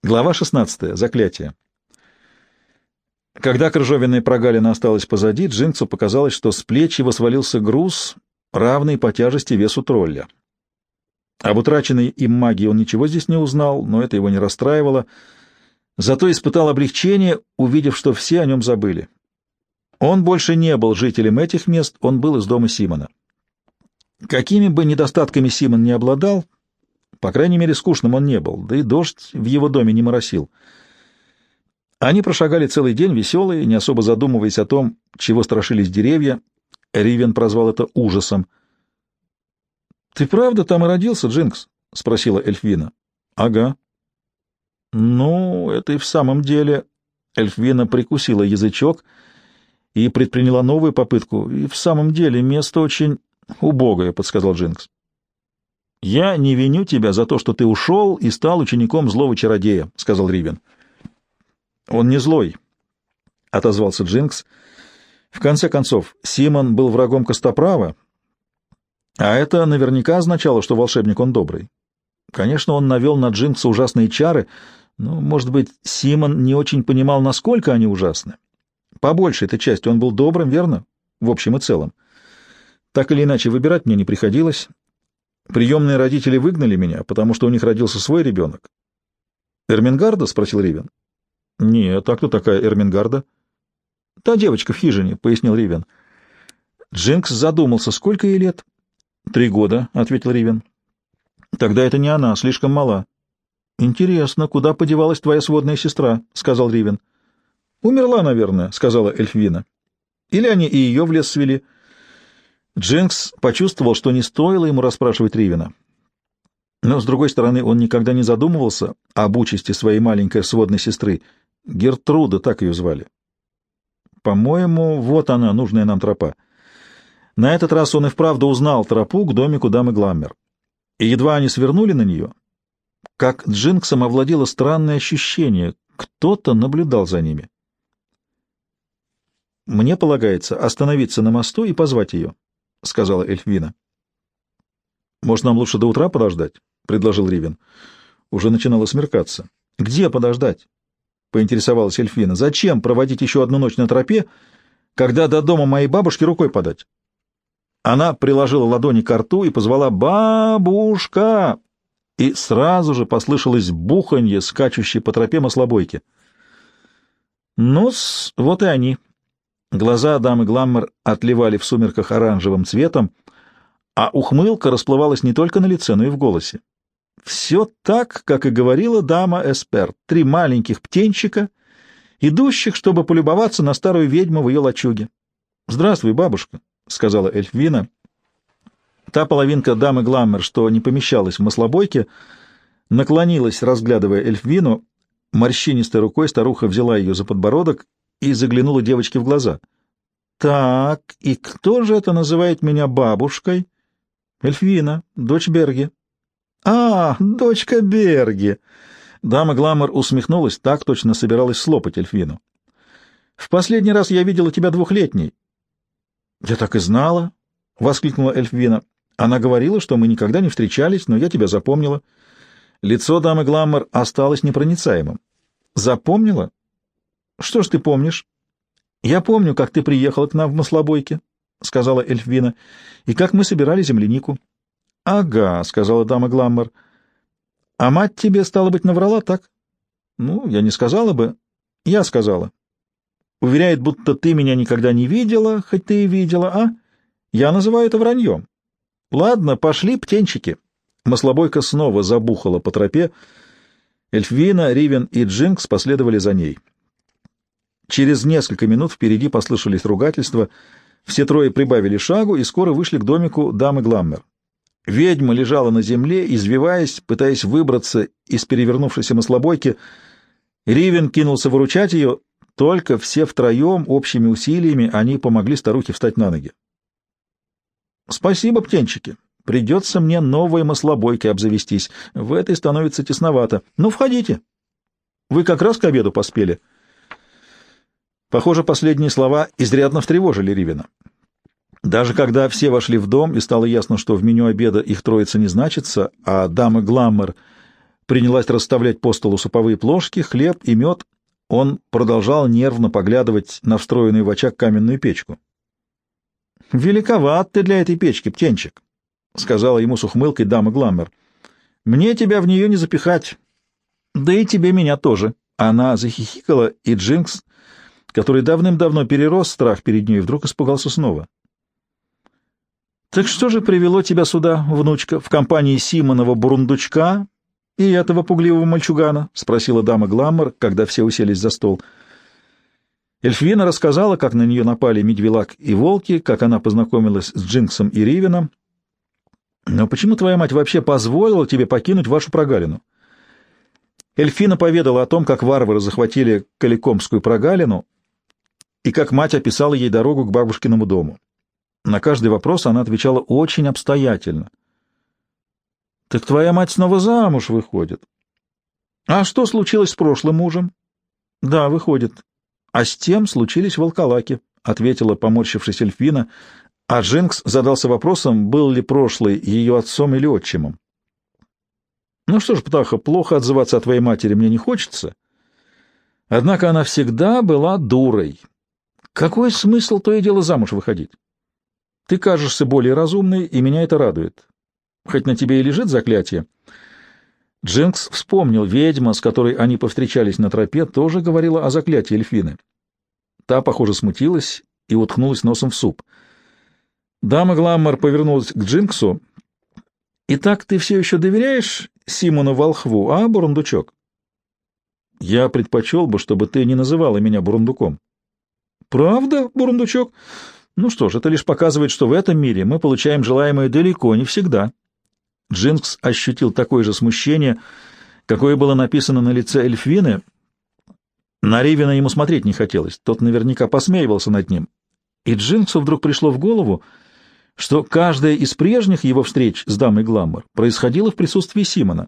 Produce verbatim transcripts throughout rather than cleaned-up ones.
Глава шестнадцатая. Заклятие. Когда крыжовенная прогалина осталась позади, Джинксу показалось, что с плеч его свалился груз, равный по тяжести весу тролля. Об утраченной им магии он ничего здесь не узнал, но это его не расстраивало. Зато испытал облегчение, увидев, что все о нем забыли. Он больше не был жителем этих мест, он был из дома Симона. Какими бы недостатками Симон не обладал, по крайней мере, скучным он не был, да и дождь в его доме не моросил. Они прошагали целый день веселые, не особо задумываясь о том, чего страшились деревья. Ривен прозвал это ужасом. — Ты правда там и родился, Джинкс? — спросила Эльфвина. — Ага. — Ну, это и в самом деле... Эльфвина прикусила язычок и предприняла новую попытку. — И в самом деле место очень убогое, — подсказал Джинкс. — Я не виню тебя за то, что ты ушел и стал учеником злого чародея, — сказал Ривен. — Он не злой, — отозвался Джинкс. В конце концов, Симон был врагом Костоправа, а это наверняка означало, что волшебник он добрый. Конечно, он навел на Джинкса ужасные чары, но, может быть, Симон не очень понимал, насколько они ужасны. По большей-то части он был добрым, верно? В общем и целом. Так или иначе, выбирать мне не приходилось. Приемные родители выгнали меня, потому что у них родился свой ребенок. — Эрмингарда? — спросил Ривен. — Нет, а кто такая Эрмингарда? — Та девочка в хижине, — пояснил Ривен. Джинкс задумался, сколько ей лет? — Три года, — ответил Ривен. — Тогда это не она, слишком мала. — Интересно, куда подевалась твоя сводная сестра? — сказал Ривен. — Умерла, наверное, — сказала Эльфвина. — Или они и ее в лес свели. Джинкс почувствовал, что не стоило ему расспрашивать Ривена. Но, с другой стороны, он никогда не задумывался об участи своей маленькой сводной сестры. Гертруда, так ее звали. По-моему, вот она, нужная нам тропа. На этот раз он и вправду узнал тропу к домику дамы Гламмер. И едва они свернули на нее, как Джинксом овладело странное ощущение. Кто-то наблюдал за ними. «Мне полагается остановиться на мосту и позвать ее», — сказала Эльфвина. «Может, нам лучше до утра подождать?» — предложил Ривен. Уже начинало смеркаться. «Где подождать?» — поинтересовалась Эльфвина. «Зачем проводить еще одну ночь на тропе, когда до дома моей бабушки рукой подать?» Она приложила ладони к рту и позвала «Бабушка!» И сразу же послышалось буханье, скачущей по тропе маслобойки. Ну-с, вот и они. Глаза дамы Гламмер отливали в сумерках оранжевым цветом, а ухмылка расплывалась не только на лице, но и в голосе. Все так, как и говорила дама Эспер, три маленьких птенчика, идущих, чтобы полюбоваться на старую ведьму в ее лачуге. — Здравствуй, бабушка, — сказала Эльфвина. Та половинка дамы Гламмер, что не помещалась в маслобойке, наклонилась, разглядывая Эльфвину. Морщинистой рукой старуха взяла ее за подбородок и заглянула девочке в глаза. — Так, и кто же это называет меня бабушкой? — Эльфвина, дочь Берги. — А, дочка Берги! Дама Гламмер усмехнулась, так точно собиралась слопать Эльфвину. — В последний раз я видела тебя двухлетней. — Я так и знала! — воскликнула Эльфвина. Она говорила, что мы никогда не встречались, но я тебя запомнила. Лицо дамы Гламмер осталось непроницаемым. — Запомнила? Что ж ты помнишь? — Я помню, как ты приехала к нам в маслобойке, — сказала Эльфвина, — и как мы собирали землянику. — Ага, — сказала дама Гламмер. — А мать тебе, стало быть, наврала, так? — Ну, я не сказала бы. — Я сказала. — Уверяет, будто ты меня никогда не видела, хоть ты и видела, а? Я называю это враньем. — Ладно, пошли, птенчики. Маслобойка снова забухала по тропе. Эльфвина, Ривен и Джинкс последовали за ней. Через несколько минут впереди послышались ругательства. Все трое прибавили шагу и скоро вышли к домику дамы Гламмер. Ведьма лежала на земле, извиваясь, пытаясь выбраться из перевернувшейся маслобойки. Ривен кинулся выручать ее, только все втроем, общими усилиями, они помогли старухе встать на ноги. — Спасибо, птенчики. Придется мне новой маслобойкой обзавестись. В этой становится тесновато. Ну, входите. Вы как раз к обеду поспели. Похоже, последние слова изрядно встревожили Ривена. Даже когда все вошли в дом, и стало ясно, что в меню обеда их троица не значится, а дамы Гламмер принялась расставлять по столу суповые плошки, хлеб и мед. Он продолжал нервно поглядывать на встроенную в очаг каменную печку. — Великоват ты для этой печки, птенчик, — сказала ему с ухмылкой дама Гламмер. — Мне тебя в нее не запихать. Да и тебе меня тоже. Она захихикала, и Джинкс, который давным-давно перерос страх перед ней, вдруг испугался снова. — Так что же привело тебя сюда, внучка, в компании Симонова бурундучка и этого пугливого мальчугана? — спросила дама Гламмер, когда все уселись за стол. Эльфвина рассказала, как на нее напали медвелак и волки, как она познакомилась с Джинксом и Ривеном. — Но почему твоя мать вообще позволила тебе покинуть вашу прогалину? Эльфина поведала о том, как варвары захватили Каликомскую прогалину и как мать описала ей дорогу к бабушкиному дому. На каждый вопрос она отвечала очень обстоятельно. — Так твоя мать снова замуж выходит. — А что случилось с прошлым мужем? — Да, выходит. — А с тем случились волколаки, — ответила, поморщившись Эльфина, а Джинкс задался вопросом, был ли прошлый ее отцом или отчимом. — Ну что ж, птаха, плохо отзываться о твоей матери мне не хочется. Однако она всегда была дурой. Какой смысл то и дело замуж выходить? Ты кажешься более разумной, и меня это радует. Хоть на тебе и лежит заклятие. Джинкс вспомнил, ведьма, с которой они повстречались на тропе, тоже говорила о заклятии Эльфины. Та, похоже, смутилась и уткнулась носом в суп. Дама Гламмер повернулась к Джинксу. «Итак, ты все еще доверяешь Симону Волхву, а, бурундучок?» «Я предпочел бы, чтобы ты не называла меня бурундуком». «Правда, бурундучок? Ну что ж, это лишь показывает, что в этом мире мы получаем желаемое далеко не всегда». Джинкс ощутил такое же смущение, какое было написано на лице Эльфвины. На Ривена ему смотреть не хотелось, тот наверняка посмеивался над ним. И Джинксу вдруг пришло в голову, что каждая из прежних его встреч с дамой Гламмер происходила в присутствии Симона.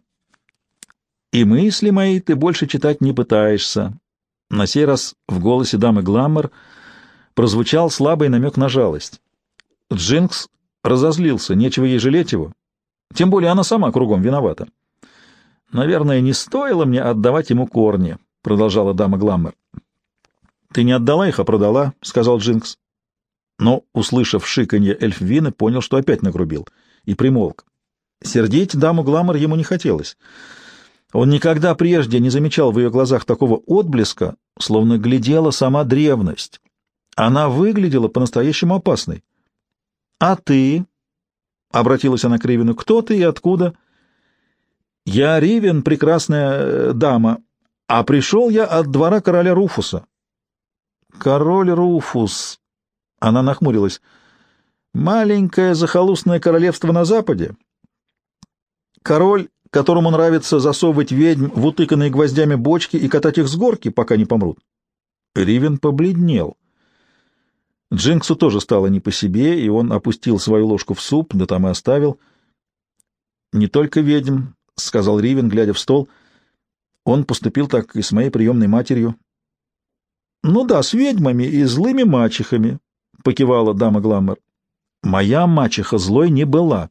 «И мысли мои ты больше читать не пытаешься». На сей раз в голосе дамы Гламмер прозвучал слабый намек на жалость. Джинкс разозлился, нечего ей жалеть его. Тем более она сама кругом виновата. «Наверное, не стоило мне отдавать ему корни», — продолжала дама Гламмер. «Ты не отдала их, а продала», — сказал Джинкс. Но, услышав шиканье Эльфвины, понял, что опять нагрубил, и примолк. Сердить даму Гламмер ему не хотелось. Он никогда прежде не замечал в ее глазах такого отблеска, словно глядела сама древность. Она выглядела по-настоящему опасной. «А ты?» — обратилась она к Ривену. «Кто ты и откуда?» «Я Ривен, прекрасная дама, а пришел я от двора короля Руфуса». «Король Руфус...» — она нахмурилась. «Маленькое захолустное королевство на западе? Король, которому нравится засовывать ведьм в утыканные гвоздями бочки и катать их с горки, пока не помрут?» Ривен побледнел. Джинксу тоже стало не по себе, и он опустил свою ложку в суп, да там и оставил. «Не только ведьм», — сказал Ривен, глядя в стол. «Он поступил так и с моей приемной матерью». «Ну да, с ведьмами и злыми мачехами», — покивала дама Гламмер. «Моя мачеха злой не была».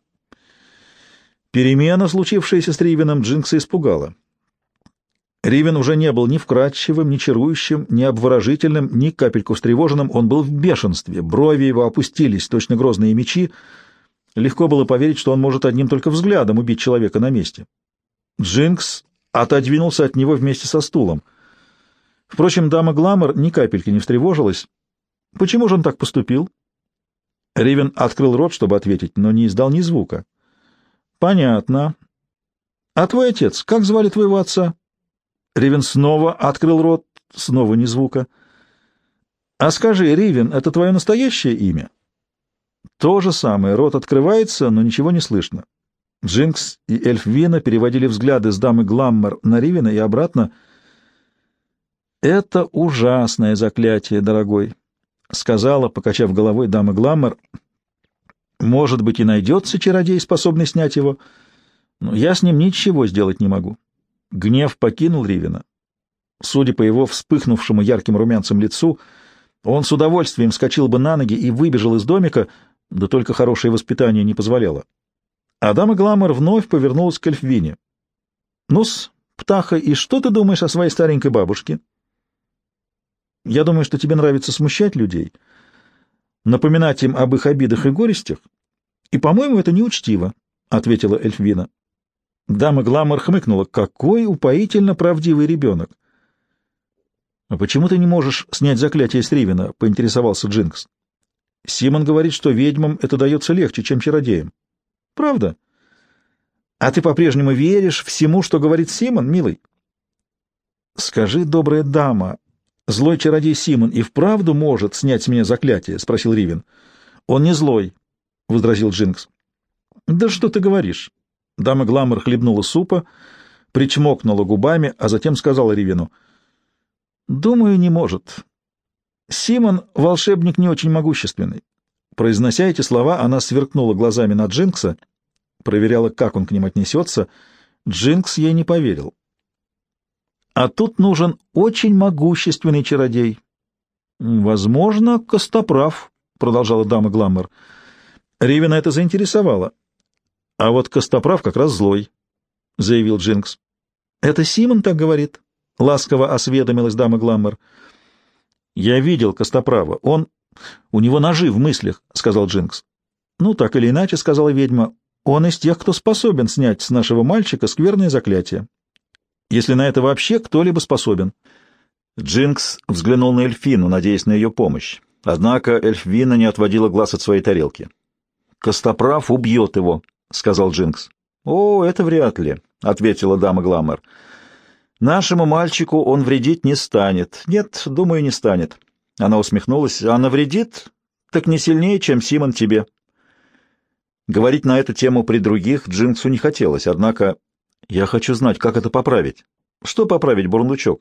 Перемена, случившаяся с Ривеном, Джинкса испугала. Ривен уже не был ни вкрадчивым, ни чарующим, ни обворожительным, ни капельку встревоженным. Он был в бешенстве, брови его опустились, точно грозные мечи. Легко было поверить, что он может одним только взглядом убить человека на месте. Джинкс отодвинулся от него вместе со стулом. Впрочем, дама Гламмер ни капельки не встревожилась. Почему же он так поступил? Ривен открыл рот, чтобы ответить, но не издал ни звука. «Понятно. А твой отец, как звали твоего отца?» Ривен снова открыл рот, снова ни звука. «А скажи, Ривен, это твое настоящее имя?» То же самое, рот открывается, но ничего не слышно. Джинкс и Эльфвина переводили взгляды с дамы Гламмер на Ривена и обратно. «Это ужасное заклятие, дорогой», — сказала, покачав головой дама Гламмер. «Может быть, и найдется чародей, способный снять его, но я с ним ничего сделать не могу». Гнев покинул Ривена. Судя по его вспыхнувшему ярким румянцем лицу, он с удовольствием вскочил бы на ноги и выбежал из домика, да только хорошее воспитание не позволяло. А дама Гламмер вновь повернулась к Эльфвине. Ну-с, птаха, и что ты думаешь о своей старенькой бабушке? Я думаю, что тебе нравится смущать людей, напоминать им об их обидах и горестях, и, по-моему, это неучтиво, — ответила Эльфвина. Дама Гламор хмыкнула. Какой упоительно правдивый ребенок! — А почему ты не можешь снять заклятие с Ривена? — поинтересовался Джинкс. — Симон говорит, что ведьмам это дается легче, чем чародеям. — Правда? — А ты по-прежнему веришь всему, что говорит Симон, милый? — Скажи, добрая дама, злой чародей Симон и вправду может снять с меня заклятие? — спросил Ривен. — Он не злой, — возразил Джинкс. — Да что ты говоришь? Дама Гламор хлебнула супа, причмокнула губами, а затем сказала Ривену: «Думаю, не может. Симон — волшебник не очень могущественный». Произнося эти слова, она сверкнула глазами на Джинкса, проверяла, как он к ним отнесется. Джинкс ей не поверил. «А тут нужен очень могущественный чародей». «Возможно, Костоправ», — продолжала дама Гламор. Ривена это заинтересовало. «А вот Костоправ как раз злой», — заявил Джинкс. «Это Симон так говорит», — ласково осведомилась дама Гламор. «Я видел Костоправа. Он... У него ножи в мыслях», — сказал Джинкс. «Ну, так или иначе», — сказала ведьма, — «он из тех, кто способен снять с нашего мальчика скверное заклятие. Если на это вообще кто-либо способен». Джинкс взглянул на Эльфину, надеясь на ее помощь. Однако Эльфвина не отводила глаз от своей тарелки. «Костоправ убьет его», — сказал Джинкс. «О, это вряд ли», — ответила дама Гламор. «Нашему мальчику он вредить не станет. Нет, думаю, не станет». Она усмехнулась. «А навредит? Так не сильнее, чем Симон тебе». Говорить на эту тему при других Джинксу не хотелось, однако я хочу знать, как это поправить. Что поправить, бурундучок?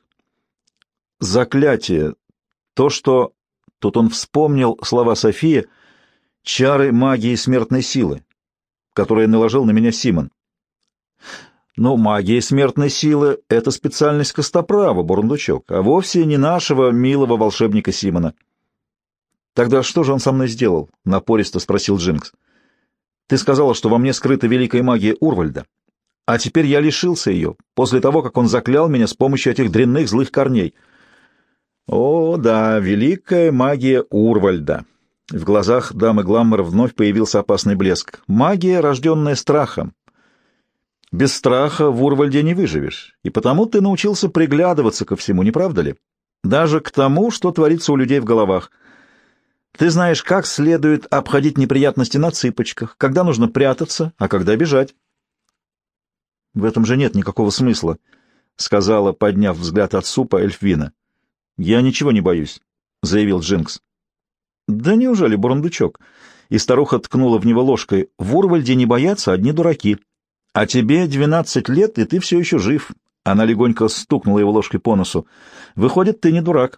Заклятие. То, что... Тут он вспомнил слова Софии, чары магии смертной силы, которые наложил на меня Симон. Но магия смертной силы — это специальность Костоправа, бурундучок, а вовсе не нашего милого волшебника Симона. Тогда что же он со мной сделал? — напористо спросил Джинкс. Ты сказала, что во мне скрыта великая магия Урвальда, а теперь я лишился ее, после того, как он заклял меня с помощью этих дрянных злых корней. О, да, великая магия Урвальда. В глазах дамы Гламмор вновь появился опасный блеск. Магия, рожденная страхом. Без страха в Урвальде не выживешь, и потому ты научился приглядываться ко всему, не правда ли? Даже к тому, что творится у людей в головах. Ты знаешь, как следует обходить неприятности на цыпочках, когда нужно прятаться, а когда бежать. — В этом же нет никакого смысла, — сказала, подняв взгляд от супа, Эльфвина. — Я ничего не боюсь, — заявил Джинкс. — Да неужели, бурундучок? И старуха ткнула в него ложкой. — В Урвальде не боятся одни дураки. А тебе двенадцать лет, и ты все еще жив. Она легонько стукнула его ложкой по носу. — Выходит, ты не дурак.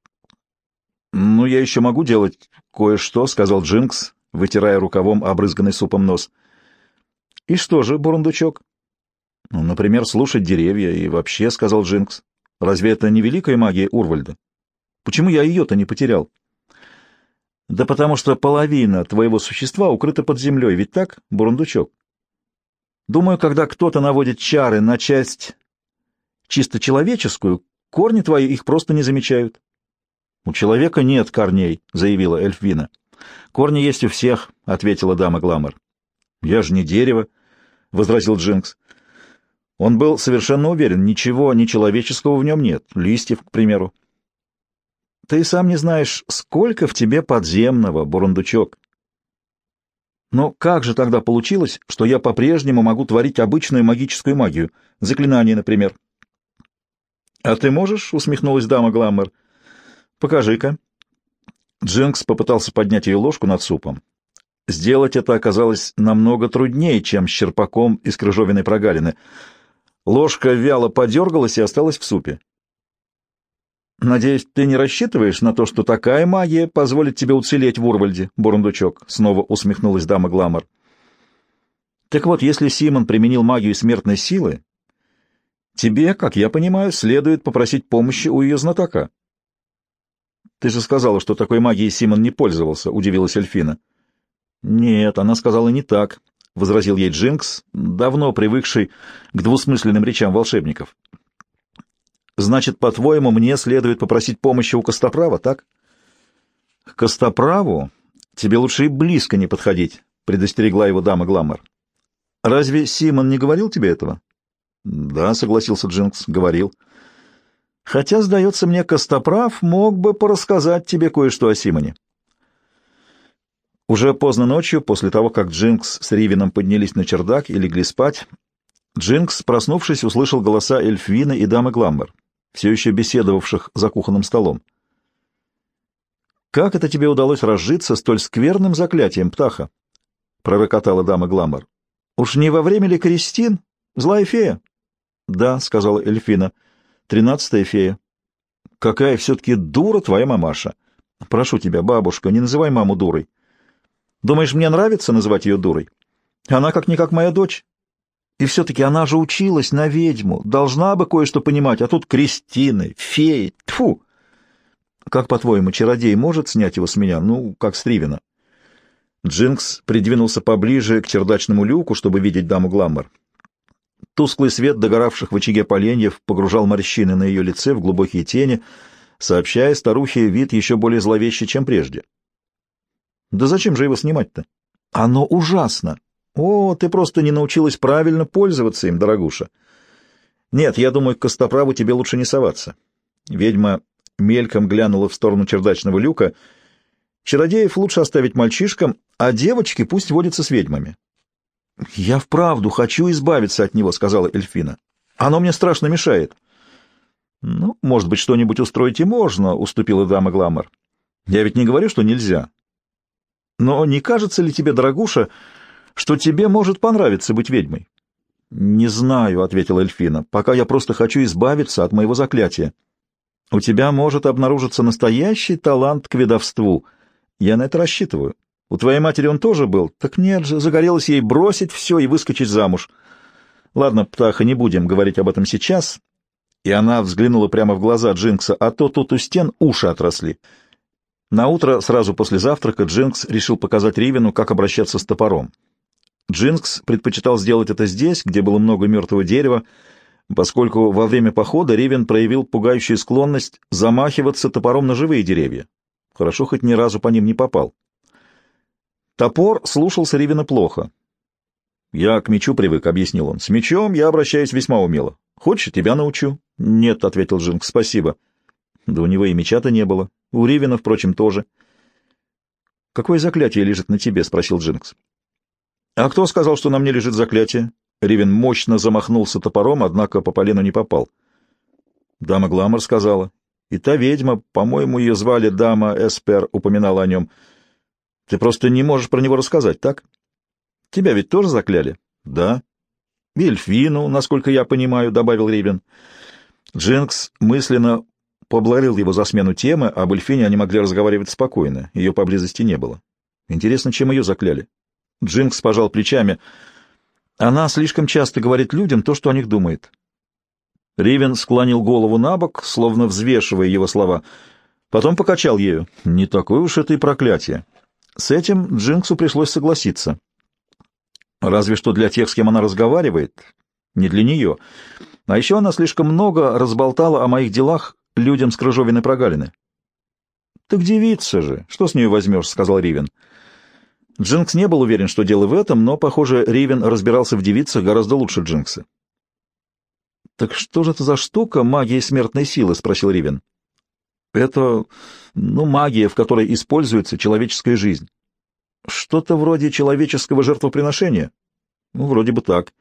— Ну, я еще могу делать кое-что, — сказал Джинкс, вытирая рукавом обрызганный супом нос. — И что же, бурундучок? — Ну, например, слушать деревья и вообще, — сказал Джинкс. — Разве это не великая магия Урвальда? Почему я ее-то не потерял? — Да потому что половина твоего существа укрыта под землей, ведь так, бурундучок? Думаю, когда кто-то наводит чары на часть чисто человеческую, корни твои их просто не замечают. — У человека нет корней, — заявила Эльфвина. — Корни есть у всех, — ответила дама Гламор. — Я же не дерево, — возразил Джинкс. Он был совершенно уверен, ничего нечеловеческого в нем нет, листьев, к примеру. — Ты сам не знаешь, сколько в тебе подземного, бурундучок. Но как же тогда получилось, что я по-прежнему могу творить обычную магическую магию, заклинания, например? — А ты можешь? — усмехнулась дама Гламор. «Покажи-ка». Джинкс попытался поднять ее ложку над супом. Сделать это оказалось намного труднее, чем с черпаком из крыжовенной прогалины. Ложка вяло подергалась и осталась в супе. «Надеюсь, ты не рассчитываешь на то, что такая магия позволит тебе уцелеть в Урвальде, бурундучок?» — снова усмехнулась дама Гламор. «Так вот, если Симон применил магию смертной силы, тебе, как я понимаю, следует попросить помощи у ее знатока». «Ты же сказала, что такой магией Симон не пользовался», — удивилась Эльфина. «Нет, она сказала не так», — возразил ей Джинкс, давно привыкший к двусмысленным речам волшебников. «Значит, по-твоему, мне следует попросить помощи у Костоправа, так?» «К Костоправу тебе лучше и близко не подходить», — предостерегла его дама Гламмер. «Разве Симон не говорил тебе этого?» «Да», — согласился Джинкс, — «говорил». «Хотя, сдается мне, Костоправ мог бы порассказать тебе кое-что о Симоне». Уже поздно ночью, после того, как Джинкс с Ривеном поднялись на чердак и легли спать, Джинкс, проснувшись, услышал голоса Эльфвина и дамы Гламмер, все еще беседовавших за кухонным столом. «Как это тебе удалось разжиться столь скверным заклятием, птаха?» — пророкотала дама Гламмер. «Уж не во время ли крестин? Злая фея?» «Да», — сказала Эльфина, — «тринадцатая фея». «Какая все-таки дура твоя мамаша! Прошу тебя, бабушка, не называй маму дурой. Думаешь, мне нравится называть ее дурой? Она как-никак моя дочь. И все-таки она же училась на ведьму, должна бы кое-что понимать, а тут крестины, феи, тьфу! Как, по-твоему, чародей может снять его с меня, ну, как с Ривена?» Джинкс придвинулся поближе к чердачному люку, чтобы видеть даму Гламмер. Тусклый свет догоравших в очаге поленьев погружал морщины на ее лице в глубокие тени, сообщая старухе вид еще более зловещий, чем прежде. «Да зачем же его снимать-то? Оно ужасно! О, ты просто не научилась правильно пользоваться им, дорогуша! Нет, я думаю, к Костоправу тебе лучше не соваться». Ведьма мельком глянула в сторону чердачного люка. «Чародеев лучше оставить мальчишкам, а девочки пусть водятся с ведьмами». «Я вправду хочу избавиться от него», — сказала Эльфина. «Оно мне страшно мешает». «Ну, может быть, что-нибудь устроить и можно», — уступила дама Гламмер. «Я ведь не говорю, что нельзя. Но не кажется ли тебе, дорогуша, что тебе может понравиться быть ведьмой?» «Не знаю», — ответила Эльфина, — «пока я просто хочу избавиться от моего заклятия. У тебя может обнаружиться настоящий талант к ведовству. Я на это рассчитываю. У твоей матери он тоже был. Так нет же, загорелось ей бросить все и выскочить замуж. Ладно, птаха, не будем говорить об этом сейчас». И она взглянула прямо в глаза Джинкса, а то тут у стен уши отросли. Наутро, сразу после завтрака, Джинкс решил показать Ривену, как обращаться с топором. Джинкс предпочитал сделать это здесь, где было много мертвого дерева, поскольку во время похода Ривен проявил пугающую склонность замахиваться топором на живые деревья. Хорошо, хоть ни разу по ним не попал. Топор слушался Ривена плохо. «Я к мечу привык», — объяснил он. «С мечом я обращаюсь весьма умело. Хочешь, тебя научу?» «Нет», — ответил Джинкс, — «спасибо». Да у него и меча-то не было. У Ривена, впрочем, тоже. «Какое заклятие лежит на тебе?» — спросил Джинкс. «А кто сказал, что на мне лежит заклятие?» Ривен мощно замахнулся топором, однако по полену не попал. Дама Гламмер сказала. И та ведьма, по-моему, ее звали дама Эспер, упоминала о нем. Ты просто не можешь про него рассказать, так? Тебя ведь тоже закляли? Да. И Эльфину, насколько я понимаю, добавил Ривен. Джинкс мысленно поблагодарил его за смену темы, об Эльфине они могли разговаривать спокойно, ее поблизости не было. Интересно, чем ее закляли? Джинкс пожал плечами. Она слишком часто говорит людям то, что о них думает. Ривен склонил голову на бок, словно взвешивая его слова. Потом покачал ею. Не такое уж это и проклятие. С этим Джинксу пришлось согласиться. Разве что для тех, с кем она разговаривает, не для нее. А еще она слишком много разболтала о моих делах людям с крыжовиной прогалины. — Так девица же, что с нее возьмешь, — сказал Ривен. Джинкс не был уверен, что дело в этом, но, похоже, Ривен разбирался в девицах гораздо лучше Джинкса. — Так что же это за штука, магия смертной силы? — спросил Ривен. — Это, ну, магия, в которой используется человеческая жизнь. — Что-то вроде человеческого жертвоприношения? — Ну, вроде бы так.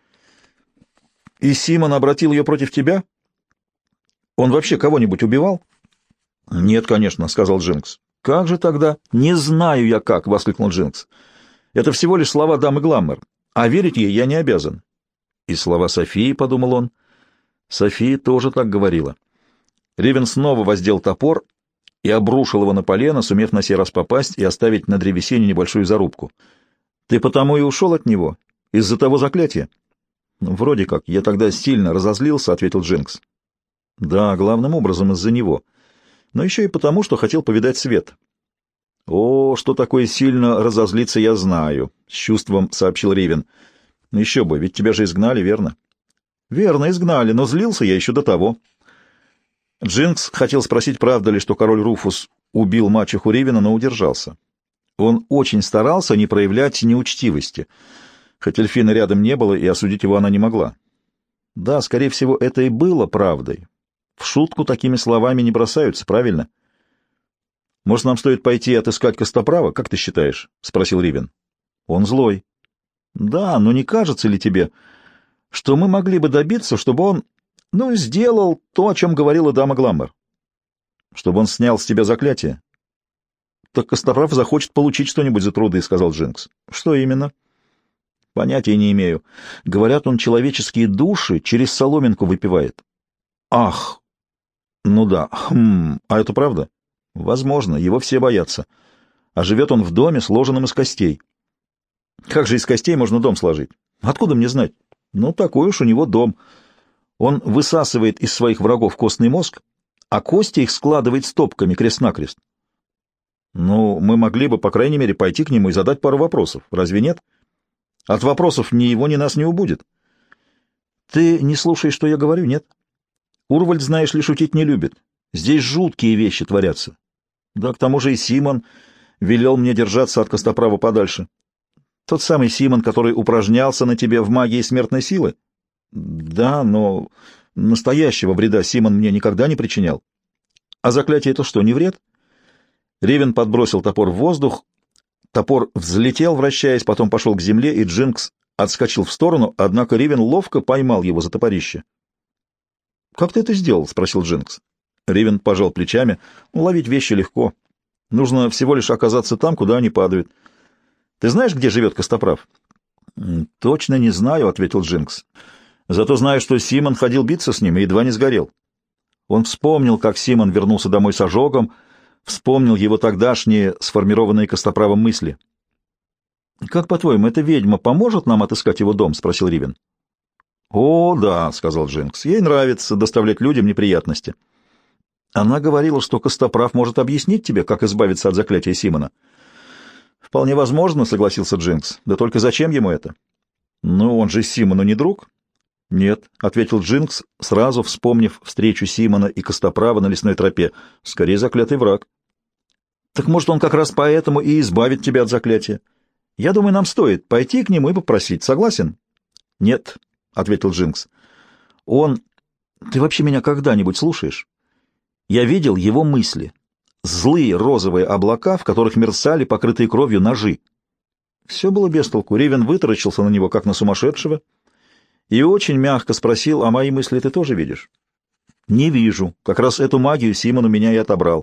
— И Симон обратил ее против тебя? Он вообще кого-нибудь убивал? — Нет, конечно, — сказал Джинкс. — Как же тогда? — Не знаю я как, — воскликнул Джинкс. — Это всего лишь слова дамы Гламмер, а верить ей я не обязан. — И слова Софии, — подумал он. София тоже так говорила. Ривен снова воздел топор и обрушил его на полено, сумев на сей раз попасть и оставить на древесине небольшую зарубку. — Ты потому и ушел от него? Из-за того заклятия? — Вроде как. Я тогда сильно разозлился, — ответил Джинкс. — Да, главным образом из-за него. Но еще и потому, что хотел повидать свет. «О, что такое сильно разозлиться, я знаю», — с чувством сообщил Ривен. «Еще бы, ведь тебя же изгнали, верно?» «Верно, изгнали, но злился я еще до того». Джинкс хотел спросить, правда ли, что король Руфус убил мачеху Ривена, но удержался. Он очень старался не проявлять неучтивости, хоть Эльфины рядом не было, и осудить его она не могла. Да, скорее всего, это и было правдой. В шутку такими словами не бросаются, правильно? «Может, нам стоит пойти отыскать Костоправа, как ты считаешь?» — спросил Ривен. «Он злой». «Да, но не кажется ли тебе, что мы могли бы добиться, чтобы он, ну, сделал то, о чем говорила дама Гламмер? Чтобы он снял с тебя заклятие?» «Так Костоправ захочет получить что-нибудь за труды», — сказал Джинкс. «Что именно?» «Понятия не имею. Говорят, он человеческие души через соломинку выпивает». «Ах! Ну да. Хм. А это правда?» «Возможно. Его все боятся. А живет он в доме, сложенном из костей». «Как же из костей можно дом сложить? Откуда мне знать?» «Ну, такой уж у него дом. Он высасывает из своих врагов костный мозг, а кости их складывает стопками крест-накрест». «Ну, мы могли бы, по крайней мере, пойти к нему и задать пару вопросов. Разве нет? От вопросов ни его, ни нас не убудет». «Ты не слушаешь, что я говорю, нет? Урвальд, знаешь ли, шутить не любит. Здесь жуткие вещи творятся. Да, к тому же и Симон велел мне держаться от Костоправа подальше. Тот самый Симон, который упражнялся на тебе в магии смертной силы? Да, но настоящего вреда Симон мне никогда не причинял. А заклятие — это что, не вред?» Ривен подбросил топор в воздух, топор взлетел, вращаясь, потом пошел к земле, и Джинкс отскочил в сторону, однако Ривен ловко поймал его за топорище. «Как ты это сделал?» — спросил Джинкс. Ривен пожал плечами. «Ловить вещи легко. Нужно всего лишь оказаться там, куда они падают. Ты знаешь, где живет Костоправ?» «Точно не знаю», — ответил Джинкс. «Зато знаю, что Симон ходил биться с ним и едва не сгорел». Он вспомнил, как Симон вернулся домой с ожогом, вспомнил его тогдашние сформированные Костоправом мысли. «Как, по-твоему, эта ведьма поможет нам отыскать его дом?» — спросил Ривен. «О, да», — сказал Джинкс, — «ей нравится доставлять людям неприятности». «Она говорила, что Костоправ может объяснить тебе, как избавиться от заклятия Симона». «Вполне возможно», — согласился Джинкс. «Да только зачем ему это?» «Ну, он же Симону не друг». «Нет», — ответил Джинкс, сразу вспомнив встречу Симона и Костоправа на лесной тропе. «Скорее, заклятый враг». «Так, может, он как раз поэтому и избавит тебя от заклятия? Я думаю, нам стоит пойти к нему и попросить. Согласен?» «Нет», — ответил Джинкс. «Он... Ты вообще меня когда-нибудь слушаешь? Я видел его мысли. Злые розовые облака, в которых мерцали покрытые кровью ножи». Все было без толку. Ривен вытаращился на него, как на сумасшедшего, и очень мягко спросил: «А мои мысли ты тоже видишь?» «Не вижу. Как раз эту магию Симон у меня и отобрал».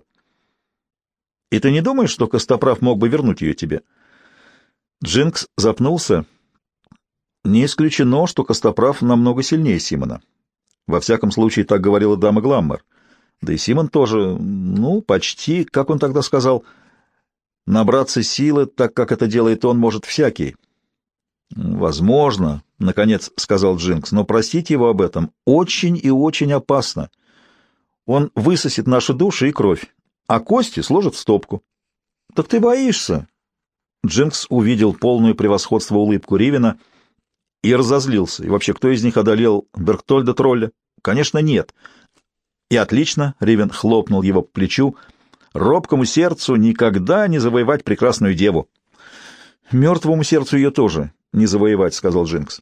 «И ты не думаешь, что Костоправ мог бы вернуть ее тебе?» Джинкс запнулся. «Не исключено, что Костоправ намного сильнее Симона. Во всяком случае, так говорила дама Гламмер. Да и Симон тоже, ну, почти, как он тогда сказал, набраться силы, так как это делает он, может всякий». «Возможно», — наконец сказал Джинкс, — «но просить его об этом очень и очень опасно. Он высосет наши души и кровь, а кости сложит в стопку». «Так ты боишься?» Джинкс увидел полную превосходство улыбку Ривена и разозлился. И вообще, кто из них одолел Берктольда Тролля? Конечно, нет. И отлично, Ривен хлопнул его по плечу. Робкому сердцу никогда не завоевать прекрасную деву. Мертвому сердцу ее тоже не завоевать, сказал Джинкс.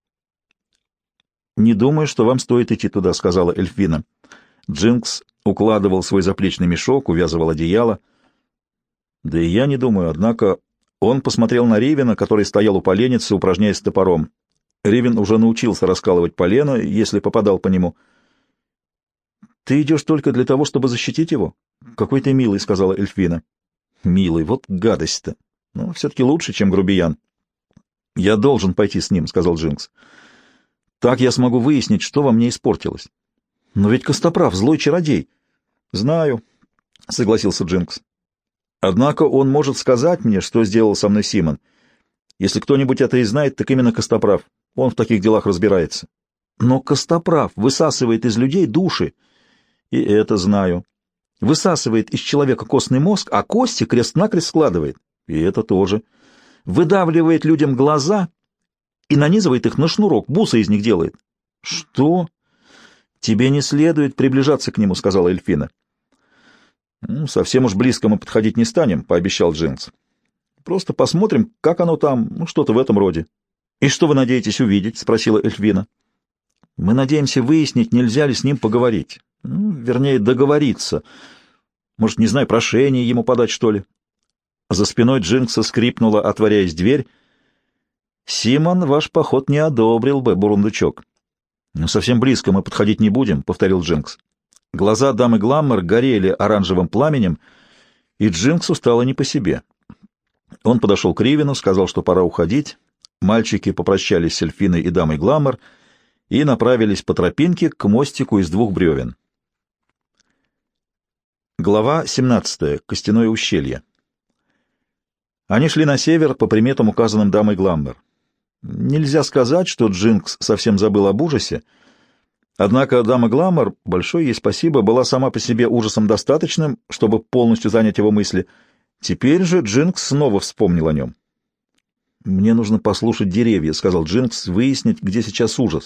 Не думаю, что вам стоит идти туда, сказала Эльфина. Джинкс укладывал свой заплечный мешок, увязывал одеяло. Да и я не думаю, однако он посмотрел на Ривена, который стоял у поленницы, упражняясь топором. Ривен уже научился раскалывать полено, если попадал по нему. «Ты идешь только для того, чтобы защитить его?» «Какой ты милый», — сказала Эльфина. «Милый, вот гадость-то. Но все-таки лучше, чем грубиян». «Я должен пойти с ним», — сказал Джинкс. «Так я смогу выяснить, что во мне испортилось». «Но ведь Костоправ — злой чародей». «Знаю», — согласился Джинкс. «Однако он может сказать мне, что сделал со мной Симон. Если кто-нибудь это и знает, так именно Костоправ. Он в таких делах разбирается». «Но Костоправ высасывает из людей души». «И это знаю». Высасывает из человека костный мозг, а кости крест-накрест складывает. И это тоже. Выдавливает людям глаза и нанизывает их на шнурок, бусы из них делает. Что? Тебе не следует приближаться к нему, сказала Эльфина. Ну, совсем уж близко мы подходить не станем, пообещал Джинкс. Просто посмотрим, как оно там, ну, что-то в этом роде. И что вы надеетесь увидеть? Спросила Эльфина. Мы надеемся выяснить, нельзя ли с ним поговорить. Ну, вернее, договориться. Может, не знаю, прошение ему подать, что ли? За спиной Джинкса скрипнула, отворяясь дверь. «Симон ваш поход не одобрил бы, бурундучок». «Ну, совсем близко мы подходить не будем», — повторил Джинкс. Глаза дамы Гламмер горели оранжевым пламенем, и Джинксу стало не по себе. Он подошел к Ривину, сказал, что пора уходить. Мальчики попрощались с Эльфиной и дамой Гламмер и направились по тропинке к мостику из двух бревен. Глава семнадцатая. Костяное ущелье. Они шли на север по приметам, указанным дамой Гламмер. Нельзя сказать, что Джинкс совсем забыл об ужасе, однако дама Гламмер, большое ей спасибо, была сама по себе ужасом достаточным, чтобы полностью занять его мысли. Теперь же Джинкс снова вспомнил о нем. «Мне нужно послушать деревья», — сказал Джинкс, — «выяснить, где сейчас ужас».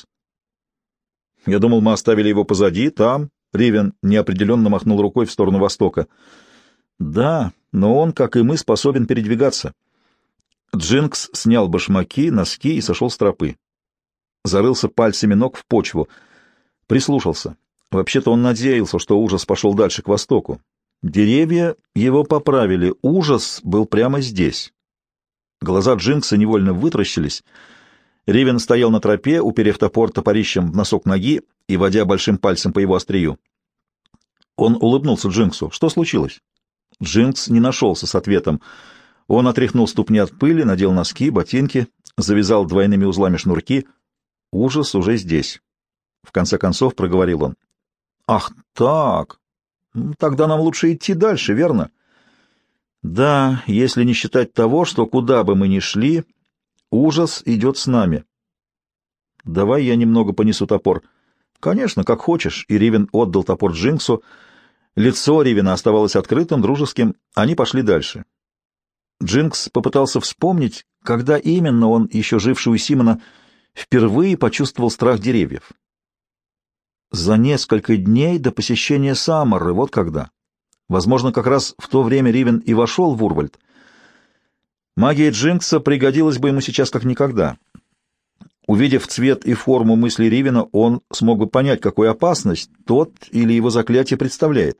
«Я думал, мы оставили его позади, там». Ривен неопределенно махнул рукой в сторону востока. «Да, но он, как и мы, способен передвигаться». Джинкс снял башмаки, носки и сошел с тропы. Зарылся пальцами ног в почву. Прислушался. Вообще-то он надеялся, что ужас пошел дальше, к востоку. Деревья его поправили. Ужас был прямо здесь. Глаза Джинкса невольно вытращились. Ривен стоял на тропе, уперев топор топорищем в носок ноги и водя большим пальцем по его острию. Он улыбнулся Джинксу. «Что случилось?» Джинкс не нашелся с ответом. Он отряхнул ступни от пыли, надел носки, ботинки, завязал двойными узлами шнурки. Ужас уже здесь. В конце концов проговорил он. «Ах так! Тогда нам лучше идти дальше, верно?» «Да, если не считать того, что куда бы мы ни шли, ужас идет с нами». «Давай я немного понесу топор». «Конечно, как хочешь». И Ривен отдал топор Джинксу. Лицо Ривена оставалось открытым, дружеским. Они пошли дальше. Джинкс попытался вспомнить, когда именно он, еще живший у Симона, впервые почувствовал страх деревьев. За несколько дней до посещения Саммеры, вот когда. Возможно, как раз в то время Ривен и вошел в Урвальд. Магия Джинкса пригодилась бы ему сейчас как никогда. Увидев цвет и форму мысли Ривена, он смог бы понять, какую опасность тот или его заклятие представляет.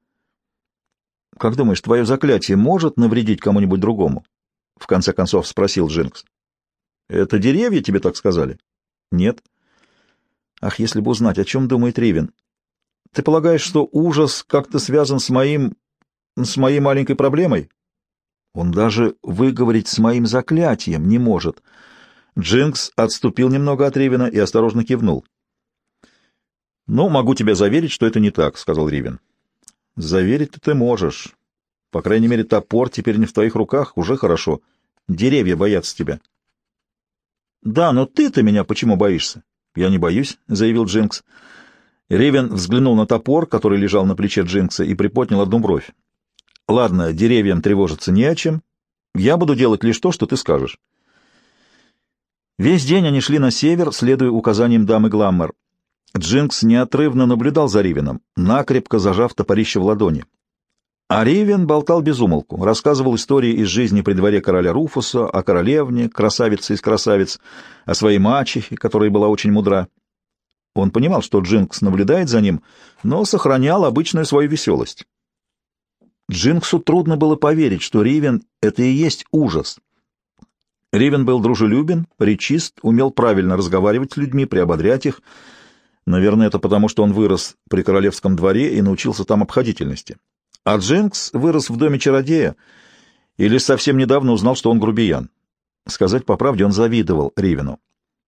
«Как думаешь, твое заклятие может навредить кому-нибудь другому?» — в конце концов спросил Джинкс. «Это деревья тебе так сказали?» «Нет». «Ах, если бы узнать, о чем думает Ривен. Ты полагаешь, что ужас как-то связан с моим... с моей маленькой проблемой?» «Он даже выговорить с моим заклятием не может». Джинкс отступил немного от Ривена и осторожно кивнул. «Ну, могу тебя заверить, что это не так», — сказал Ривен. «Заверить-то ты можешь. По крайней мере, топор теперь не в твоих руках, уже хорошо. Деревья боятся тебя». «Да, но ты-то меня почему боишься?» «Я не боюсь», — заявил Джинкс. Ривен взглянул на топор, который лежал на плече Джинкса, и приподнял одну бровь. «Ладно, деревьям тревожиться не о чем. Я буду делать лишь то, что ты скажешь». Весь день они шли на север, следуя указаниям дамы Гламмер. Джинкс неотрывно наблюдал за Ривеном, накрепко зажав топорище в ладони. А Ривен болтал без умолку, рассказывал истории из жизни при дворе короля Руфуса, о королевне, красавице из красавиц, о своей мачехе, которая была очень мудра. Он понимал, что Джинкс наблюдает за ним, но сохранял обычную свою веселость. Джинксу трудно было поверить, что Ривен — это и есть ужас. Ривен был дружелюбен, речист, умел правильно разговаривать с людьми, приободрять их. Наверное, это потому, что он вырос при королевском дворе и научился там обходительности. А Джинкс вырос в доме чародея и лишь совсем недавно узнал, что он грубиян. Сказать по правде, он завидовал Ривену.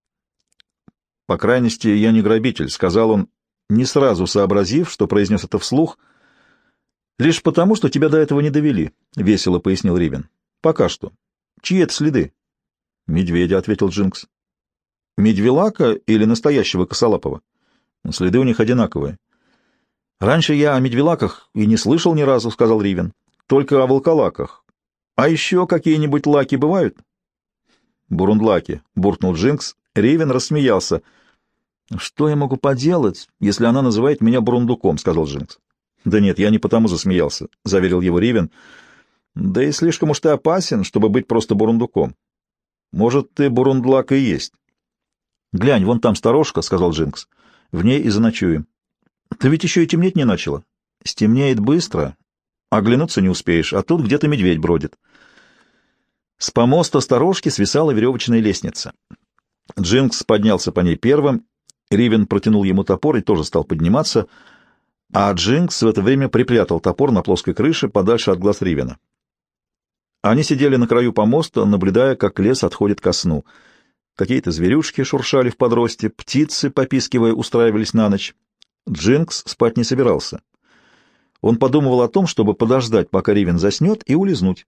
«По крайности, я не грабитель», — сказал он, не сразу сообразив, что произнес это вслух. «Лишь потому, что тебя до этого не довели», — весело пояснил Ривен. «Пока что. Чьи это следы?» «Медведя», — ответил Джинкс. «Медвелака или настоящего косолапого?» «Следы у них одинаковые». Раньше я о медвелаках и не слышал ни разу, — сказал Ривен. Только о волколаках. А еще какие-нибудь лаки бывают? Бурундлаки, — буркнул Джинкс. Ривен рассмеялся. Что я могу поделать, если она называет меня бурундуком, — сказал Джинкс. Да нет, я не потому засмеялся, — заверил его Ривен. Да и слишком уж ты опасен, чтобы быть просто бурундуком. Может, ты бурундлак и есть. Глянь, вон там сторожка, — сказал Джинкс. В ней и заночуем. Ты ведь еще и темнеть не начало. Стемнеет быстро, оглянуться не успеешь, а тут где-то медведь бродит. С помоста сторожки свисала веревочная лестница. Джинкс поднялся по ней первым, Ривен протянул ему топор и тоже стал подниматься, а Джинкс в это время припрятал топор на плоской крыше подальше от глаз Ривена. Они сидели на краю помоста, наблюдая, как лес отходит ко сну. Какие-то зверюшки шуршали в подросте, птицы, попискивая, устраивались на ночь. Джинкс спать не собирался. Он подумывал о том, чтобы подождать, пока Ривен заснет, и улизнуть.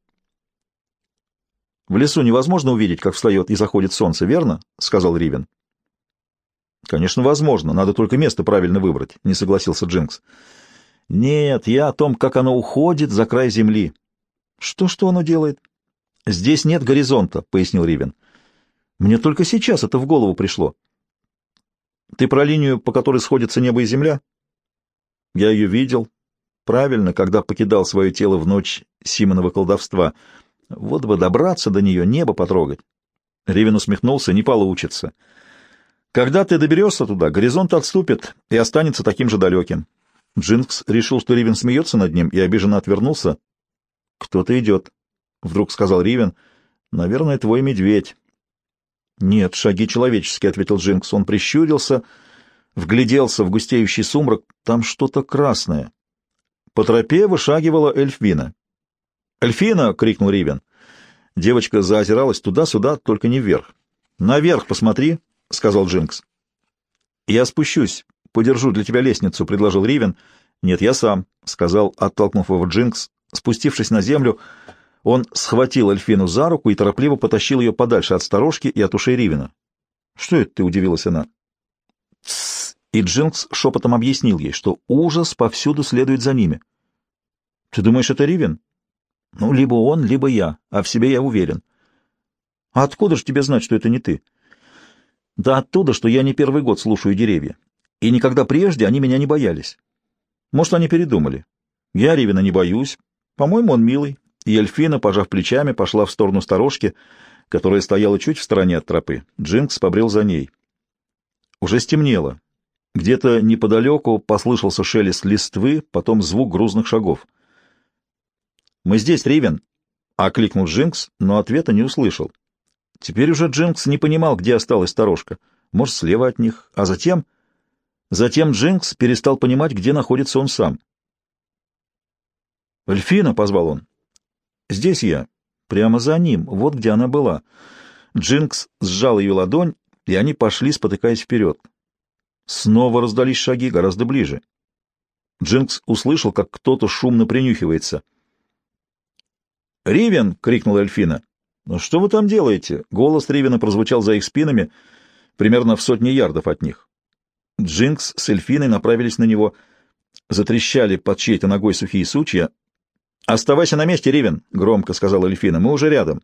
«В лесу невозможно увидеть, как встает и заходит солнце, верно?» — сказал Ривен. «Конечно, возможно. Надо только место правильно выбрать», — не согласился Джинкс. «Нет, я о том, как оно уходит за край земли». «Что-что оно делает?» «Здесь нет горизонта», — пояснил Ривен. «Мне только сейчас это в голову пришло». «Ты про линию, по которой сходятся небо и земля?» «Я ее видел. Правильно, когда покидал свое тело в ночь Симонова колдовства. Вот бы добраться до нее, небо потрогать». Ривен усмехнулся. «Не получится. Когда ты доберешься туда, горизонт отступит и останется таким же далеким». Джинкс решил, что Ривен смеется над ним, и обиженно отвернулся. «Кто-то идет», — вдруг сказал Ривен. «Наверное, твой медведь». «Нет, шаги человеческие», — ответил Джинкс. Он прищурился, вгляделся в густеющий сумрак. Там что-то красное. По тропе вышагивала Эльфина. «Эльфина!» — крикнул Ривен. Девочка заозиралась туда-сюда, только не вверх. «Наверх посмотри», — сказал Джинкс. «Я спущусь, подержу для тебя лестницу», — предложил Ривен. «Нет, я сам», — сказал, оттолкнув его Джинкс. Спустившись на землю, он схватил Эльфину за руку и торопливо потащил ее подальше от сторожки и от ушей Ривена. «Что это ты?» — удивилась она. «Тссс!» — и Джинкс шепотом объяснил ей, что ужас повсюду следует за ними. «Ты думаешь, это Ривен?» «Ну, либо он, либо я, а в себе я уверен». «А откуда же тебе знать, что это не ты?» «Да оттуда, что я не первый год слушаю деревья, и никогда прежде они меня не боялись. Может, они передумали. Я Ривена не боюсь. По-моему, он милый». И Эльфина, пожав плечами, пошла в сторону сторожки, которая стояла чуть в стороне от тропы. Джинкс побрел за ней. Уже стемнело. Где-то неподалеку послышался шелест листвы, потом звук грузных шагов. «Мы здесь, Ривен!» — окликнул Джинкс, но ответа не услышал. Теперь уже Джинкс не понимал, где осталась сторожка. Может, слева от них. А затем... Затем Джинкс перестал понимать, где находится он сам. «Эльфина!» — позвал он. «Здесь я. Прямо за ним. Вот где она была». Джинкс сжал ее ладонь, и они пошли, спотыкаясь вперед. Снова раздались шаги, гораздо ближе. Джинкс услышал, как кто-то шумно принюхивается. «Ривен!» — крикнула Эльфина. «Ну что вы там делаете?» Голос Ривена прозвучал за их спинами, примерно в сотне ярдов от них. Джинкс с Эльфиной направились на него. Затрещали под чьей-то ногой сухие сучья. «Оставайся на месте, Ривен!» — громко сказала Эльфина. «Мы уже рядом».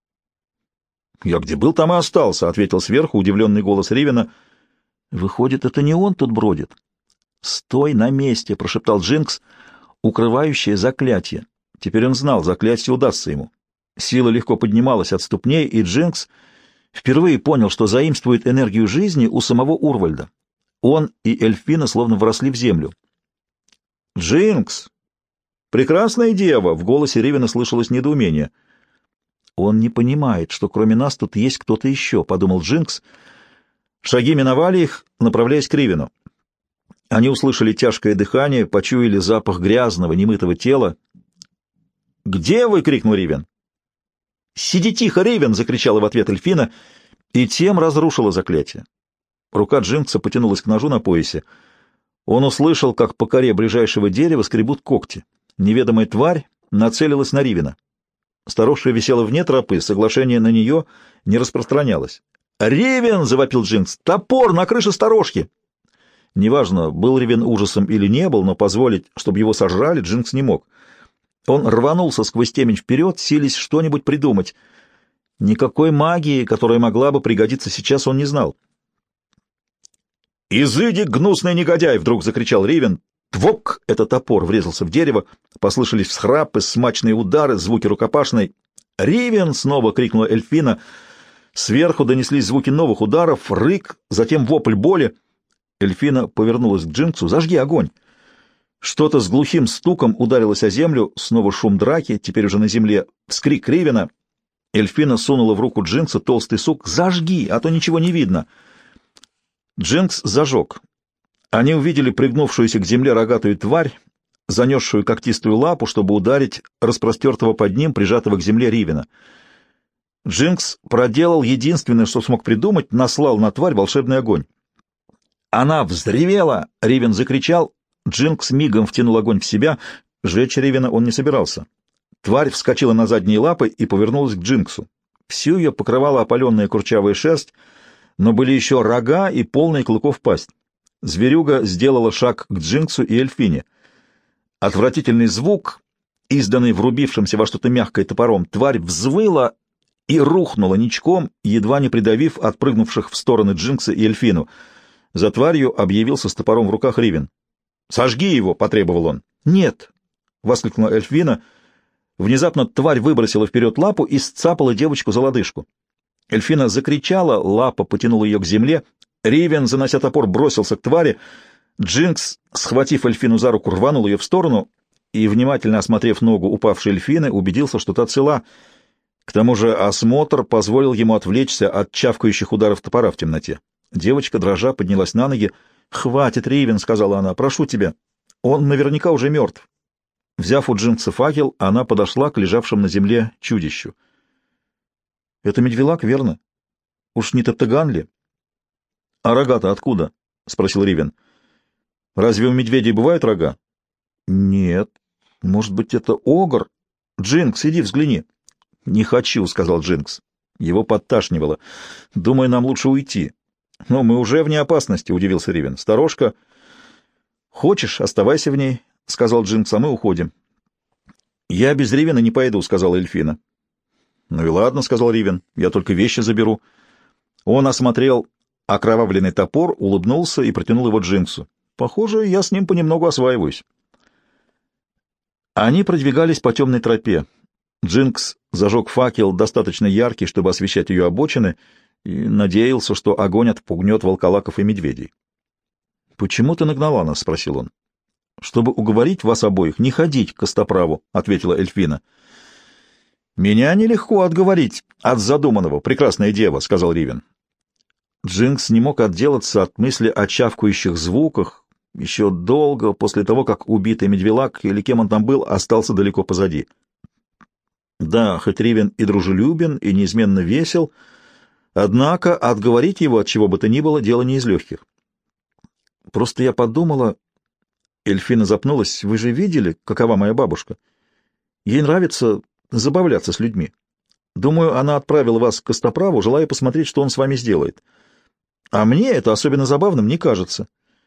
«Я где был, там и остался», — ответил сверху удивленный голос Ривена. «Выходит, это не он тут бродит?» «Стой на месте!» — прошептал Джинкс, укрывающее заклятие. Теперь он знал, заклятие удастся ему. Сила легко поднималась от ступней, и Джинкс впервые понял, что заимствует энергию жизни у самого Урвальда. Он и Эльфина словно вросли в землю. «Джинкс! Прекрасная дева!» — в голосе Ривена слышалось недоумение. «Он не понимает, что кроме нас тут есть кто-то еще», — подумал Джинкс. Шаги миновали их, направляясь к Ривену. Они услышали тяжкое дыхание, почуяли запах грязного, немытого тела. «Где вы?» — крикнул Ривен. «Сиди тихо, Ривен!» — закричала в ответ Эльфина, и тем разрушила заклятие. Рука Джинкса потянулась к ножу на поясе. Он услышал, как по коре ближайшего дерева скребут когти. Неведомая тварь нацелилась на Ривена. Сторожка висела вне тропы, соглашение на нее не распространялось. «Ривен!» — завопил Джинкс. «Топор на крыше сторожки!» Неважно, был Ривен ужасом или не был, но позволить, чтобы его сожрали, Джинкс не мог. Он рванулся сквозь темень вперед, силясь что-нибудь придумать. Никакой магии, которая могла бы пригодиться сейчас, он не знал. «Изыди, гнусный негодяй!» — вдруг закричал Ривен. Твок! Это топор врезался в дерево. Послышались всхрапы, смачные удары, звуки рукопашной. «Ривен!» — снова крикнула Эльфина. Сверху донеслись звуки новых ударов, рык, затем вопль боли. Эльфина повернулась к Джинксу. «Зажги огонь!» Что-то с глухим стуком ударилось о землю, снова шум драки, теперь уже на земле. Вскрик Ривена. Эльфина сунула в руку Джинкса толстый сук. «Зажги, а то ничего не видно!» Джинкс зажег. Они увидели пригнувшуюся к земле рогатую тварь, занесшую когтистую лапу, чтобы ударить распростертого под ним, прижатого к земле Ривена. Джинкс проделал единственное, что смог придумать, наслал на тварь волшебный огонь. Она взревела! Ривен закричал. Джинкс мигом втянул огонь в себя. Жечь Ривена он не собирался. Тварь вскочила на задние лапы и повернулась к Джинксу. Всю ее покрывала опаленная курчавая шерсть, но были еще рога и полная клыков пасть. Зверюга сделала шаг к Джинксу и Эльфине. Отвратительный звук, изданный врубившимся во что-то мягкое топором, тварь взвыла и рухнула ничком, едва не придавив отпрыгнувших в стороны Джинкса и Эльфину. За тварью объявился с топором в руках Ривен. «Сожги его!» — потребовал он. «Нет!» — воскликнула Эльфина. Внезапно тварь выбросила вперед лапу и сцапала девочку за лодыжку. Эльфина закричала, лапа потянула ее к земле. Ривен, занося топор, бросился к твари. Джинкс, схватив Эльфину за руку, рванул ее в сторону и, внимательно осмотрев ногу упавшей Эльфины, убедился, что та цела. К тому же осмотр позволил ему отвлечься от чавкающих ударов топора в темноте. Девочка, дрожа, поднялась на ноги. «Хватит, Ривен», — сказала она, — «прошу тебя. Он наверняка уже мертв». Взяв у Джинкса факел, она подошла к лежавшему на земле чудищу. «Это медвелак, верно? Уж не Таптаган ли?» «А рога-то откуда?» — спросил Ривен. «Разве у медведей бывают рога?» «Нет. Может быть, это огр? Джинкс, иди взгляни». «Не хочу», — сказал Джинкс. Его подташнивало. «Думаю, нам лучше уйти». «Но мы уже вне опасности», — удивился Ривен. «Сторожка». «Хочешь, оставайся в ней», — сказал Джинкс, — «а мы уходим». «Я без Ривена не пойду», — сказала Эльфина. «Ну и ладно», — сказал Ривен, — «я только вещи заберу». Он осмотрел окровавленный топор, улыбнулся и протянул его Джинксу. «Похоже, я с ним понемногу осваиваюсь». Они продвигались по темной тропе. Джинкс зажег факел, достаточно яркий, чтобы освещать ее обочины, и надеялся, что огонь отпугнет волколаков и медведей. «Почему ты нагнала нас?» — спросил он. «Чтобы уговорить вас обоих не ходить к костоправу», — ответила Эльфина. «Меня нелегко отговорить от задуманного, прекрасная дева», — сказал Ривен. Джинкс не мог отделаться от мысли о чавкающих звуках еще долго после того, как убитый медвелак, или кем он там был, остался далеко позади. Да, хоть Ривен и дружелюбен, и неизменно весел, однако отговорить его от чего бы то ни было дело не из легких. «Просто я подумала...» Эльфина запнулась. «Вы же видели, какова моя бабушка? Ей нравится забавляться с людьми. Думаю, она отправила вас к костоправу, желая посмотреть, что он с вами сделает. А мне это особенно забавным не кажется».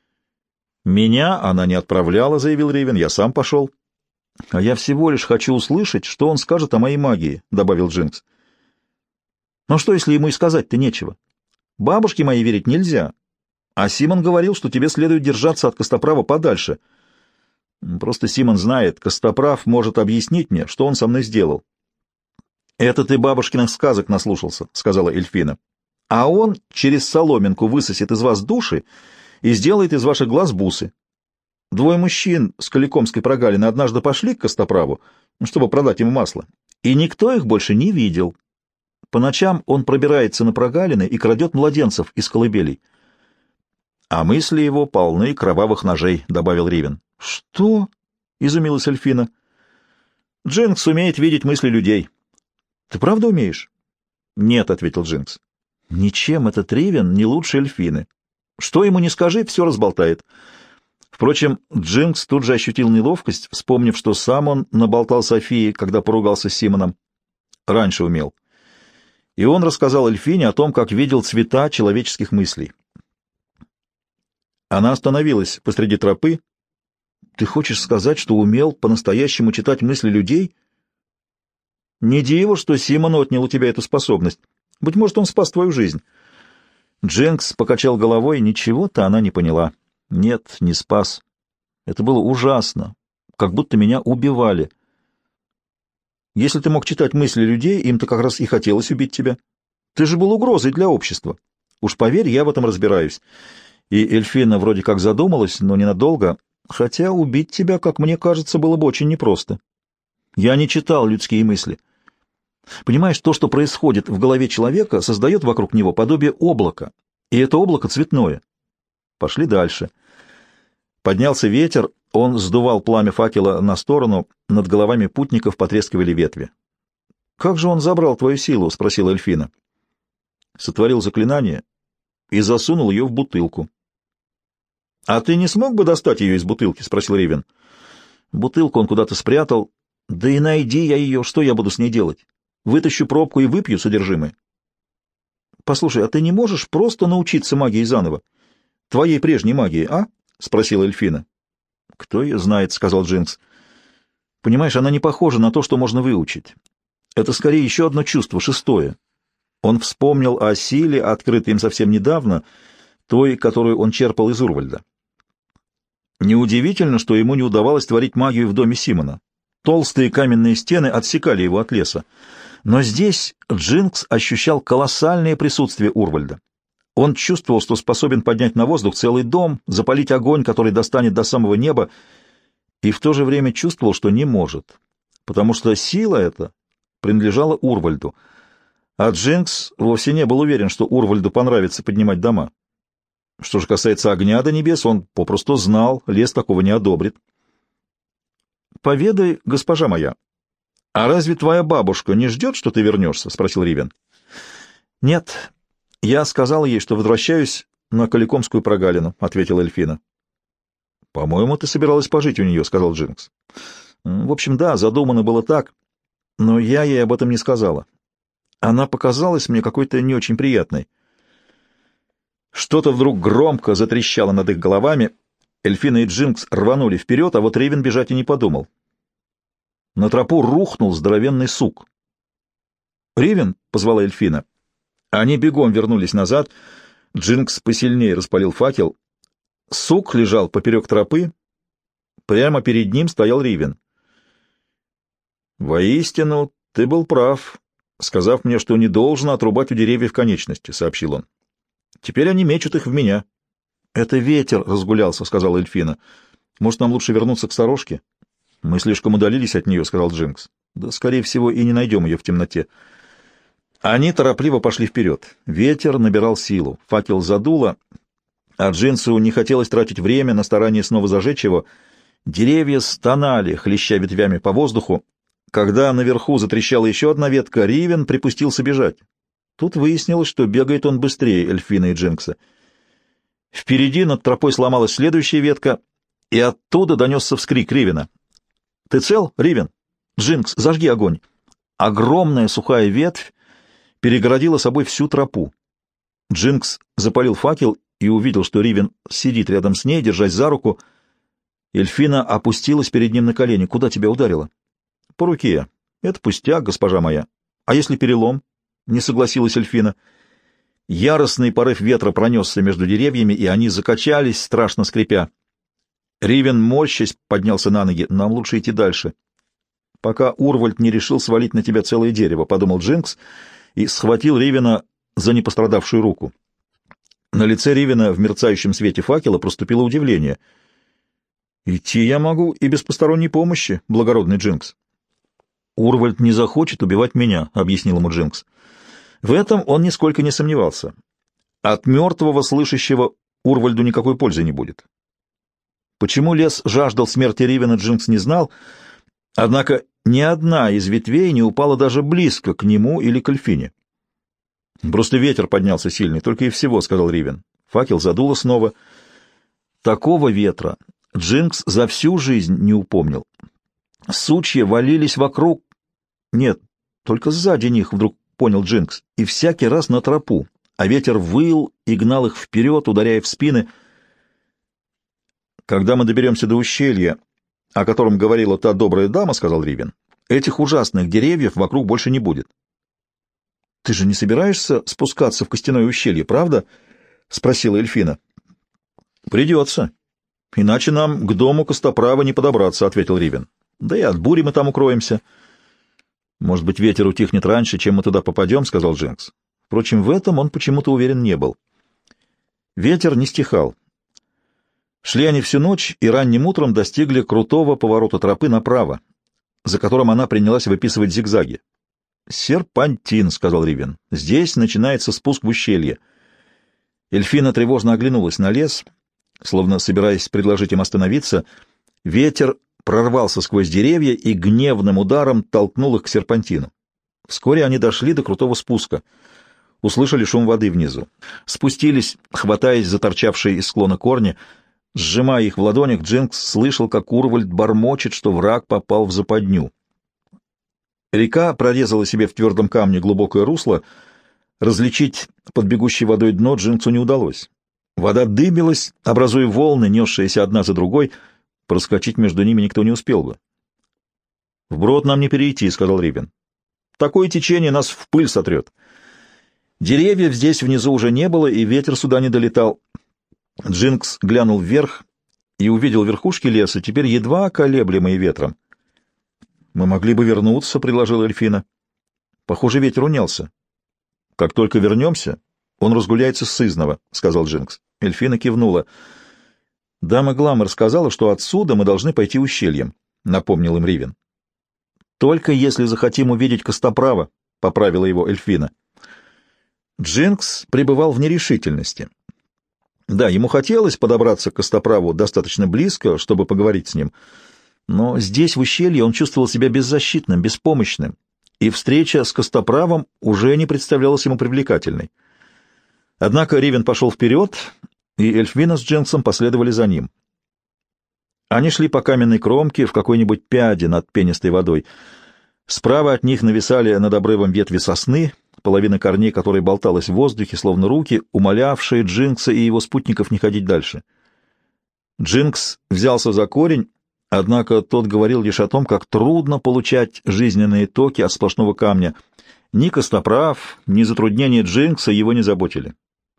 «Меня она не отправляла», — заявил Ривен, — «я сам пошел». «А я всего лишь хочу услышать, что он скажет о моей магии», — добавил Джинкс. «Но что, если ему и сказать-то нечего? Бабушке моей верить нельзя. А Симон говорил, что тебе следует держаться от костоправа подальше. Просто Симон знает, костоправ может объяснить мне, что он со мной сделал». «Это ты бабушкиных сказок наслушался», — сказала Эльфина. «А он через соломинку высосет из вас души и сделает из ваших глаз бусы. Двое мужчин с Каликомской прогалины однажды пошли к костоправу, чтобы продать ему масло, и никто их больше не видел. По ночам он пробирается на прогалины и крадет младенцев из колыбелей. А мысли его полны кровавых ножей», — добавил Ривен. «Что?» — изумилась Эльфина. «Джинкс умеет видеть мысли людей». «Ты правда умеешь?» «Нет», — ответил Джинкс. «Ничем этот Ривен не лучше Эльфины. Что ему не скажи, все разболтает». Впрочем, Джинкс тут же ощутил неловкость, вспомнив, что сам он наболтал Софии, когда поругался с Симоном. Раньше умел. И он рассказал Эльфине о том, как видел цвета человеческих мыслей. Она остановилась посреди тропы. Ты хочешь сказать, что умел по-настоящему читать мысли людей? Не диво, что Симон отнял у тебя эту способность. Быть может, он спас твою жизнь. Дженкс покачал головой. Ничего-то она не поняла. Нет, не спас. Это было ужасно, как будто меня убивали. Если ты мог читать мысли людей, им-то как раз и хотелось убить тебя. Ты же был угрозой для общества. Уж поверь, я в этом разбираюсь. И Эльфина вроде как задумалась, но ненадолго, хотя убить тебя, как мне кажется, было бы очень непросто. Я не читал людские мысли. Понимаешь, то, что происходит в голове человека, создает вокруг него подобие облака, и это облако цветное. Пошли дальше. Поднялся ветер, он сдувал пламя факела на сторону, над головами путников потрескивали ветви. — Как же он забрал твою силу? — спросила Эльфина. Сотворил заклинание и засунул ее в бутылку. — А ты не смог бы достать ее из бутылки? — спросил Ривен. — Бутылку он куда-то спрятал. Да и найди я ее, что я буду с ней делать? Вытащу пробку и выпью содержимое. — Послушай, а ты не можешь просто научиться магии заново? Твоей прежней магии, а? — спросила Эльфина. — Кто ее знает, — сказал Джинкс. — Понимаешь, она не похожа на то, что можно выучить. Это скорее еще одно чувство, шестое. Он вспомнил о силе, открытой им совсем недавно, той, которую он черпал из Урвальда. Неудивительно, что ему не удавалось творить магию в доме Симона. Толстые каменные стены отсекали его от леса. Но здесь Джинкс ощущал колоссальное присутствие Урвальда. Он чувствовал, что способен поднять на воздух целый дом, запалить огонь, который достанет до самого неба, и в то же время чувствовал, что не может, потому что сила эта принадлежала Урвальду, а Джинкс вовсе не был уверен, что Урвальду понравится поднимать дома. Что же касается огня до небес, он попросту знал, лес такого не одобрит. «Поведай, госпожа моя, а разве твоя бабушка не ждет, что ты вернешься?» — спросил Ривен. «Нет, я сказал ей, что возвращаюсь на Каликомскую прогалину», — ответила Эльфина. «По-моему, ты собиралась пожить у нее», — сказал Джинкс. «В общем, да, задумано было так, но я ей об этом не сказала. Она показалась мне какой-то не очень приятной». Что-то вдруг громко затрещало над их головами. Эльфина и Джинкс рванули вперед, а вот Ривен бежать и не подумал. На тропу рухнул здоровенный сук. «Ривен!» — позвала Эльфина. Они бегом вернулись назад. Джинкс посильнее распалил факел. Сук лежал поперек тропы. Прямо перед ним стоял Ривен. «Воистину, ты был прав, сказав мне, что не должен отрубать у деревьев конечности», — сообщил он. «Теперь они мечут их в меня». «Это ветер разгулялся», — сказала Эльфина. «Может, нам лучше вернуться к сторожке?» «Мы слишком удалились от нее», — сказал Джинкс. «Да, скорее всего, и не найдем ее в темноте». Они торопливо пошли вперед. Ветер набирал силу. Факел задуло, а Джинсу не хотелось тратить время на старание снова зажечь его. Деревья стонали, хлеща ветвями по воздуху. Когда наверху затрещала еще одна ветка, Ривен припустился бежать. Тут выяснилось, что бегает он быстрее Эльфина и Джинкса. Впереди над тропой сломалась следующая ветка, и оттуда донесся вскрик Ривена. «Ты цел, Ривен? Джинкс, зажги огонь!» Огромная сухая ветвь перегородила собой всю тропу. Джинкс запалил факел и увидел, что Ривен сидит рядом с ней, держась за руку. Эльфина опустилась перед ним на колени. «Куда тебя ударило?» «По руке. Это пустяк, госпожа моя. А если перелом?» — не согласилась Эльфина. Яростный порыв ветра пронесся между деревьями, и они закачались, страшно скрипя. Ривен, морщась, поднялся на ноги. «Нам лучше идти дальше». «Пока Урвальд не решил свалить на тебя целое дерево», — подумал Джинкс, и схватил Ривена за непострадавшую руку. На лице Ривена в мерцающем свете факела проступило удивление. «Идти я могу и без посторонней помощи, благородный Джинкс». «Урвальд не захочет убивать меня», — объяснил ему Джинкс. В этом он нисколько не сомневался. От мертвого слышащего Урвальду никакой пользы не будет. Почему лес жаждал смерти Ривена, Джинкс не знал, однако ни одна из ветвей не упала даже близко к нему или к Эльфине. «Просто ветер поднялся сильный, только и всего», — сказал Ривен. Факел задуло снова. Такого ветра Джинкс за всю жизнь не упомнил. Сучья валились вокруг. Нет, только сзади них, вдруг понял Джинкс, и всякий раз на тропу, а ветер выл и гнал их вперед, ударяя в спины. «Когда мы доберемся до ущелья, о котором говорила та добрая дама, — сказал Ривен, — этих ужасных деревьев вокруг больше не будет». «Ты же не собираешься спускаться в костяное ущелье, правда?» — спросила Эльфина. «Придется. Иначе нам к дому Костоправа не подобраться», — ответил Ривен. «Да и от бури мы там укроемся». «Может быть, ветер утихнет раньше, чем мы туда попадем», — сказал Джинкс. Впрочем, в этом он почему-то уверен не был. Ветер не стихал. Шли они всю ночь и ранним утром достигли крутого поворота тропы направо, за которым она принялась выписывать зигзаги. «Серпантин», — сказал Ривен. «Здесь начинается спуск в ущелье». Эльфина тревожно оглянулась на лес, словно собираясь предложить им остановиться. Ветер прорвался сквозь деревья и гневным ударом толкнул их к серпантину. Вскоре они дошли до крутого спуска. Услышали шум воды внизу. Спустились, хватаясь за торчавшие из склона корни. Сжимая их в ладонях, Джинкс слышал, как Урвальд бормочет, что враг попал в западню. Река прорезала себе в твердом камне глубокое русло. Различить под бегущей водой дно Джинксу не удалось. Вода дымилась, образуя волны, несшиеся одна за другой. Проскочить между ними никто не успел бы. «Вброд нам не перейти», — сказал Ривен. «Такое течение нас в пыль сотрет». Деревьев здесь внизу уже не было, и ветер сюда не долетал. Джинкс глянул вверх и увидел верхушки леса, теперь едва колеблемые ветром. «Мы могли бы вернуться», — предложила Эльфина. «Похоже, ветер унялся». «Как только вернемся, он разгуляется сызнова», — сказал Джинкс. Эльфина кивнула. «Дама Гламор сказала, что отсюда мы должны пойти ущельем», — напомнил им Ривен. «Только если захотим увидеть Костоправа», — поправила его Эльфина. Джинкс пребывал в нерешительности. Да, ему хотелось подобраться к Костоправу достаточно близко, чтобы поговорить с ним, но здесь, в ущелье, он чувствовал себя беззащитным, беспомощным, и встреча с Костоправом уже не представлялась ему привлекательной. Однако Ривен пошел вперед, и Эльфина с Джинксом последовали за ним. Они шли по каменной кромке в какой-нибудь пяде над пенистой водой. Справа от них нависали над обрывом ветви сосны, половина корней которой болталась в воздухе, словно руки, умолявшие Джинкса и его спутников не ходить дальше. Джинкс взялся за корень, однако тот говорил лишь о том, как трудно получать жизненные токи от сплошного камня. Ни Костоправ, ни затруднения Джинкса его не заботили.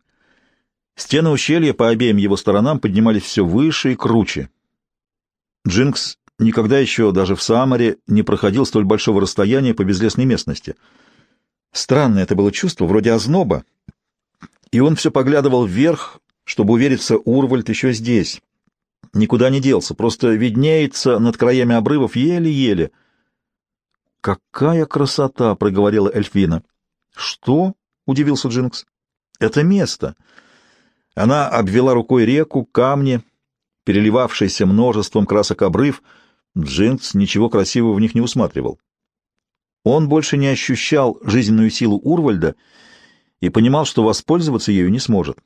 Стены ущелья по обеим его сторонам поднимались все выше и круче. Джинкс никогда еще, даже в Самаре, не проходил столь большого расстояния по безлесной местности. Странное это было чувство, вроде озноба, и он все поглядывал вверх, чтобы увериться, Урвальд еще здесь. Никуда не делся, просто виднеется над краями обрывов еле-еле. «Какая красота!» — проговорила Эльфина. «Что?» — удивился Джинкс. «Это место». Она обвела рукой реку, камни, переливавшийся множеством красок обрыв. Джинкс ничего красивого в них не усматривал. Он больше не ощущал жизненную силу Урвальда и понимал, что воспользоваться ею не сможет.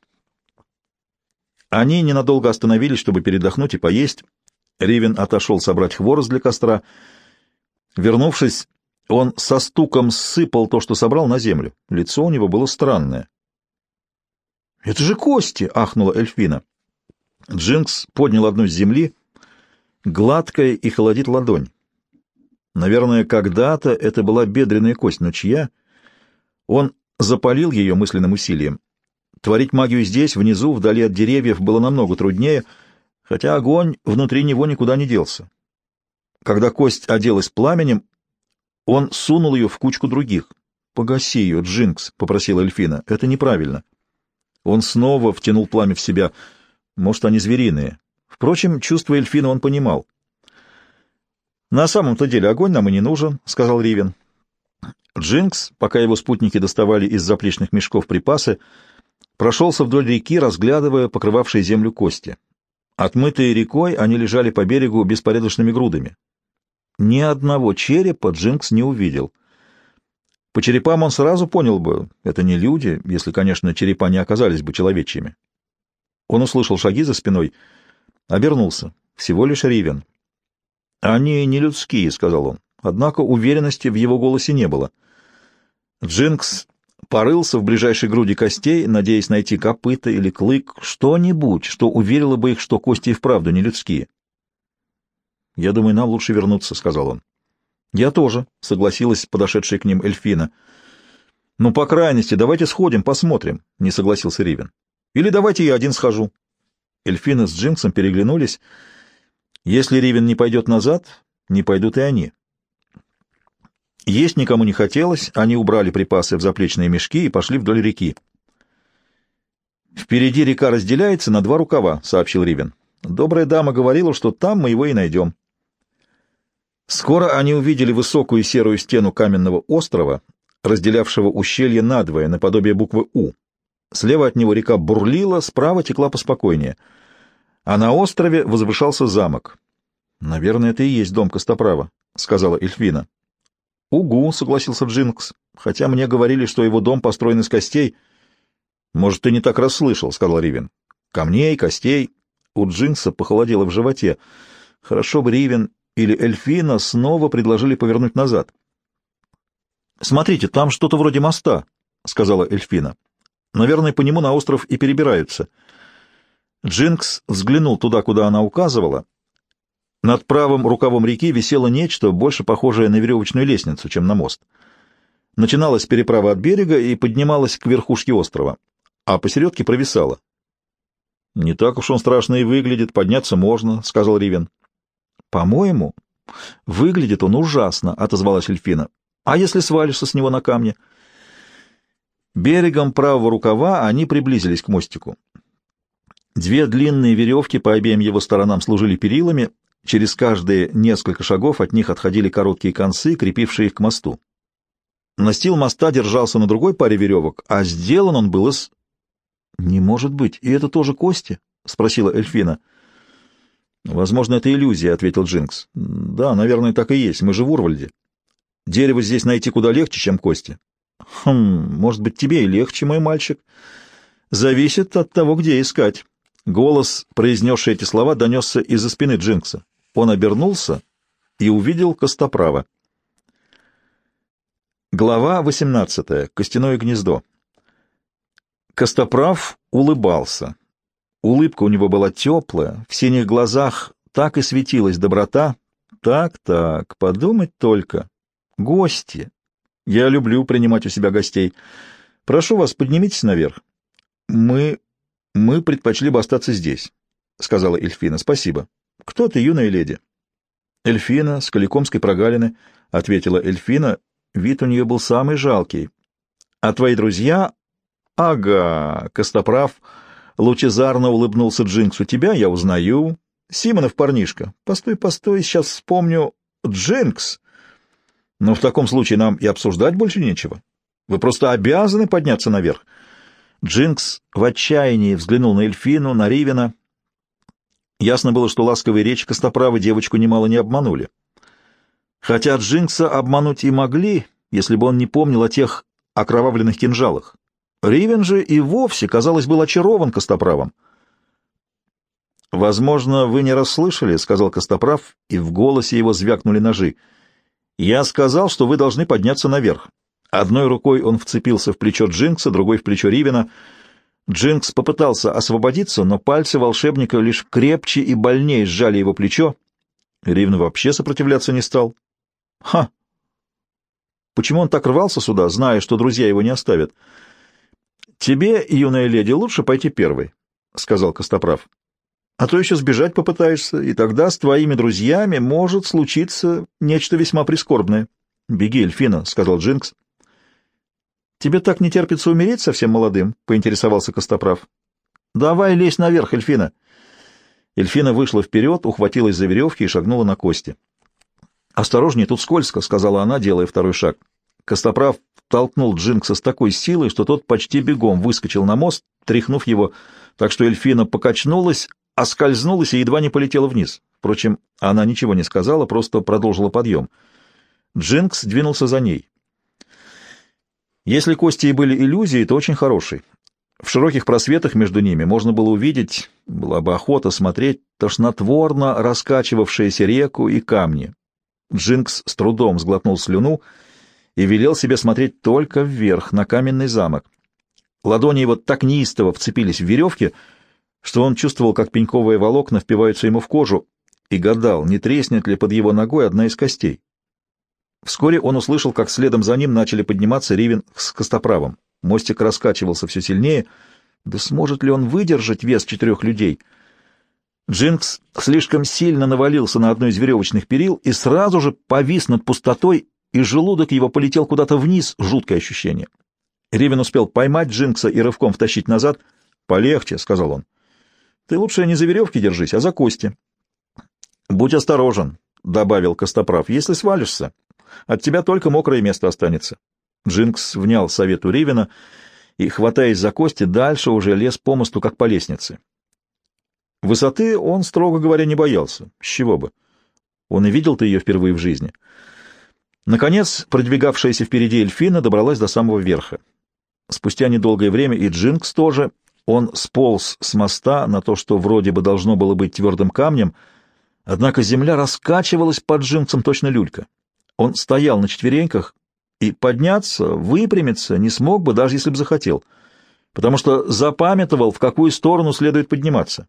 Они ненадолго остановились, чтобы передохнуть и поесть. Ривен отошел собрать хворост для костра. Вернувшись, он со стуком сыпал то, что собрал, на землю. Лицо у него было странное. «Это же кости!» — ахнула Эльфина. Джинкс поднял одну с земли, гладкая и холодит ладонь. Наверное, когда-то это была бедренная кость, но чья? Он запалил ее мысленным усилием. Творить магию здесь, внизу, вдали от деревьев, было намного труднее, хотя огонь внутри него никуда не делся. Когда кость оделась пламенем, он сунул ее в кучку других. «Погаси ее, Джинкс», — попросила Эльфина. «Это неправильно». Он снова втянул пламя в себя. Может, они звериные. Впрочем, чувство Эльфина он понимал. «На самом-то деле огонь нам и не нужен», — сказал Ривен. Джинкс, пока его спутники доставали из заплечных мешков припасы, прошелся вдоль реки, разглядывая покрывавшие землю кости. Отмытые рекой, они лежали по берегу беспорядочными грудами. Ни одного черепа Джинкс не увидел. По черепам он сразу понял бы, это не люди, если, конечно, черепа не оказались бы человечьими. Он услышал шаги за спиной, обернулся. Всего лишь Ривен. «Они не людские», — сказал он. Однако уверенности в его голосе не было. Джинкс порылся в ближайшей груди костей, надеясь найти копыта или клык, что-нибудь, что уверило бы их, что кости и вправду не людские. «Я думаю, нам лучше вернуться», — сказал он. «Я тоже», — согласилась подошедшая к ним Эльфина. «Ну, по крайности, давайте сходим, посмотрим», — не согласился Ривен. «Или давайте я один схожу». Эльфина с Джинксом переглянулись. Если Ривен не пойдет назад, не пойдут и они. Есть никому не хотелось, они убрали припасы в заплечные мешки и пошли вдоль реки. «Впереди река разделяется на два рукава», — сообщил Ривен. «Добрая дама говорила, что там мы его и найдем». Скоро они увидели высокую серую стену каменного острова, разделявшего ущелье надвое, наподобие буквы «У». Слева от него река бурлила, справа текла поспокойнее. А на острове возвышался замок. «Наверное, это и есть дом Костоправа», — сказала Эльфина. «Угу», — согласился Джинкс, — «хотя мне говорили, что его дом построен из костей». «Может, ты не так расслышал», — сказал Ривен. «Камней, костей». У Джинкса похолодело в животе. Хорошо бы Ривен или Эльфина снова предложили повернуть назад. «Смотрите, там что-то вроде моста», — сказала Эльфина. «Наверное, по нему на остров и перебираются». Джинкс взглянул туда, куда она указывала. Над правым рукавом реки висело нечто, больше похожее на веревочную лестницу, чем на мост. Начиналась переправа от берега и поднималась к верхушке острова, а посередке провисала. «Не так уж он страшно и выглядит, подняться можно», — сказал Ривен. «По-моему, выглядит он ужасно», — отозвалась Эльфина. «А если свалишься с него на камни?» Берегом правого рукава они приблизились к мостику. Две длинные веревки по обеим его сторонам служили перилами, через каждые несколько шагов от них отходили короткие концы, крепившие их к мосту. Настил моста держался на другой паре веревок, а сделан он был из... «Не может быть, и это тоже кости?» — спросила Эльфина. «Возможно, это иллюзия», — ответил Джинкс. «Да, наверное, так и есть. Мы же в Урвальде. Дерево здесь найти куда легче, чем кости». «Хм, может быть, тебе и легче, мой мальчик. Зависит от того, где искать». Голос, произнесший эти слова, донесся из-за спины Джинкса. Он обернулся и увидел Костоправа. Глава восемнадцатая. Костяное гнездо. Костоправ улыбался. Улыбка у него была теплая, в синих глазах так и светилась доброта. Так-так, подумать только. Гости. Я люблю принимать у себя гостей. Прошу вас, поднимитесь наверх. Мы... мы предпочли бы остаться здесь, — сказала Эльфина. — Спасибо. — Кто ты, юная леди? — Эльфина, с Каликомской прогалины, — ответила Эльфина. Вид у нее был самый жалкий. — А твои друзья... — Ага, Костоправ лучезарно улыбнулся Джинксу. — Тебя я узнаю. Симонов парнишка. Постой, постой, сейчас вспомню. Джинкс! Но в таком случае нам и обсуждать больше нечего. Вы просто обязаны подняться наверх. Джинкс в отчаянии взглянул на Эльфину, на Ривена. Ясно было, что ласковые речи Костоправа девочку немало не обманули. Хотя Джинкса обмануть и могли, если бы он не помнил о тех окровавленных кинжалах. Ривен же и вовсе, казалось, был очарован Костоправом. «Возможно, вы не расслышали», — сказал Костоправ, и в голосе его звякнули ножи. «Я сказал, что вы должны подняться наверх». Одной рукой он вцепился в плечо Джинкса, другой — в плечо Ривена. Джинкс попытался освободиться, но пальцы волшебника лишь крепче и больнее сжали его плечо. Ривен вообще сопротивляться не стал. «Ха! Почему он так рвался сюда, зная, что друзья его не оставят?» «Тебе, юная леди, лучше пойти первой», — сказал Костоправ. «А то еще сбежать попытаешься, и тогда с твоими друзьями может случиться нечто весьма прискорбное». «Беги, Эльфина», — сказал Джинкс. «Тебе так не терпится умереть совсем молодым?» — поинтересовался Костоправ. «Давай лезь наверх, Эльфина». Эльфина вышла вперед, ухватилась за веревки и шагнула на кости. «Осторожней, тут скользко», — сказала она, делая второй шаг. Костоправ толкнул Джинкса с такой силой, что тот почти бегом выскочил на мост, тряхнув его, так что Эльфина покачнулась, оскользнулась и едва не полетела вниз. Впрочем, она ничего не сказала, просто продолжила подъем. Джинкс двинулся за ней. Если кости и были иллюзией, то очень хорошей. В широких просветах между ними можно было увидеть, была бы охота смотреть, тошнотворно раскачивавшиеся реку и камни. Джинкс с трудом сглотнул слюну и велел себе смотреть только вверх, на каменный замок. Ладони его так неистово вцепились в веревки, что он чувствовал, как пеньковые волокна впиваются ему в кожу, и гадал, не треснет ли под его ногой одна из костей. Вскоре он услышал, как следом за ним начали подниматься Ривен с Костоправом. Мостик раскачивался все сильнее. Да сможет ли он выдержать вес четырех людей? Джинкс слишком сильно навалился на одно из веревочных перил и сразу же повис над пустотой, и желудок его полетел куда-то вниз, жуткое ощущение. Ривен успел поймать Джинкса и рывком втащить назад. «Полегче», — сказал он. «Ты лучше не за веревки держись, а за кости». «Будь осторожен», — добавил Костоправ, — «если свалишься, от тебя только мокрое место останется». Джинкс внял совету Ривена и, хватаясь за кости, дальше уже лез по мосту, как по лестнице. Высоты он, строго говоря, не боялся. С чего бы? Он и видел-то ее впервые в жизни. Наконец, продвигавшаяся впереди Эльфина добралась до самого верха. Спустя недолгое время и Джинкс тоже. Он сполз с моста на то, что вроде бы должно было быть твердым камнем, однако земля раскачивалась под Джинксом точно люлька. Он стоял на четвереньках и подняться, выпрямиться не смог бы, даже если бы захотел, потому что запамятовал, в какую сторону следует подниматься.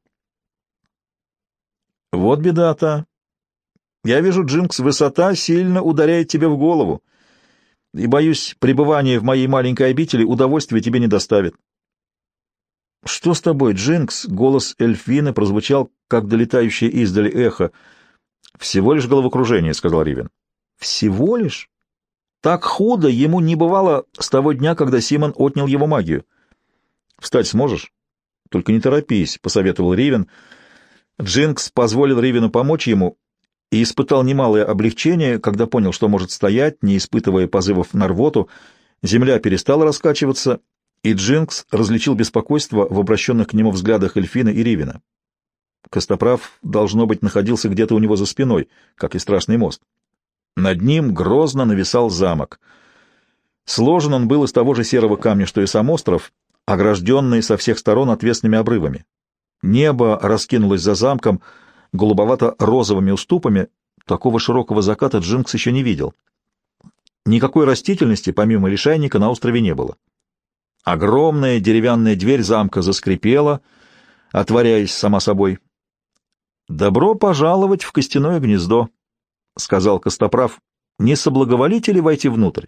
«Вот беда-то. Я вижу, Джинкс, высота сильно ударяет тебе в голову, и, боюсь, пребывание в моей маленькой обители удовольствия тебе не доставит». «Что с тобой, Джинкс?» — голос Эльфины прозвучал, как долетающее издали эхо. «Всего лишь головокружение», — сказал Ривен. «Всего лишь? Так худо ему не бывало с того дня, когда Симон отнял его магию». «Встать сможешь?» «Только не торопись», — посоветовал Ривен. Джинкс позволил Ривену помочь ему и испытал немалое облегчение, когда понял, что может стоять, не испытывая позывов на рвоту. Земля перестала раскачиваться, и Джинкс различил беспокойство в обращенных к нему взглядах Эльфина и Ривена. Костоправ, должно быть, находился где-то у него за спиной, как и страшный мост. Над ним грозно нависал замок. Сложен он был из того же серого камня, что и сам остров, огражденный со всех сторон отвесными обрывами. Небо раскинулось за замком голубовато-розовыми уступами. Такого широкого заката Джинкс еще не видел. Никакой растительности, помимо лишайника, на острове не было. Огромная деревянная дверь замка заскрипела, отворяясь сама собой. «Добро пожаловать в костяное гнездо», — сказал Костоправ. «Не соблаговолите ли войти внутрь?»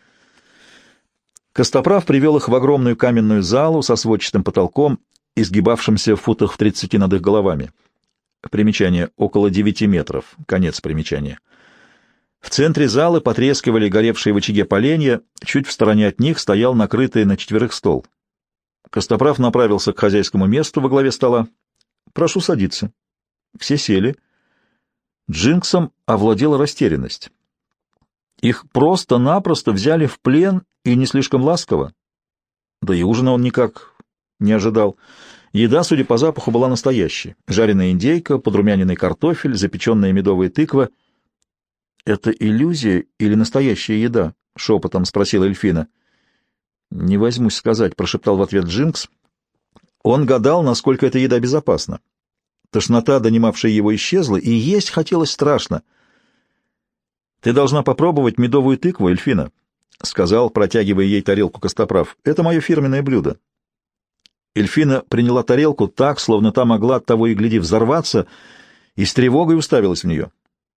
Костоправ привел их в огромную каменную залу со сводчатым потолком, изгибавшимся в футах в тридцати над их головами. Примечание — около девяти метров. Конец примечания. В центре залы потрескивали горевшие в очаге поленья, чуть в стороне от них стоял накрытый на четверых стол. Костоправ направился к хозяйскому месту во главе стола. «Прошу садиться». Все сели. Джинксом овладела растерянность. Их просто-напросто взяли в плен и не слишком ласково. Да и ужина он никак не ожидал. Еда, судя по запаху, была настоящей. Жареная индейка, подрумяненный картофель, запеченная медовая тыква. «Это иллюзия или настоящая еда?» — шепотом спросила Эльфина. «Не возьмусь сказать», — прошептал в ответ Джинкс. Он гадал, насколько эта еда безопасна. Тошнота, донимавшая его, исчезла, и есть хотелось страшно. «Ты должна попробовать медовую тыкву, Эльфина», — сказал, протягивая ей тарелку Костоправ. «Это мое фирменное блюдо». Эльфина приняла тарелку так, словно та могла от того и гляди взорваться, и с тревогой уставилась в нее.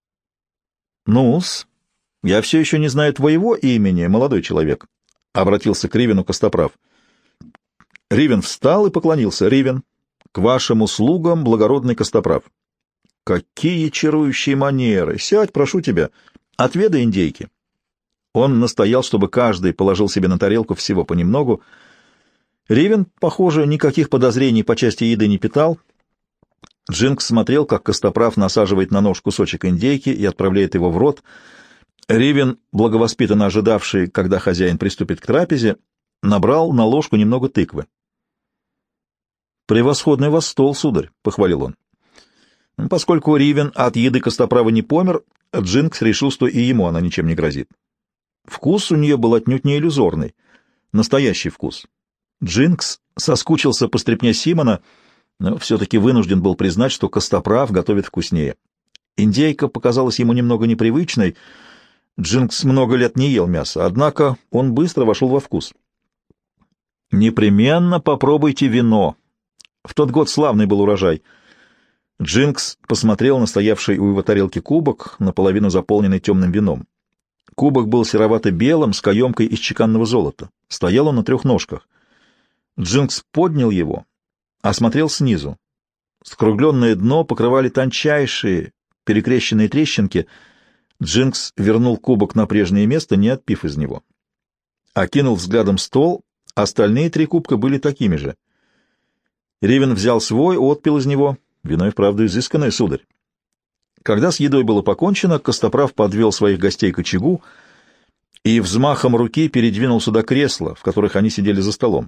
«Ну-с, я все еще не знаю твоего имени, молодой человек», — обратился к Ривену Костоправ. Ривен встал и поклонился. «Ривен, к вашим услугам, благородный Костоправ». «Какие чарующие манеры! Сядь, прошу тебя, отведай индейки». Он настоял, чтобы каждый положил себе на тарелку всего понемногу. Ривен, похоже, никаких подозрений по части еды не питал. Джинкс смотрел, как Костоправ насаживает на нож кусочек индейки и отправляет его в рот. Ривен, благовоспитанно ожидавший, когда хозяин приступит к трапезе, набрал на ложку немного тыквы. «Превосходный у вас стол, сударь», — похвалил он. Поскольку Ривен от еды Костоправа не помер, Джинкс решил, что и ему она ничем не грозит. Вкус у нее был отнюдь не иллюзорный, настоящий вкус. Джинкс соскучился по стряпне Симона, но все-таки вынужден был признать, что Костоправ готовит вкуснее. Индейка показалась ему немного непривычной, Джинкс много лет не ел мяса, однако он быстро вошел во вкус. «Непременно попробуйте вино. В тот год славный был урожай». Джинкс посмотрел на стоявший у его тарелки кубок, наполовину заполненный темным вином. Кубок был серовато-белым, с каемкой из чеканного золота. Стоял он на трех ножках. Джинкс поднял его, осмотрел снизу. Скругленное дно покрывали тончайшие, перекрещенные трещинки. Джинкс вернул кубок на прежнее место, не отпив из него. Окинул взглядом стол, остальные три кубка были такими же. Ривен взял свой, отпил из него. Вино и вправду изысканное, сударь. Когда с едой было покончено, Костоправ подвел своих гостей к очагу и взмахом руки передвинул сюда кресла, в которых они сидели за столом.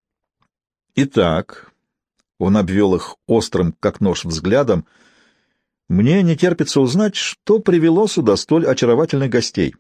Итак, он обвел их острым, как нож, взглядом. Мне не терпится узнать, что привело сюда столь очаровательных гостей.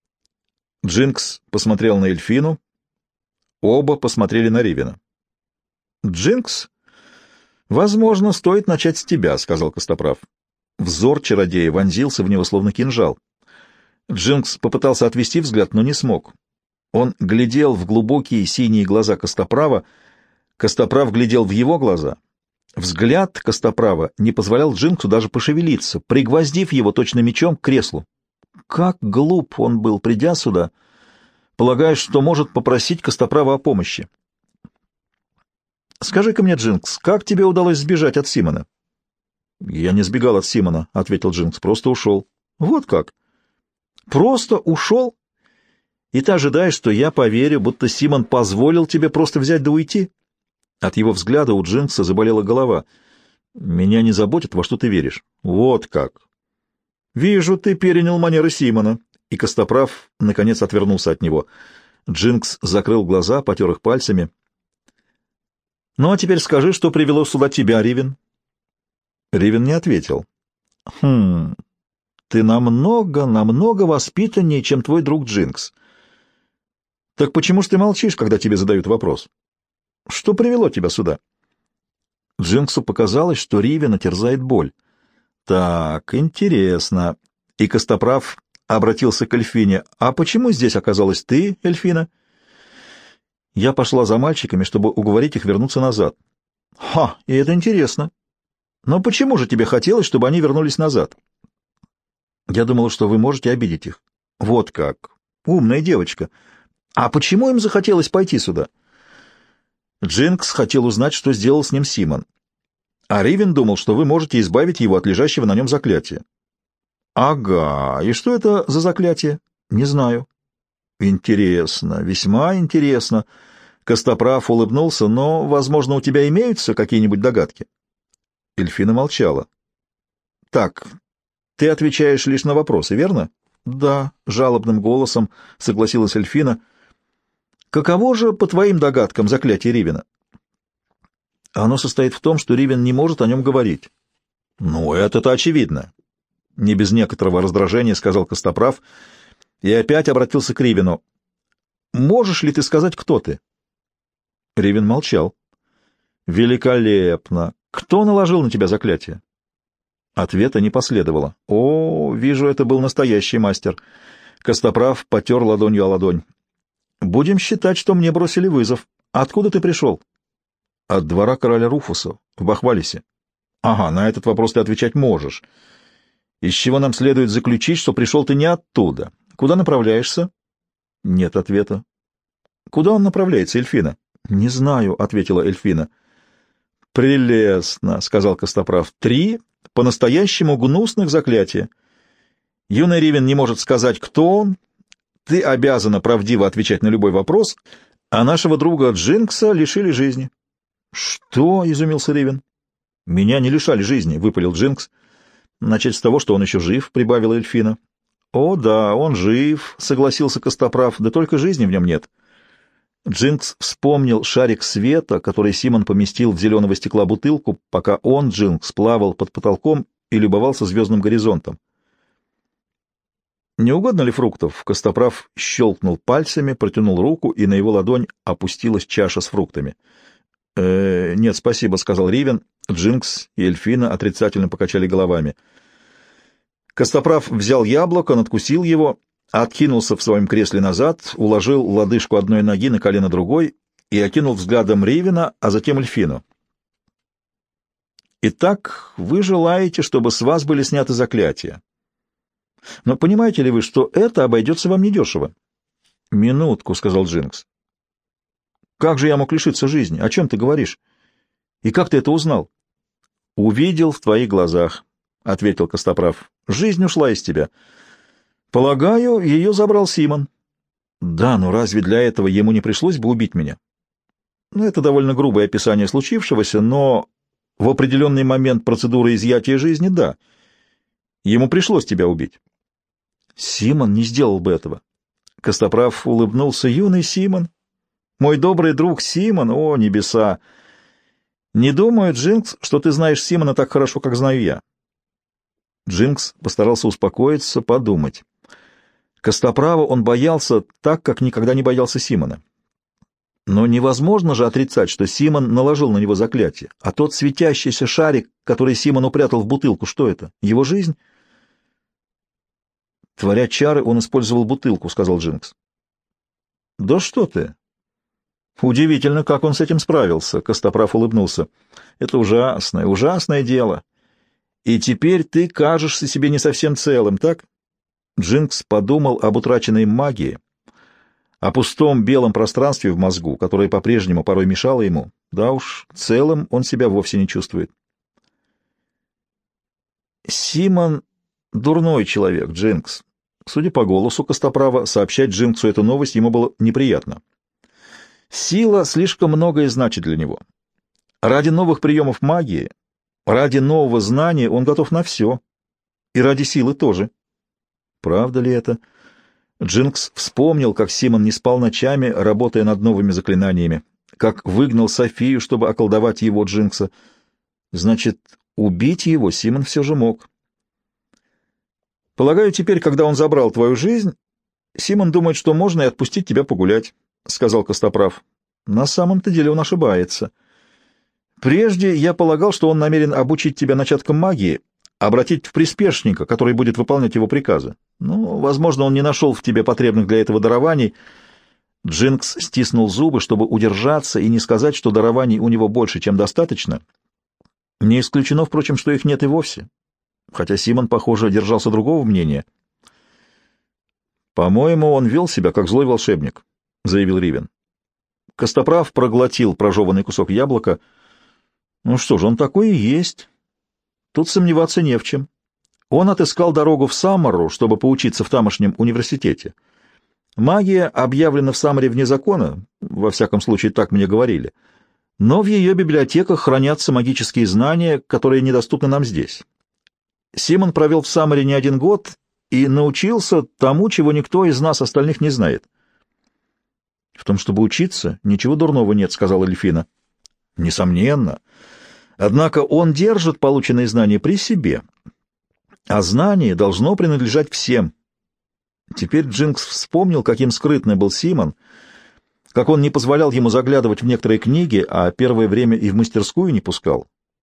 Джинкс посмотрел на Эльфину. Оба посмотрели на Ривена. Джинкс, возможно, стоит начать с тебя, — сказал Костоправ. Взор чародея вонзился в него, словно кинжал. Джинкс попытался отвести взгляд, но не смог. Он глядел в глубокие синие глаза Костоправа. Костоправ глядел в его глаза. Взгляд Костоправа не позволял Джинксу даже пошевелиться, пригвоздив его точно мечом к креслу. Как глуп он был, придя сюда, полагая, что может попросить Костоправа о помощи. «Скажи-ка мне, Джинкс, как тебе удалось сбежать от Симона?» «Я не сбегал от Симона», — ответил Джинкс, — «просто ушел». «Вот как? Просто ушел? И ты ожидаешь, что я поверю, будто Симон позволил тебе просто взять да уйти?» От его взгляда у Джинкса заболела голова. «Меня не заботит, во что ты веришь». «Вот как? Вижу, ты перенял манеры Симона». И Костоправ, наконец, отвернулся от него. Джинкс закрыл глаза, потер их пальцами. «Ну, а теперь скажи, что привело сюда тебя, Ривен?» Ривен не ответил. «Хм, ты намного, намного воспитаннее, чем твой друг Джинкс. Так почему ж ты молчишь, когда тебе задают вопрос? Что привело тебя сюда?» Джинксу показалось, что Ривена терзает боль. «Так, интересно». И Костоправ обратился к Эльфине. «А почему здесь оказалась ты, Эльфина?» «Я пошла за мальчиками, чтобы уговорить их вернуться назад». «Ха, и это интересно. Но почему же тебе хотелось, чтобы они вернулись назад?» «Я думала, что вы можете обидеть их». «Вот как. Умная девочка. А почему им захотелось пойти сюда?» Джинкс хотел узнать, что сделал с ним Симон. А Ривен думал, что вы можете избавить его от лежащего на нем заклятия. «Ага. И что это за заклятие?» «Не знаю». «Интересно, весьма интересно». Костоправ улыбнулся. «Но, возможно, у тебя имеются какие-нибудь догадки?» Эльфина молчала. «Так, ты отвечаешь лишь на вопросы, верно?» «Да», — жалобным голосом согласилась Эльфина. «Каково же, по твоим догадкам, заклятие Ривена?» «Оно состоит в том, что Ривен не может о нем говорить». «Ну, это-то очевидно», — не без некоторого раздражения сказал Костоправ и опять обратился к Ривену. «Можешь ли ты сказать, кто ты?» Ривен молчал. «Великолепно! Кто наложил на тебя заклятие?» Ответа не последовало. «О, вижу, это был настоящий мастер». Костоправ потер ладонью о ладонь. «Будем считать, что мне бросили вызов. Откуда ты пришел?» «От двора короля Руфуса, в Бахвалисе». «Ага, на этот вопрос ты отвечать можешь. Из чего нам следует заключить, что пришел ты не оттуда. Куда направляешься?» «Нет ответа». «Куда он направляется, Эльфина?» «Не знаю», — ответила Эльфина. «Прелестно», — сказал Костоправ. «Три по-настоящему гнусных заклятия. Юный Ривен не может сказать, кто он. Ты обязана правдиво отвечать на любой вопрос, а нашего друга Джинкса лишили жизни». «Что?» — изумился Ривен. «Меня не лишали жизни», — выпалил Джинкс. «Начать с того, что он еще жив», — прибавила Эльфина. «О, да, он жив», — согласился Костоправ, — «да только жизни в нем нет». Джинкс вспомнил шарик света, который Симон поместил в зеленого стекла бутылку, пока он, Джинкс, плавал под потолком и любовался звездным горизонтом. «Не угодно ли фруктов?» Костоправ щелкнул пальцами, протянул руку, и на его ладонь опустилась чаша с фруктами. «Э, «Нет, спасибо», — сказал Ривен. Джинкс и Эльфина отрицательно покачали головами. Костоправ взял яблоко, надкусил его откинулся в своем кресле назад, уложил лодыжку одной ноги на колено другой и окинул взглядом Ривена, а затем Эльфину. «Итак, вы желаете, чтобы с вас были сняты заклятия. Но понимаете ли вы, что это обойдется вам недешево?» «Минутку», — сказал Джинкс. «Как же я мог лишиться жизни? О чем ты говоришь? И как ты это узнал?» «Увидел в твоих глазах», — ответил Костоправ. «Жизнь ушла из тебя. Полагаю, ее забрал Симон». «Да, но разве для этого ему не пришлось бы убить меня?» «Ну, это довольно грубое описание случившегося, но в определенный момент процедуры изъятия жизни — да. Ему пришлось тебя убить». «Симон не сделал бы этого». Костоправ улыбнулся. «Юный Симон, мой добрый друг Симон, о, небеса! Не думаю, Джинкс, что ты знаешь Симона так хорошо, как знаю я». Джинкс постарался успокоиться, подумать. Костоправа он боялся так, как никогда не боялся Симона. Но невозможно же отрицать, что Симон наложил на него заклятие. А тот светящийся шарик, который Симон упрятал в бутылку, что это? Его жизнь? Творя чары, он использовал бутылку, — сказал Джинкс. Да что ты! Удивительно, как он с этим справился, — Костоправ улыбнулся. Это ужасное, ужасное дело. И теперь ты кажешься себе не совсем целым, так? Джинкс подумал об утраченной магии, о пустом белом пространстве в мозгу, которое по-прежнему порой мешало ему. Да уж, целым он себя вовсе не чувствует. Симон — дурной человек, Джинкс. Судя по голосу Костоправа, сообщать Джинксу эту новость ему было неприятно. Сила слишком многое значит для него. Ради новых приемов магии, ради нового знания он готов на все. И ради силы тоже. Правда ли это? Джинкс вспомнил, как Симон не спал ночами, работая над новыми заклинаниями, как выгнал Софию, чтобы околдовать его, Джинкса. Значит, убить его Симон все же мог. Полагаю, теперь, когда он забрал твою жизнь, Симон думает, что можно и отпустить тебя погулять, — сказал Костоправ. На самом-то деле он ошибается. Прежде я полагал, что он намерен обучить тебя начаткам магии, обратить в приспешника, который будет выполнять его приказы. Но, возможно, он не нашел в тебе потребных для этого дарований. Джинкс стиснул зубы, чтобы удержаться и не сказать, что дарований у него больше, чем достаточно. Не исключено, впрочем, что их нет и вовсе. Хотя Симон, похоже, держался другого мнения. «По-моему, он вел себя, как злой волшебник», — заявил Ривен. Костоправ проглотил прожеванный кусок яблока. «Ну что же, он такой и есть. Тут сомневаться не в чем. Он отыскал дорогу в Саммару, чтобы поучиться в тамошнем университете. Магия объявлена в Саммаре вне закона, во всяком случае так мне говорили, но в ее библиотеках хранятся магические знания, которые недоступны нам здесь. Симон провел в Саммаре не один год и научился тому, чего никто из нас остальных не знает». «В том, чтобы учиться, ничего дурного нет», — сказала Эльфина. «Несомненно. Однако он держит полученные знания при себе, а знание должно принадлежать всем». Теперь Джинкс вспомнил, каким скрытным был Симон, как он не позволял ему заглядывать в некоторые книги, а первое время и в мастерскую не пускал.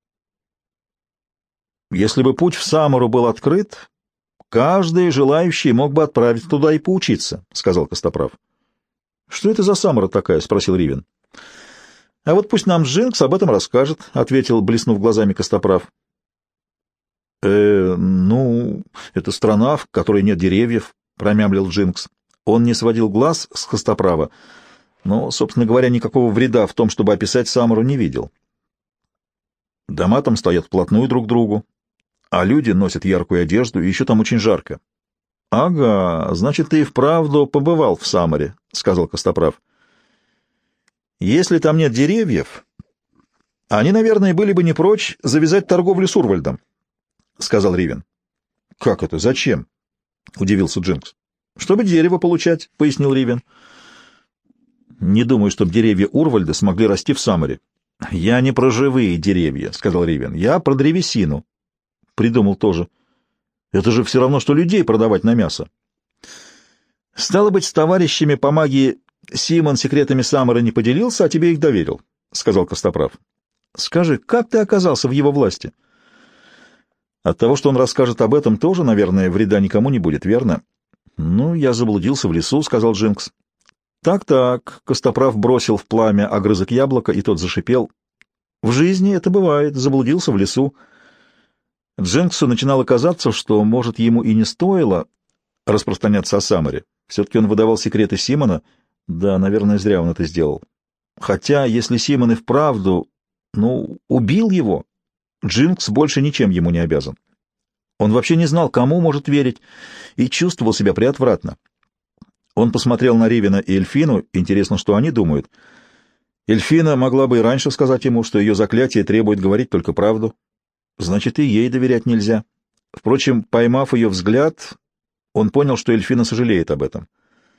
Если бы путь в Самару был открыт, каждый желающий мог бы отправиться туда и поучиться, — сказал Костоправ. — Что это за Самара такая? — спросил Ривен. — А вот пусть нам Джинкс об этом расскажет, — ответил, блеснув глазами Костоправ. — Э, ну, это страна, в которой нет деревьев, — промямлил Джинкс. Он не сводил глаз с Костоправа, но, собственно говоря, никакого вреда в том, чтобы описать Самару, не видел. Дома там стоят вплотную друг к другу, а люди носят яркую одежду, и еще там очень жарко. — Ага, значит, ты и вправду побывал в Самаре, — сказал Костоправ. — Если там нет деревьев, они, наверное, были бы не прочь завязать торговлю с Урвальдом, — сказал Ривен. — Как это? Зачем? — удивился Джинкс. — Чтобы дерево получать, — пояснил Ривен. — Не думаю, чтобы деревья Урвальда смогли расти в Самаре. — Я не про живые деревья, — сказал Ривен. — Я про древесину. Придумал тоже. Это же все равно, что людей продавать на мясо. Стало быть, с товарищами по магии Симон секретами Самары не поделился, а тебе их доверил, — сказал Костоправ. Скажи, как ты оказался в его власти? От того, что он расскажет об этом, тоже, наверное, вреда никому не будет, верно? «Ну, я заблудился в лесу», — сказал Джинкс. «Так-так», — Костоправ бросил в пламя огрызок яблока, и тот зашипел. «В жизни это бывает, заблудился в лесу». Джинксу начинало казаться, что, может, ему и не стоило распространяться о Саммере. Все-таки он выдавал секреты Симона. Да, наверное, зря он это сделал. Хотя, если Симон и вправду, ну, убил его, Джинкс больше ничем ему не обязан. Он вообще не знал, кому может верить, и чувствовал себя приотвратно. Он посмотрел на Ривена и Эльфину, интересно, что они думают. Эльфина могла бы и раньше сказать ему, что ее заклятие требует говорить только правду. Значит, и ей доверять нельзя. Впрочем, поймав ее взгляд, он понял, что Эльфина сожалеет об этом.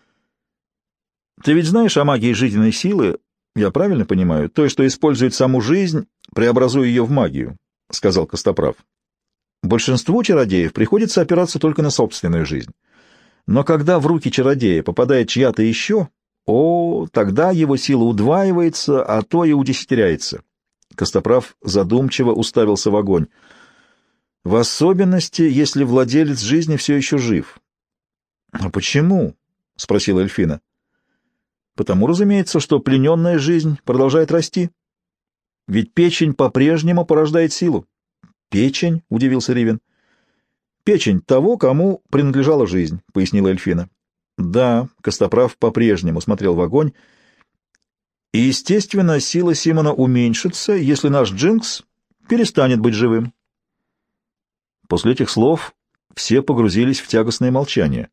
«Ты ведь знаешь о магии жизненной силы, я правильно понимаю, той, что использует саму жизнь, преобразуя ее в магию», — сказал Костоправ. «Большинству чародеев приходится опираться только на собственную жизнь. Но когда в руки чародея попадает чья-то еще, о, тогда его сила удваивается, а то и удесятеряется». Костоправ задумчиво уставился в огонь. «В особенности, если владелец жизни все еще жив». «А почему?» — спросила Эльфина. «Потому, разумеется, что плененная жизнь продолжает расти. Ведь печень по-прежнему порождает силу». «Печень?» — удивился Ривен. «Печень того, кому принадлежала жизнь», — пояснила Эльфина. «Да», — Костоправ по-прежнему смотрел в огонь, — «и, естественно, сила Симона уменьшится, если наш Джинкс перестанет быть живым». После этих слов все погрузились в тягостное молчание.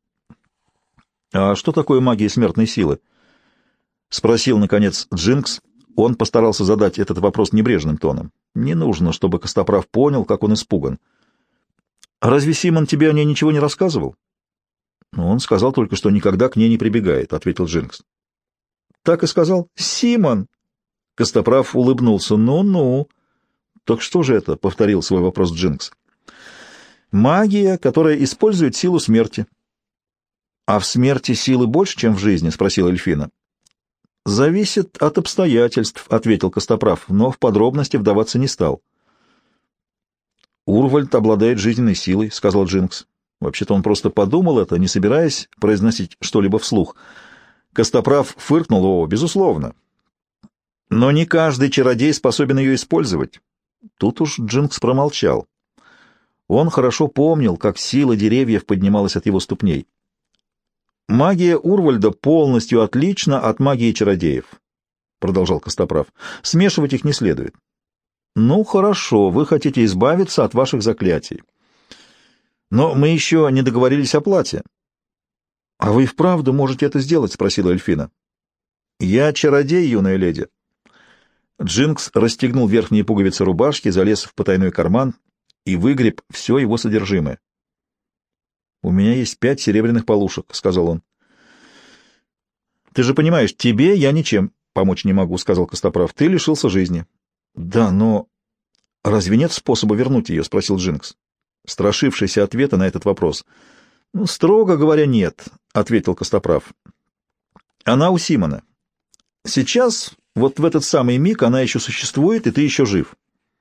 «А что такое магия смертной силы?» — спросил, наконец, Джинкс. Он постарался задать этот вопрос небрежным тоном. Не нужно, чтобы Костоправ понял, как он испуган. «Разве Симон тебе о ней ничего не рассказывал?» «Он сказал только, что никогда к ней не прибегает», — ответил Джинкс. «Так и сказал? Симон!» Костоправ улыбнулся. «Ну-ну». «Так что же это?» — повторил свой вопрос Джинкс. «Магия, которая использует силу смерти». «А в смерти силы больше, чем в жизни?» — спросила Эльфина. «Зависит от обстоятельств», — ответил Костоправ, но в подробности вдаваться не стал. «Урвальд обладает жизненной силой», — сказал Джинкс. Вообще-то он просто подумал это, не собираясь произносить что-либо вслух. Костоправ фыркнул: «О, безусловно. Но не каждый чародей способен ее использовать». Тут уж Джинкс промолчал. Он хорошо помнил, как сила деревьев поднималась от его ступней. «Магия Урвальда полностью отлична от магии чародеев», — продолжал Костоправ. «Смешивать их не следует». «Ну, хорошо, вы хотите избавиться от ваших заклятий. Но мы еще не договорились о плате». «А вы и вправду можете это сделать?» — спросила Эльфина. «Я чародей, юная леди». Джинкс расстегнул верхние пуговицы рубашки, залез в потайной карман и выгреб все его содержимое. «У меня есть пять серебряных полушек», — сказал он. «Ты же понимаешь, тебе я ничем помочь не могу», — сказал Костоправ. «Ты лишился жизни». «Да, но разве нет способа вернуть ее?» — спросил Джинкс, страшившийся ответа на этот вопрос. «Ну, строго говоря, нет», — ответил Костоправ. «Она у Симона. Сейчас, вот в этот самый миг, она еще существует, и ты еще жив».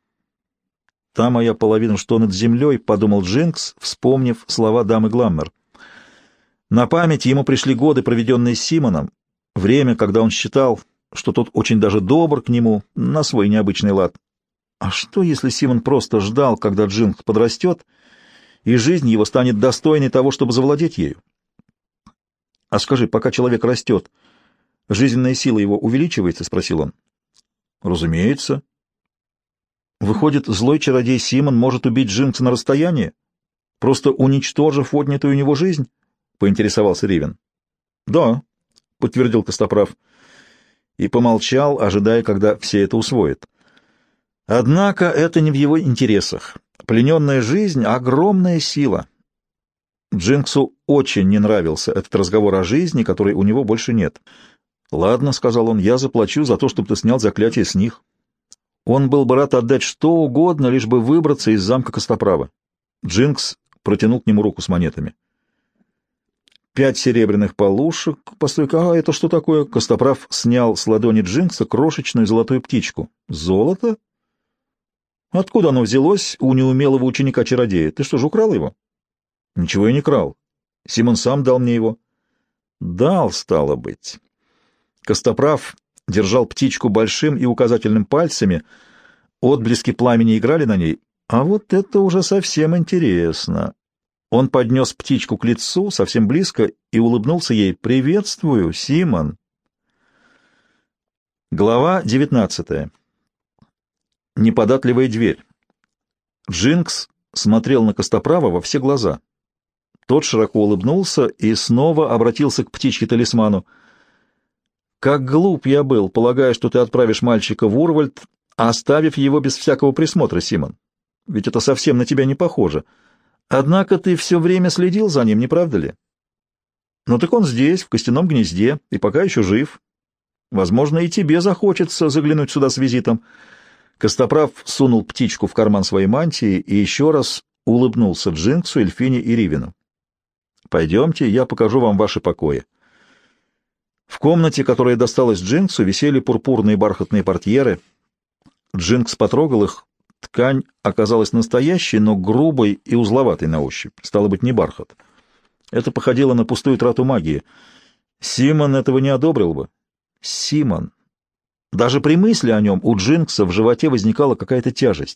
«Та моя половина, что над землей», — подумал Джинкс, вспомнив слова дамы Гламмер. На память ему пришли годы, проведенные с Симоном, время, когда он считал, что тот очень даже добр к нему, на свой необычный лад. А что, если Симон просто ждал, когда Джинкс подрастет, и жизнь его станет достойной того, чтобы завладеть ею? «А скажи, пока человек растет, жизненная сила его увеличивается?» — спросил он. «Разумеется». «Выходит, злой чародей Симон может убить Джинкса на расстоянии, просто уничтожив отнятую у него жизнь?» — поинтересовался Ривен. «Да», — подтвердил Костоправ, и помолчал, ожидая, когда все это усвоят. Однако это не в его интересах. Плененная жизнь — огромная сила. Джинксу очень не нравился этот разговор о жизни, которой у него больше нет. «Ладно», — сказал он, — «я заплачу за то, чтобы ты снял заклятие с них». Он был бы рад отдать что угодно, лишь бы выбраться из замка Костоправа. Джинкс протянул к нему руку с монетами. «Пять серебряных полушек. Постой-ка, а это что такое?» Костоправ снял с ладони Джинкса крошечную золотую птичку. «Золото? Откуда оно взялось у неумелого ученика-чародея? Ты что же, украл его?» «Ничего я не крал. Симон сам дал мне его. Дал, стало быть. Костоправ держал птичку большим и указательным пальцами, отблески пламени играли на ней. А вот это уже совсем интересно. Он поднес птичку к лицу, совсем близко, и улыбнулся ей. «Приветствую, Симон!» Глава девятнадцатая. Неподатливая дверь. Джинкс смотрел на Костоправа во все глаза. Тот широко улыбнулся и снова обратился к птичке-талисману. «Как глуп я был, полагая, что ты отправишь мальчика в Урвальд, оставив его без всякого присмотра, Симон. Ведь это совсем на тебя не похоже. Однако ты все время следил за ним, не правда ли? Ну так он здесь, в костяном гнезде, и пока еще жив. Возможно, и тебе захочется заглянуть сюда с визитом». Костоправ сунул птичку в карман своей мантии и еще раз улыбнулся Джинксу, Эльфине и Ривину. «Пойдемте, я покажу вам ваши покои». В комнате, которая досталась Джинксу, висели пурпурные бархатные портьеры. Джинкс потрогал их. Ткань оказалась настоящей, но грубой и узловатой на ощупь. Стало быть, не бархат. Это походило на пустую трату магии. Симон этого не одобрил бы. Симон. Даже при мысли о нем у Джинкса в животе возникала какая-то тяжесть.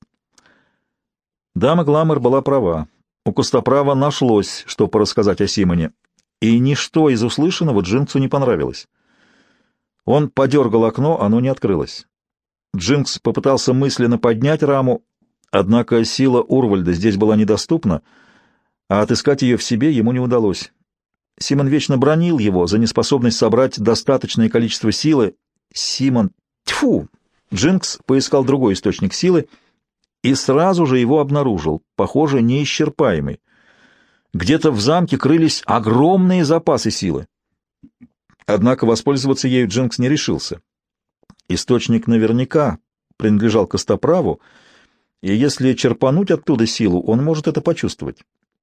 Дама Гламор была права. У Костоправа нашлось, что порассказать о Симоне, и ничто из услышанного Джинксу не понравилось. Он подергал окно, оно не открылось. Джинкс попытался мысленно поднять раму, однако сила Урвальда здесь была недоступна, а отыскать ее в себе ему не удалось. Симон вечно бранил его за неспособность собрать достаточное количество силы. Симон... Тьфу! Джинкс поискал другой источник силы и сразу же его обнаружил, похоже, неисчерпаемый. Где-то в замке крылись огромные запасы силы. Однако воспользоваться ею Джинкс не решился. Источник наверняка принадлежал Костоправу, и если черпануть оттуда силу, он может это почувствовать.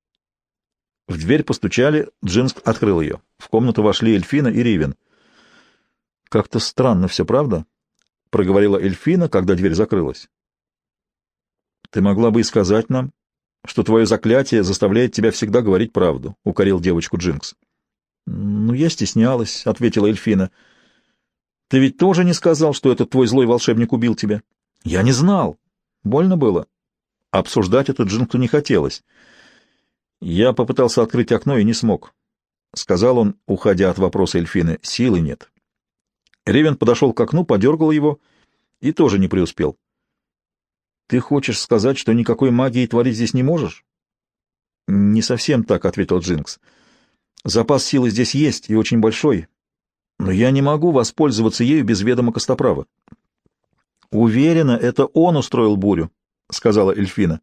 В дверь постучали, Джинкс открыл ее. В комнату вошли Эльфина и Ривен. «Как-то странно все, правда?» — проговорила Эльфина, когда дверь закрылась. «Ты могла бы и сказать нам, что твое заклятие заставляет тебя всегда говорить правду», — укорил девочку Джинкс. «Ну, я стеснялась», — ответила Эльфина. «Ты ведь тоже не сказал, что этот твой злой волшебник убил тебя?» «Я не знал. Больно было». Обсуждать это Джинксу не хотелось. «Я попытался открыть окно и не смог», — сказал он, уходя от вопроса Эльфины. «Силы нет». Ривен подошел к окну, подергал его и тоже не преуспел. «Ты хочешь сказать, что никакой магии творить здесь не можешь?» «Не совсем так», — ответил Джинкс. «Запас силы здесь есть и очень большой, но я не могу воспользоваться ею без ведома Костоправа». «Уверена, это он устроил бурю», — сказала Эльфина.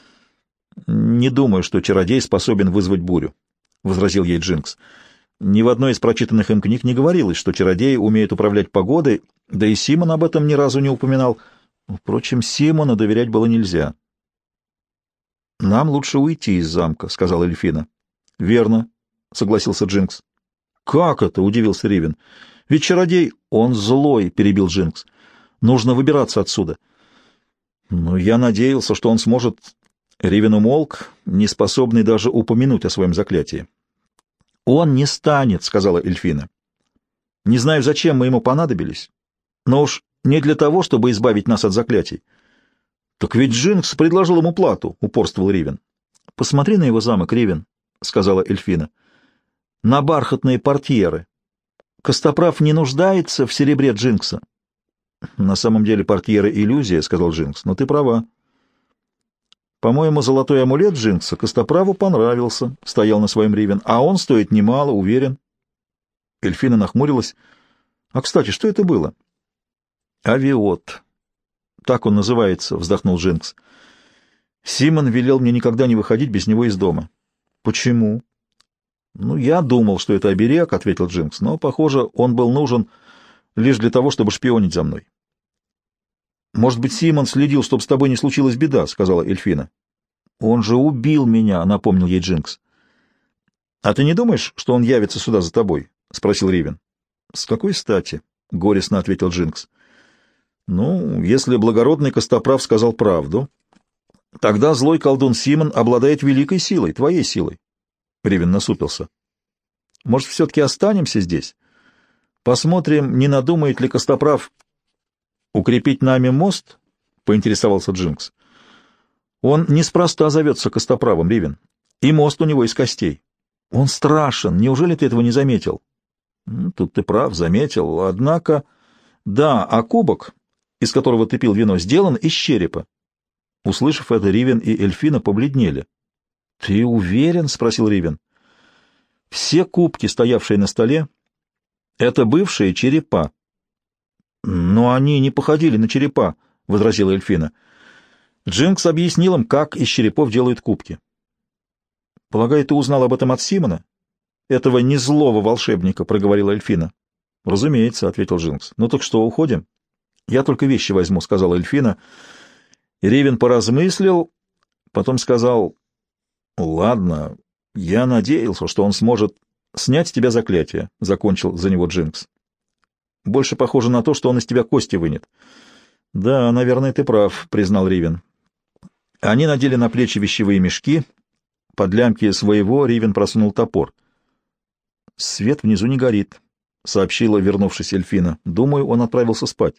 «Не думаю, что чародей способен вызвать бурю», — возразил ей Джинкс. «Ни в одной из прочитанных им книг не говорилось, что чародеи умеют управлять погодой, да и Симон об этом ни разу не упоминал. Впрочем, Симону доверять было нельзя». «Нам лучше уйти из замка», — сказала Эльфина. «Верно», — согласился Джинкс. «Как это?» — удивился Ривен. «Ведь чародей...» «Он злой», — перебил Джинкс. «Нужно выбираться отсюда». «Но я надеялся, что он сможет...» Ривен умолк, не способный даже упомянуть о своем заклятии. «Он не станет», — сказала Эльфина. «Не знаю, зачем мы ему понадобились, но уж не для того, чтобы избавить нас от заклятий». «Так ведь Джинкс предложил ему плату», — упорствовал Ривен. «Посмотри на его замок, Ривен», — сказала Эльфина. «На бархатные портьеры. Костоправ не нуждается в серебре Джинкса». «На самом деле портьеры — иллюзия», — сказал Джинкс, — «но ты права». «По-моему, золотой амулет Джинкса Костоправу понравился», — стоял на своем Ривен, — «а он стоит немало, уверен». Эльфина нахмурилась. «А, кстати, что это было?» «Авиот. Так он называется», — вздохнул Джинкс. «Симон велел мне никогда не выходить без него из дома». «Почему?» «Ну, я думал, что это оберег», — ответил Джинкс, — «но, похоже, он был нужен лишь для того, чтобы шпионить за мной». «Может быть, Симон следил, чтобы с тобой не случилась беда», — сказала Эльфина. «Он же убил меня», — напомнил ей Джинкс. «А ты не думаешь, что он явится сюда за тобой?» — спросил Ривен. «С какой стати?» — горестно ответил Джинкс. «Ну, если благородный Костоправ сказал правду, тогда злой колдун Симон обладает великой силой, твоей силой». Ривен насупился. Может, все-таки останемся здесь? Посмотрим, не надумает ли Костоправ укрепить нами мост?» — поинтересовался Джинкс. «Он неспроста зовется Костоправом, Ривен, и мост у него из костей. Он страшен, неужели ты этого не заметил?» «Ну, тут ты прав, заметил, однако...» «Да, а кубок, из которого ты пил вино, сделан из черепа». Услышав это, Ривен и Эльфина побледнели. «Ты уверен?» — спросил Ривен. «Все кубки, стоявшие на столе, — это бывшие черепа». «Но они не походили на черепа», — возразила Эльфина. Джинкс объяснил им, как из черепов делают кубки. «Полагаю, ты узнал об этом от Симона?» «Этого не злого волшебника», — проговорила Эльфина. «Разумеется», — ответил Джинкс. «Ну так что, уходим?» «Я только вещи возьму», — сказала Эльфина. И Ривен поразмыслил, потом сказал: «Ладно, я надеялся, что он сможет снять с тебя заклятие», — закончил за него Джинкс. «Больше похоже на то, что он из тебя кости вынет». «Да, наверное, ты прав», — признал Ривен. Они надели на плечи вещевые мешки. Под лямки своего Ривен просунул топор. «Свет внизу не горит», — сообщила, вернувшись Эльфина. «Думаю, он отправился спать».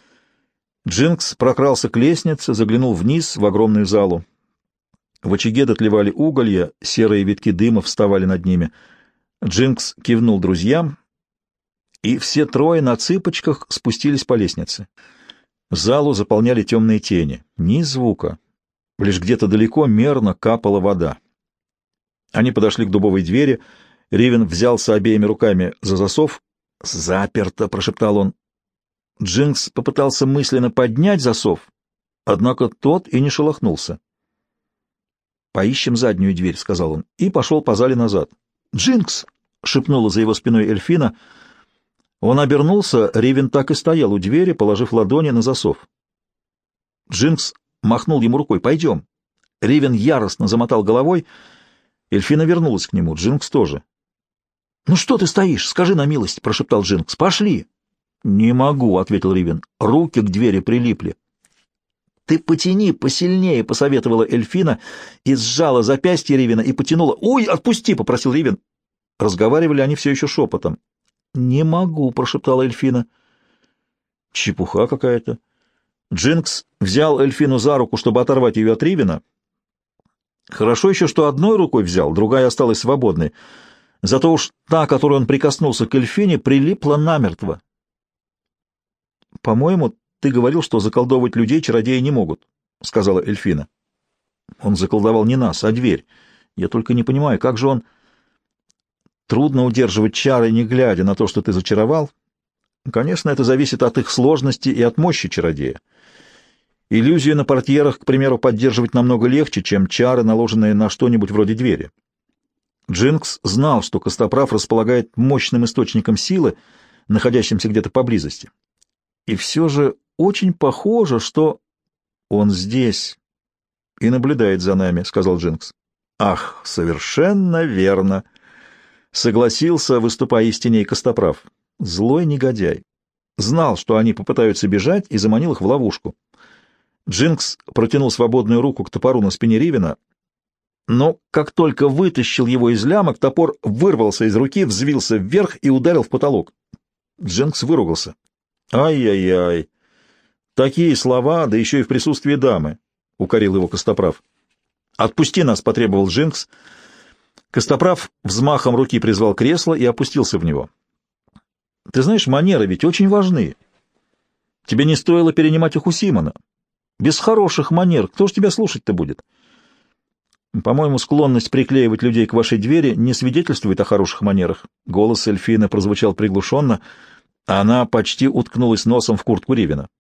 Джинкс прокрался к лестнице, заглянул вниз в огромную залу. В очаге дотлевали уголья, серые витки дыма вставали над ними. Джинкс кивнул друзьям, и все трое на цыпочках спустились по лестнице. Залу заполняли темные тени. Ни звука. Лишь где-то далеко мерно капала вода. Они подошли к дубовой двери. Ривен взялся обеими руками за засов. «Заперто!» — прошептал он. Джинкс попытался мысленно поднять засов, однако тот и не шелохнулся. «Поищем заднюю дверь», — сказал он, и пошел по зале назад. «Джинкс!» — шепнула за его спиной Эльфина. Он обернулся, Ривен так и стоял у двери, положив ладони на засов. Джинкс махнул ему рукой: «Пойдем». Ривен яростно замотал головой. Эльфина вернулась к нему, Джинкс тоже. «Ну что ты стоишь? Скажи на милость», — прошептал Джинкс. «Пошли». «Не могу», — ответил Ривен. Руки к двери прилипли. «Ты потяни посильнее», — посоветовала Эльфина, и сжала запястье Ривена и потянула. «Ой, отпусти», — попросил Ривен. Разговаривали они все еще шепотом. «Не могу», — прошептала Эльфина. «Чепуха какая-то». Джинкс взял Эльфину за руку, чтобы оторвать ее от Ривена. Хорошо еще, что одной рукой взял, другая осталась свободной. Зато уж та, которой он прикоснулся к Эльфине, прилипла намертво. «По-моему, ты говорил, что заколдовывать людей чародеи не могут», — сказала Эльфина. «Он заколдовал не нас, а дверь. Я только не понимаю, как же он...» «Трудно удерживать чары, не глядя на то, что ты зачаровал. Конечно, это зависит от их сложности и от мощи чародея. Иллюзию на портьерах, к примеру, поддерживать намного легче, чем чары, наложенные на что-нибудь вроде двери». Джинкс знал, что Костоправ располагает мощным источником силы, находящимся где-то поблизости. И все же очень похоже, что он здесь и наблюдает за нами, — сказал Джинкс. — Ах, совершенно верно, — согласился, выступая из теней Костоправ. Злой негодяй. Знал, что они попытаются бежать, и заманил их в ловушку. Джинкс протянул свободную руку к топору на спине Ривена, но как только вытащил его из лямок, топор вырвался из руки, взвился вверх и ударил в потолок. Джинкс выругался. «Ай-яй-яй! Такие слова, да еще и в присутствии дамы!» — укорил его Костоправ. «Отпусти нас!» — потребовал Джинкс. Костоправ взмахом руки призвал кресло и опустился в него. «Ты знаешь, манеры ведь очень важны. Тебе не стоило перенимать их у Симона. Без хороших манер кто ж тебя слушать-то будет? По-моему, склонность приклеивать людей к вашей двери не свидетельствует о хороших манерах». Голос Эльфины прозвучал приглушенно, а она почти уткнулась носом в куртку Ривена.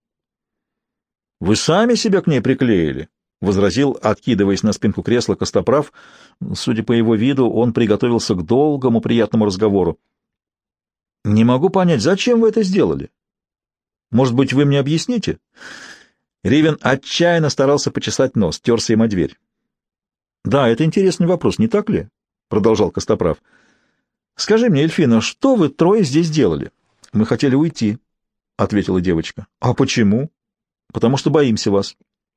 «Вы сами себя к ней приклеили», — возразил, откидываясь на спинку кресла, Костоправ. Судя по его виду, он приготовился к долгому приятному разговору. «Не могу понять, зачем вы это сделали? Может быть, вы мне объясните?» Ривен отчаянно старался почесать нос, терся им о дверь. «Да, это интересный вопрос, не так ли?» — продолжал Костоправ. «Скажи мне, Эльфина, что вы трое здесь делали?» «Мы хотели уйти», — ответила девочка. «А почему?» «Потому что боимся вас».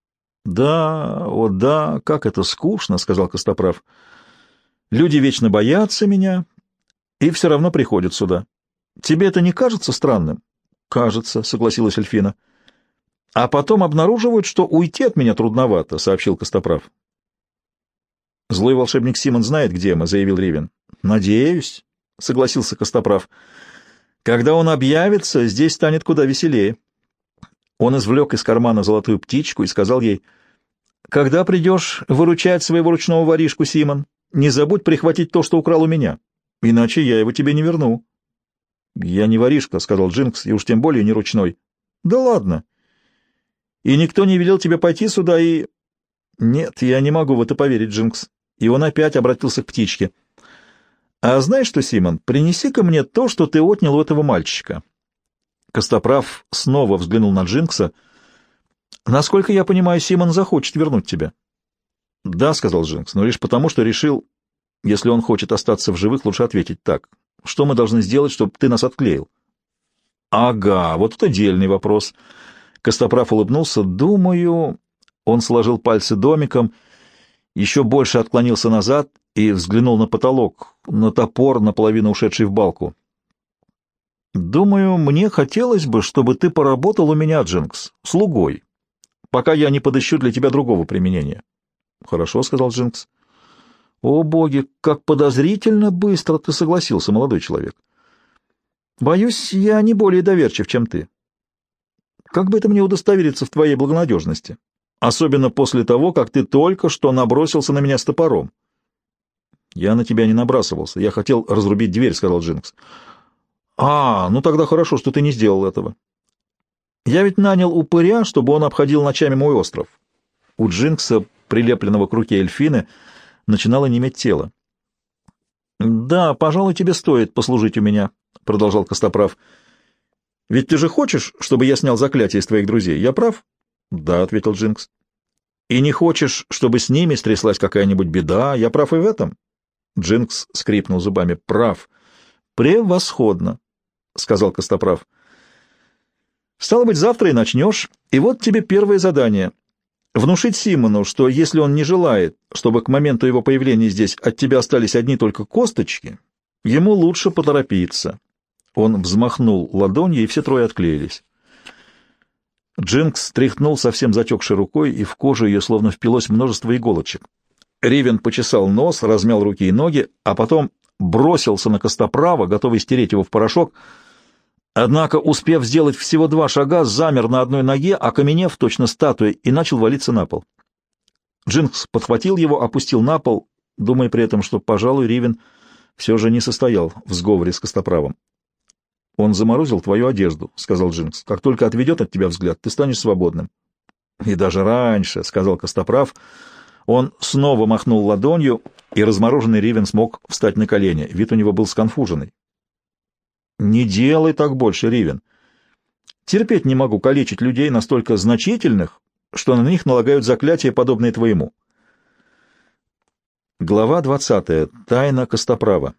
«Да, о да, как это скучно», — сказал Костоправ. «Люди вечно боятся меня, и все равно приходят сюда. Тебе это не кажется странным? — Кажется, — согласилась Эльфина. — А потом обнаруживают, что уйти от меня трудновато, — сообщил Костоправ. — Злой волшебник Симон знает, где мы, — заявил Ривен. — Надеюсь, — согласился Костоправ. — Когда он объявится, здесь станет куда веселее. Он извлек из кармана золотую птичку и сказал ей: — Когда придешь выручать своего ручного воришку, Симон, не забудь прихватить то, что украл у меня, иначе я его тебе не верну. — Я не воришка, — сказал Джинкс, — и уж тем более не ручной. — Да ладно. И никто не велел тебе пойти сюда и... — Нет, я не могу в это поверить, Джинкс. И он опять обратился к птичке. — А знаешь что, Симон, принеси-ка мне то, что ты отнял у этого мальчика. Костоправ снова взглянул на Джинкса. — Насколько я понимаю, Симон захочет вернуть тебя. — Да, — сказал Джинкс, — но лишь потому, что решил, если он хочет остаться в живых, лучше ответить так. Что мы должны сделать, чтобы ты нас отклеил? — Ага, вот это дельный вопрос. Костоправ улыбнулся. — Думаю... Он сложил пальцы домиком, еще больше отклонился назад и взглянул на потолок, на топор, наполовину ушедший в балку. «Думаю, мне хотелось бы, чтобы ты поработал у меня, Джинкс, слугой, пока я не подыщу для тебя другого применения». «Хорошо», — сказал Джинкс. «О, боги, как подозрительно быстро ты согласился, молодой человек. Боюсь, я не более доверчив, чем ты. Как бы это мне удостовериться в твоей благонадежности, особенно после того, как ты только что набросился на меня с топором?» «Я на тебя не набрасывался, я хотел разрубить дверь», — сказал Джинкс. «А, ну тогда хорошо, что ты не сделал этого. Я ведь нанял упыря, чтобы он обходил ночами мой остров». У Джинкса, прилепленного к руке Эльфины, начинало неметь тело. «Да, пожалуй, тебе стоит послужить у меня», — продолжал Костоправ. «Ведь ты же хочешь, чтобы я снял заклятие с твоих друзей, я прав?» «Да», — ответил Джинкс. «И не хочешь, чтобы с ними стряслась какая-нибудь беда, я прав и в этом?» Джинкс скрипнул зубами. «Прав». «Превосходно», — сказал Костоправ. «Стало быть, завтра и начнешь. И вот тебе первое задание. Внушить Симону, что если он не желает, чтобы к моменту его появления здесь от тебя остались одни только косточки, ему лучше поторопиться». Он взмахнул ладонью, и все трое отклеились. Джинкс стряхнул совсем затекшей рукой, и в кожу ее словно впилось множество иголочек. Ривен почесал нос, размял руки и ноги, а потом бросился на Костоправа, готовый стереть его в порошок. Однако, успев сделать всего два шага, замер на одной ноге, окаменев точно статуей, и начал валиться на пол. Джинкс подхватил его, опустил на пол, думая при этом, что, пожалуй, Ривен все же не состоял в сговоре с Костоправом. «Он заморозил твою одежду», — сказал Джинкс. «Как только отведет от тебя взгляд, ты станешь свободным». «И даже раньше», — сказал Костоправ. Он снова махнул ладонью, и размороженный Ривен смог встать на колени. Вид у него был сконфуженный. «Не делай так больше, Ривен. Терпеть не могу калечить людей настолько значительных, что на них налагают заклятия, подобные твоему». Глава двадцатая. Тайна Костоправа.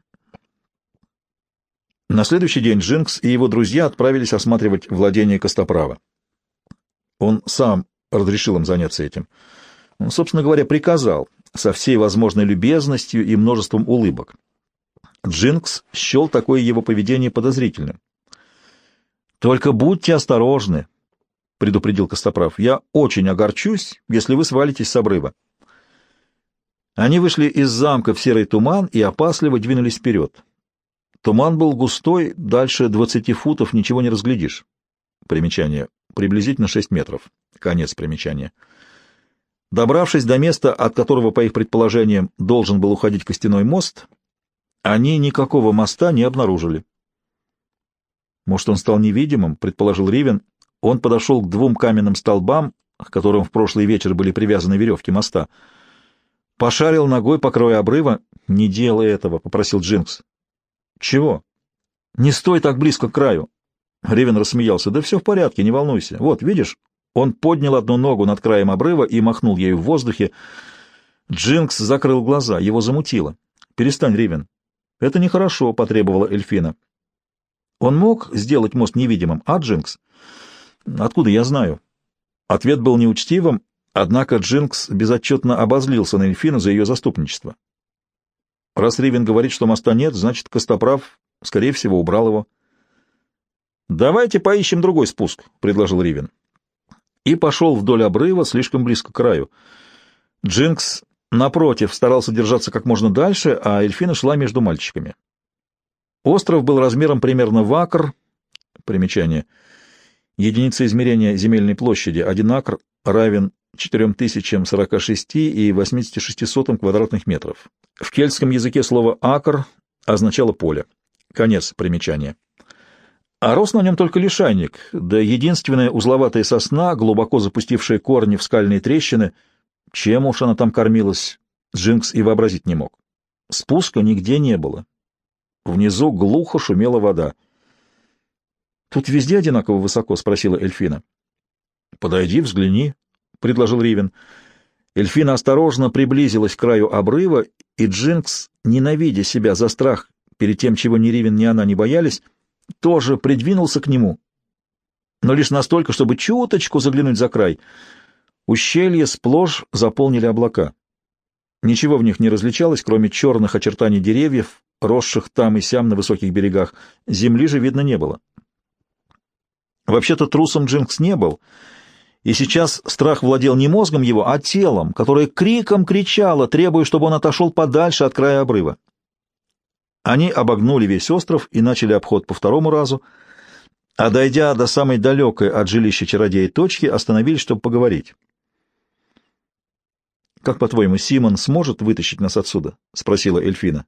На следующий день Джинкс и его друзья отправились осматривать владение Костоправа. Он сам разрешил им заняться этим. Он, собственно говоря, приказал, со всей возможной любезностью и множеством улыбок. Джинкс счел такое его поведение подозрительным. «Только будьте осторожны», — предупредил Костоправ. «Я очень огорчусь, если вы свалитесь с обрыва». Они вышли из замка в серый туман и опасливо двинулись вперед. Туман был густой, дальше двадцати футов ничего не разглядишь. Примечание. Приблизительно шесть метров. Конец примечания. Добравшись до места, от которого, по их предположениям, должен был уходить костяной мост, они никакого моста не обнаружили. «Может, он стал невидимым?» — предположил Ривен. Он подошел к двум каменным столбам, к которым в прошлый вечер были привязаны веревки моста. Пошарил ногой по краю обрыва. «Не делай этого», — попросил Джинкс. «Чего?» «Не стой так близко к краю». Ривен рассмеялся. «Да все в порядке, не волнуйся. Вот, видишь?» Он поднял одну ногу над краем обрыва и махнул ею в воздухе. Джинкс закрыл глаза, его замутило. «Перестань, Ривен. Это нехорошо», — потребовала Эльфина. «Он мог сделать мост невидимым, а, Джинкс?» «Откуда я знаю?» Ответ был неучтивым, однако Джинкс безотчетно обозлился на Эльфину за ее заступничество. Раз Ривен говорит, что моста нет, значит, Костоправ, скорее всего, убрал его. «Давайте поищем другой спуск», — предложил Ривен. И пошел вдоль обрыва, слишком близко к краю. Джинкс, напротив, старался держаться как можно дальше, а Эльфина шла между мальчиками. Остров был размером примерно в акр. Примечание. Единица измерения земельной площади. Один акр равен четырем тысячам сорока шести и восьмидесяти шести сотым квадратных метров. В кельтском языке слово «акр» означало поле. Конец примечания. А рос на нем только лишайник, да единственная узловатая сосна, глубоко запустившая корни в скальные трещины. Чем уж она там кормилась, Джинкс и вообразить не мог. Спуска нигде не было. Внизу глухо шумела вода. «Тут везде одинаково высоко?» — спросила Эльфина. «Подойди, взгляни», — предложил Ривен. Эльфина осторожно приблизилась к краю обрыва, и Джинкс, ненавидя себя за страх перед тем, чего ни Ривен, ни она не боялись, тоже придвинулся к нему, но лишь настолько, чтобы чуточку заглянуть за край. Ущелье сплошь заполнили облака. Ничего в них не различалось, кроме черных очертаний деревьев, росших там и сям на высоких берегах. Земли же видно не было. Вообще-то трусом Джинкс не был, и сейчас страх владел не мозгом его, а телом, которое криком кричало, требуя, чтобы он отошел подальше от края обрыва. Они обогнули весь остров и начали обход по второму разу, а, дойдя до самой далекой от жилища чародея точки, остановились, чтобы поговорить. «Как, по-твоему, Симон сможет вытащить нас отсюда?» — спросила Эльфина.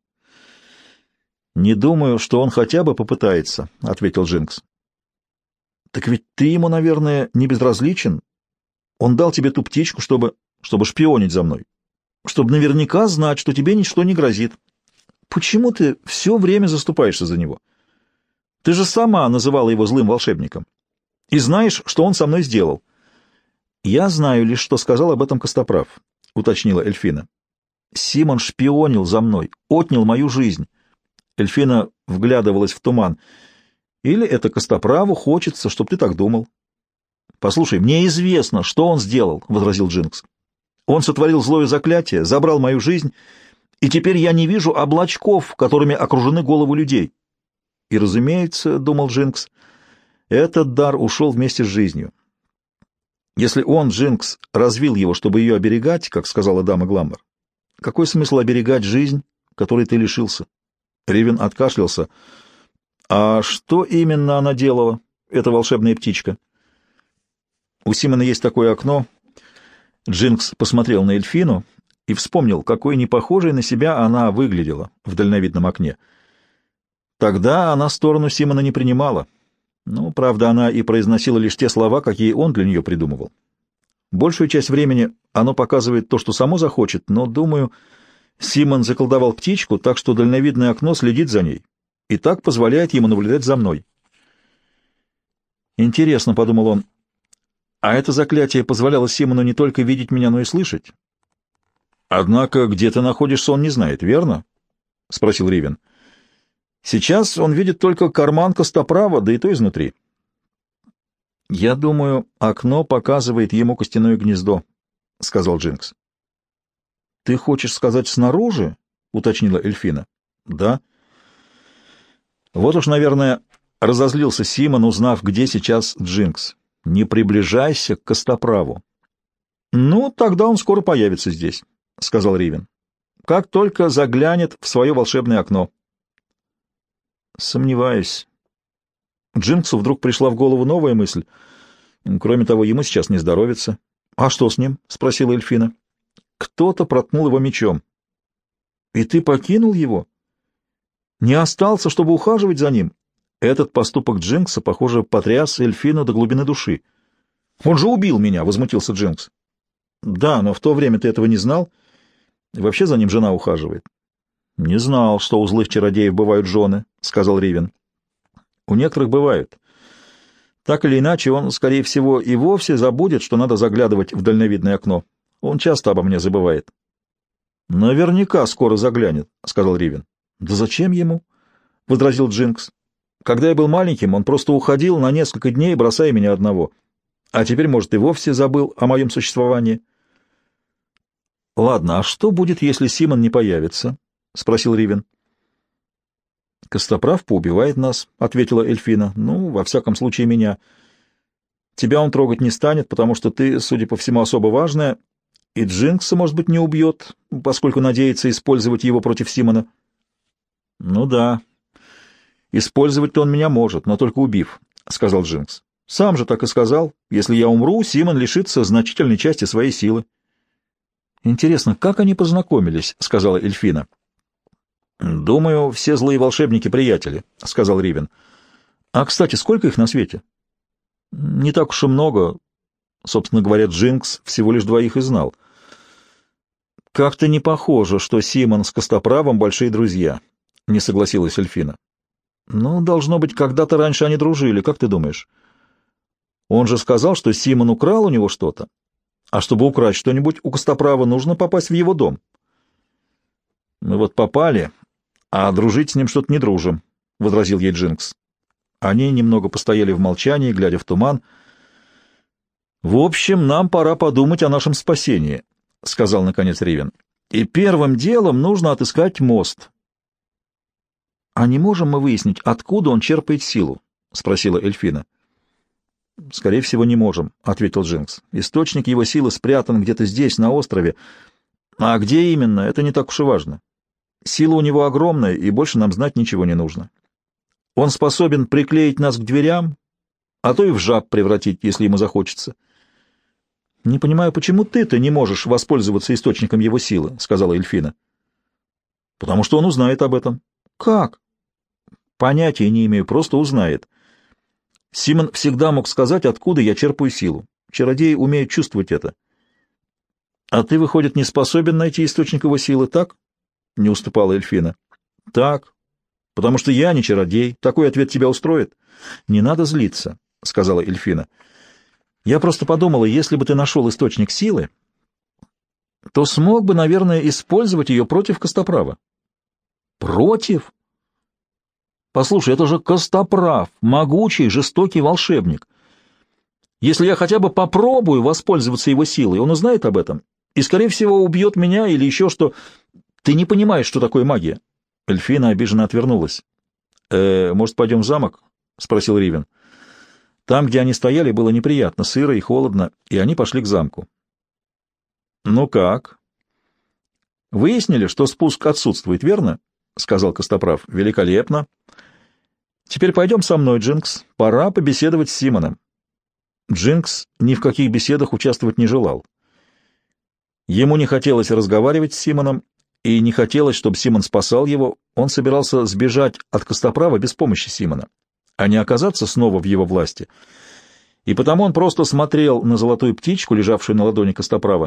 «Не думаю, что он хотя бы попытается», — ответил Джинкс. «Так ведь ты ему, наверное, не безразличен. Он дал тебе ту птичку, чтобы, чтобы шпионить за мной, чтобы наверняка знать, что тебе ничто не грозит. Почему ты все время заступаешься за него? Ты же сама называла его злым волшебником. И знаешь, что он со мной сделал». «Я знаю лишь, что сказал об этом Костоправ», — уточнила Эльфина. «Симон шпионил за мной, отнял мою жизнь». Эльфина вглядывалась в туман. «Или это Костоправу хочется, чтобы ты так думал». «Послушай, мне известно, что он сделал», — возразил Джинкс. «Он сотворил злое заклятие, забрал мою жизнь, и теперь я не вижу облачков, которыми окружены головы людей». И, разумеется, — думал Джинкс, — этот дар ушел вместе с жизнью. Если он, Джинкс, развил его, чтобы ее оберегать, как сказала дама Гламмер, какой смысл оберегать жизнь, которой ты лишился? Ривен откашлялся. «А что именно она делала, эта волшебная птичка?» «У Симона есть такое окно». Джинкс посмотрел на Эльфину и вспомнил, какой непохожей на себя она выглядела в дальновидном окне. Тогда она сторону Симона не принимала. Ну, правда, она и произносила лишь те слова, какие он для нее придумывал. Большую часть времени оно показывает то, что само захочет, но, думаю, Симон заколдовал птичку, так что дальновидное окно следит за ней и так позволяет ему наблюдать за мной. «Интересно», — подумал он, — «а это заклятие позволяло Симону не только видеть меня, но и слышать?» «Однако где ты находишься, он не знает, верно?» — спросил Ривен. «Сейчас он видит только карман Костоправа, да и то изнутри». «Я думаю, окно показывает ему костяное гнездо», — сказал Джинкс. «Ты хочешь сказать снаружи?» — уточнила Эльфина. «Да». Вот уж, наверное, разозлился Симон, узнав, где сейчас Джинкс. «Не приближайся к Костоправу». «Ну, тогда он скоро появится здесь», — сказал Ривен. «Как только заглянет в свое волшебное окно». «Сомневаюсь». Джинксу вдруг пришла в голову новая мысль. Кроме того, ему сейчас не здоровится. «А что с ним?» — спросила Эльфина. «Кто-то проткнул его мечом». «И ты покинул его? Не остался, чтобы ухаживать за ним?» Этот поступок Джинкса, похоже, потряс Эльфину до глубины души. «Он же убил меня!» — возмутился Джинкс. «Да, но в то время ты этого не знал. Вообще за ним жена ухаживает». «Не знал, что у злых чародеев бывают жены», — сказал Ривен. «У некоторых бывают. Так или иначе, он, скорее всего, и вовсе забудет, что надо заглядывать в дальновидное окно. Он часто обо мне забывает». «Наверняка скоро заглянет», — сказал Ривен. «Да зачем ему?» — возразил Джинкс. «Когда я был маленьким, он просто уходил на несколько дней, бросая меня одного. А теперь, может, и вовсе забыл о моем существовании». «Ладно, а что будет, если Симон не появится?» — спросил Ривен. «Костоправ поубивает нас», — ответила Эльфина. «Ну, во всяком случае, меня. Тебя он трогать не станет, потому что ты, судя по всему, особо важная, и Джинкса, может быть, не убьет, поскольку надеется использовать его против Симона». «Ну да, использовать-то он меня может, но только убив», — сказал Джинкс. «Сам же так и сказал. Если я умру, Симон лишится значительной части своей силы». «Интересно, как они познакомились?» — сказала Эльфина. «Думаю, все злые волшебники — приятели», — сказал Ривен. «А, кстати, сколько их на свете?» «Не так уж и много. Собственно говоря, Джинкс всего лишь двоих и знал». «Как-то не похоже, что Симон с Костоправом большие друзья», — не согласилась Эльфина. «Ну, должно быть, когда-то раньше они дружили, как ты думаешь? Он же сказал, что Симон украл у него что-то, а чтобы украсть что-нибудь у Костоправа, нужно попасть в его дом». «Мы вот попали, а дружить с ним что-то не дружим», — возразил ей Джинкс. Они немного постояли в молчании, глядя в туман. «В общем, нам пора подумать о нашем спасении», — сказал наконец Ривен. «И первым делом нужно отыскать мост». «А не можем мы выяснить, откуда он черпает силу?» — спросила Эльфина. «Скорее всего, не можем», — ответил Джинкс. «Источник его силы спрятан где-то здесь, на острове. А где именно, это не так уж и важно. Сила у него огромная, и больше нам знать ничего не нужно. Он способен приклеить нас к дверям, а то и в жаб превратить, если ему захочется». «Не понимаю, почему ты-то не можешь воспользоваться источником его силы», — сказала Эльфина. «Потому что он узнает об этом». «Как?» «Понятия не имею, просто узнает. Симон всегда мог сказать, откуда я черпаю силу. Чародеи умеют чувствовать это». «А ты, выходит, не способен найти источник его силы, так?» — не уступала Эльфина. «Так, потому что я не чародей. Такой ответ тебя устроит?» «Не надо злиться», — сказала Эльфина. «Я просто подумала, если бы ты нашел источник силы, то смог бы, наверное, использовать ее против Костоправа». «Против?» «Послушай, это же Костоправ, могучий, жестокий волшебник. Если я хотя бы попробую воспользоваться его силой, он узнает об этом и, скорее всего, убьет меня или еще что. Ты не понимаешь, что такое магия». Эльфина обиженно отвернулась. «Э, может, пойдем в замок?» — спросил Ривен. Там, где они стояли, было неприятно, сыро и холодно, и они пошли к замку. «Ну как? Выяснили, что спуск отсутствует, верно?» — сказал Костоправ. «Великолепно. Теперь пойдем со мной, Джинкс. Пора побеседовать с Симоном». Джинкс ни в каких беседах участвовать не желал. Ему не хотелось разговаривать с Симоном, и не хотелось, чтобы Симон спасал его. Он собирался сбежать от Костоправа без помощи Симона, а не оказаться снова в его власти. И потому он просто смотрел на золотую птичку, лежавшую на ладони Костоправа.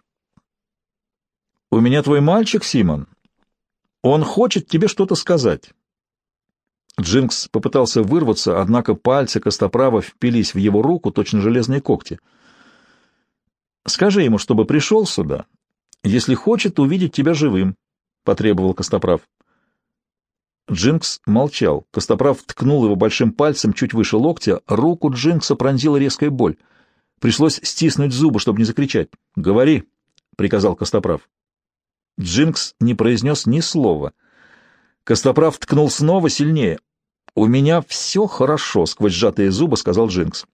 «У меня твой мальчик, Симон. Он хочет тебе что-то сказать». Джинкс попытался вырваться, однако пальцы Костоправа впились в его руку, точно железные когти. «Скажи ему, чтобы пришел сюда, если хочет увидеть тебя живым», — потребовал Костоправ. Джинкс молчал. Костоправ ткнул его большим пальцем чуть выше локтя. Руку Джинкса пронзила резкая боль. Пришлось стиснуть зубы, чтобы не закричать. «Говори», — приказал Костоправ. Джинкс не произнес ни слова. Костоправ ткнул снова сильнее. «У меня все хорошо», — сквозь сжатые зубы сказал Джинкс.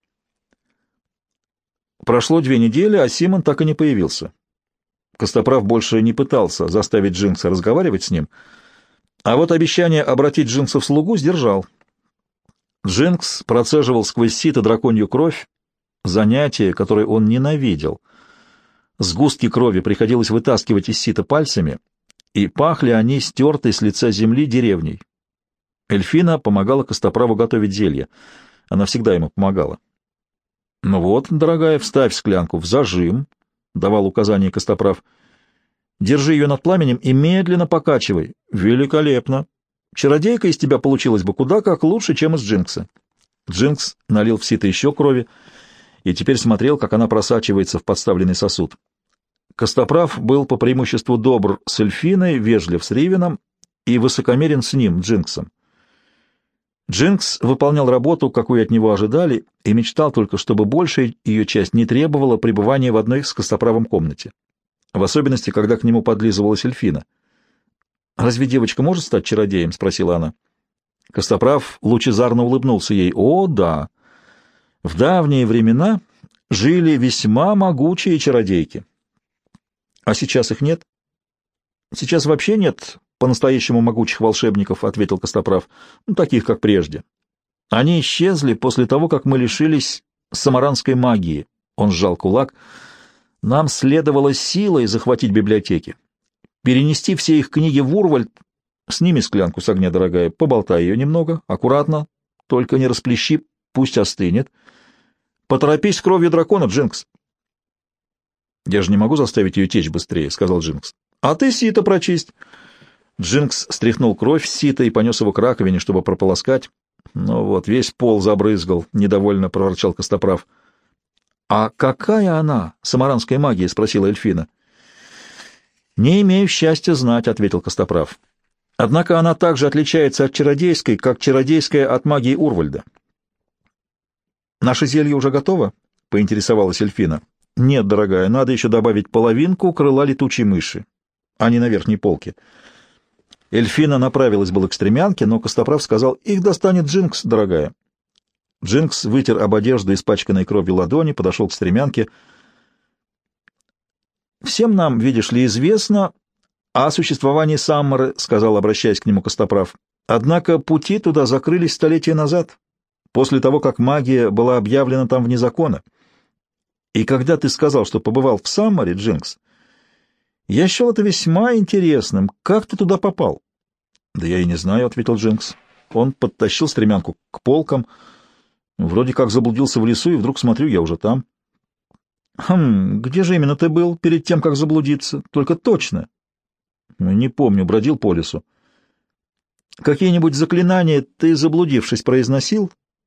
Прошло две недели, а Симон так и не появился. Костоправ больше не пытался заставить Джинкса разговаривать с ним, а вот обещание обратить Джинкса в слугу сдержал. Джинкс процеживал сквозь сито драконью кровь, занятие, которое он ненавидел. Сгустки крови приходилось вытаскивать из сита пальцами, и пахли они стертой с лица земли деревней. Эльфина помогала Костоправу готовить зелье. Она всегда ему помогала. «Ну вот, дорогая, вставь склянку в зажим», — давал указание Костоправ. «Держи ее над пламенем и медленно покачивай. Великолепно! Чародейка из тебя получилась бы куда как лучше, чем из Джинкса». Джинкс налил в сито еще крови и теперь смотрел, как она просачивается в подставленный сосуд. Костоправ был по преимуществу добр с Эльфиной, вежлив с Ривеном и высокомерен с ним, Джинксом. Джинкс выполнял работу, какую от него ожидали, и мечтал только, чтобы большая ее часть не требовала пребывания в одной с Костоправом комнате, в особенности, когда к нему подлизывалась Эльфина. «Разве девочка может стать чародеем?» — спросила она. Костоправ лучезарно улыбнулся ей. «О, да! В давние времена жили весьма могучие чародейки. А сейчас их нет?» «Сейчас вообще нет по-настоящему могучих волшебников», — ответил Костоправ, — «ну, таких, как прежде. Они исчезли после того, как мы лишились самаранской магии». Он сжал кулак. «Нам следовало силой захватить библиотеки, перенести все их книги в Урвальд. Сними склянку с огня, дорогая, поболтай ее немного, аккуратно, только не расплещи, пусть остынет. Поторопись с кровью дракона, Джинкс». «Я же не могу заставить ее течь быстрее», — сказал Джинкс. «А ты сито прочисть». Джинкс стряхнул кровь с сита и понес его к раковине, чтобы прополоскать. «Ну вот, весь пол забрызгал», — недовольно проворчал Костоправ. «А какая она, самаранская магия?» — спросила Эльфина. «Не имею счастья знать», — ответил Костоправ. «Однако она также отличается от чародейской, как чародейская от магии Урвальда». «Наше зелье уже готово?» — поинтересовалась Эльфина. «Нет, дорогая, надо еще добавить половинку крыла летучей мыши. Они на верхней полке». Эльфина направилась было к стремянке, но Костоправ сказал: «Их достанет Джинкс, дорогая». Джинкс вытер об одежду испачканной кровью ладони, подошел к стремянке. «Всем нам, видишь ли, известно о существовании Саммары», — сказал, обращаясь к нему Костоправ. «Однако пути туда закрылись столетия назад, после того, как магия была объявлена там вне закона. И когда ты сказал, что побывал в Саммаре, Джинкс, я счел это весьма интересным. Как ты туда попал?» «Да я и не знаю», — ответил Джинкс. Он подтащил стремянку к полкам. «Вроде как заблудился в лесу, и вдруг смотрю, я уже там». «Хм, где же именно ты был перед тем, как заблудиться? Только точно». «Не помню, бродил по лесу». «Какие-нибудь заклинания ты, заблудившись, произносил?»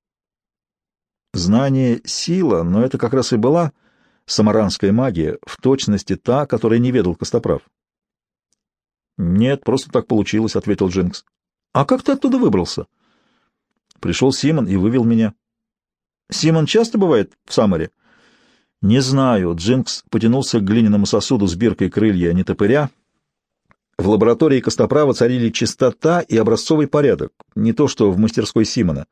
«Знание — сила, но это как раз и была самаранская магия, в точности та, которой не ведал Костоправ». «Нет, просто так получилось», — ответил Джинкс. «А как ты оттуда выбрался?» «Пришел Симон и вывел меня». «Симон часто бывает в Самаре?» «Не знаю». Джинкс потянулся к глиняному сосуду с биркой крылья нетопыря. В лаборатории Костоправа царили чистота и образцовый порядок, не то что в мастерской Симона.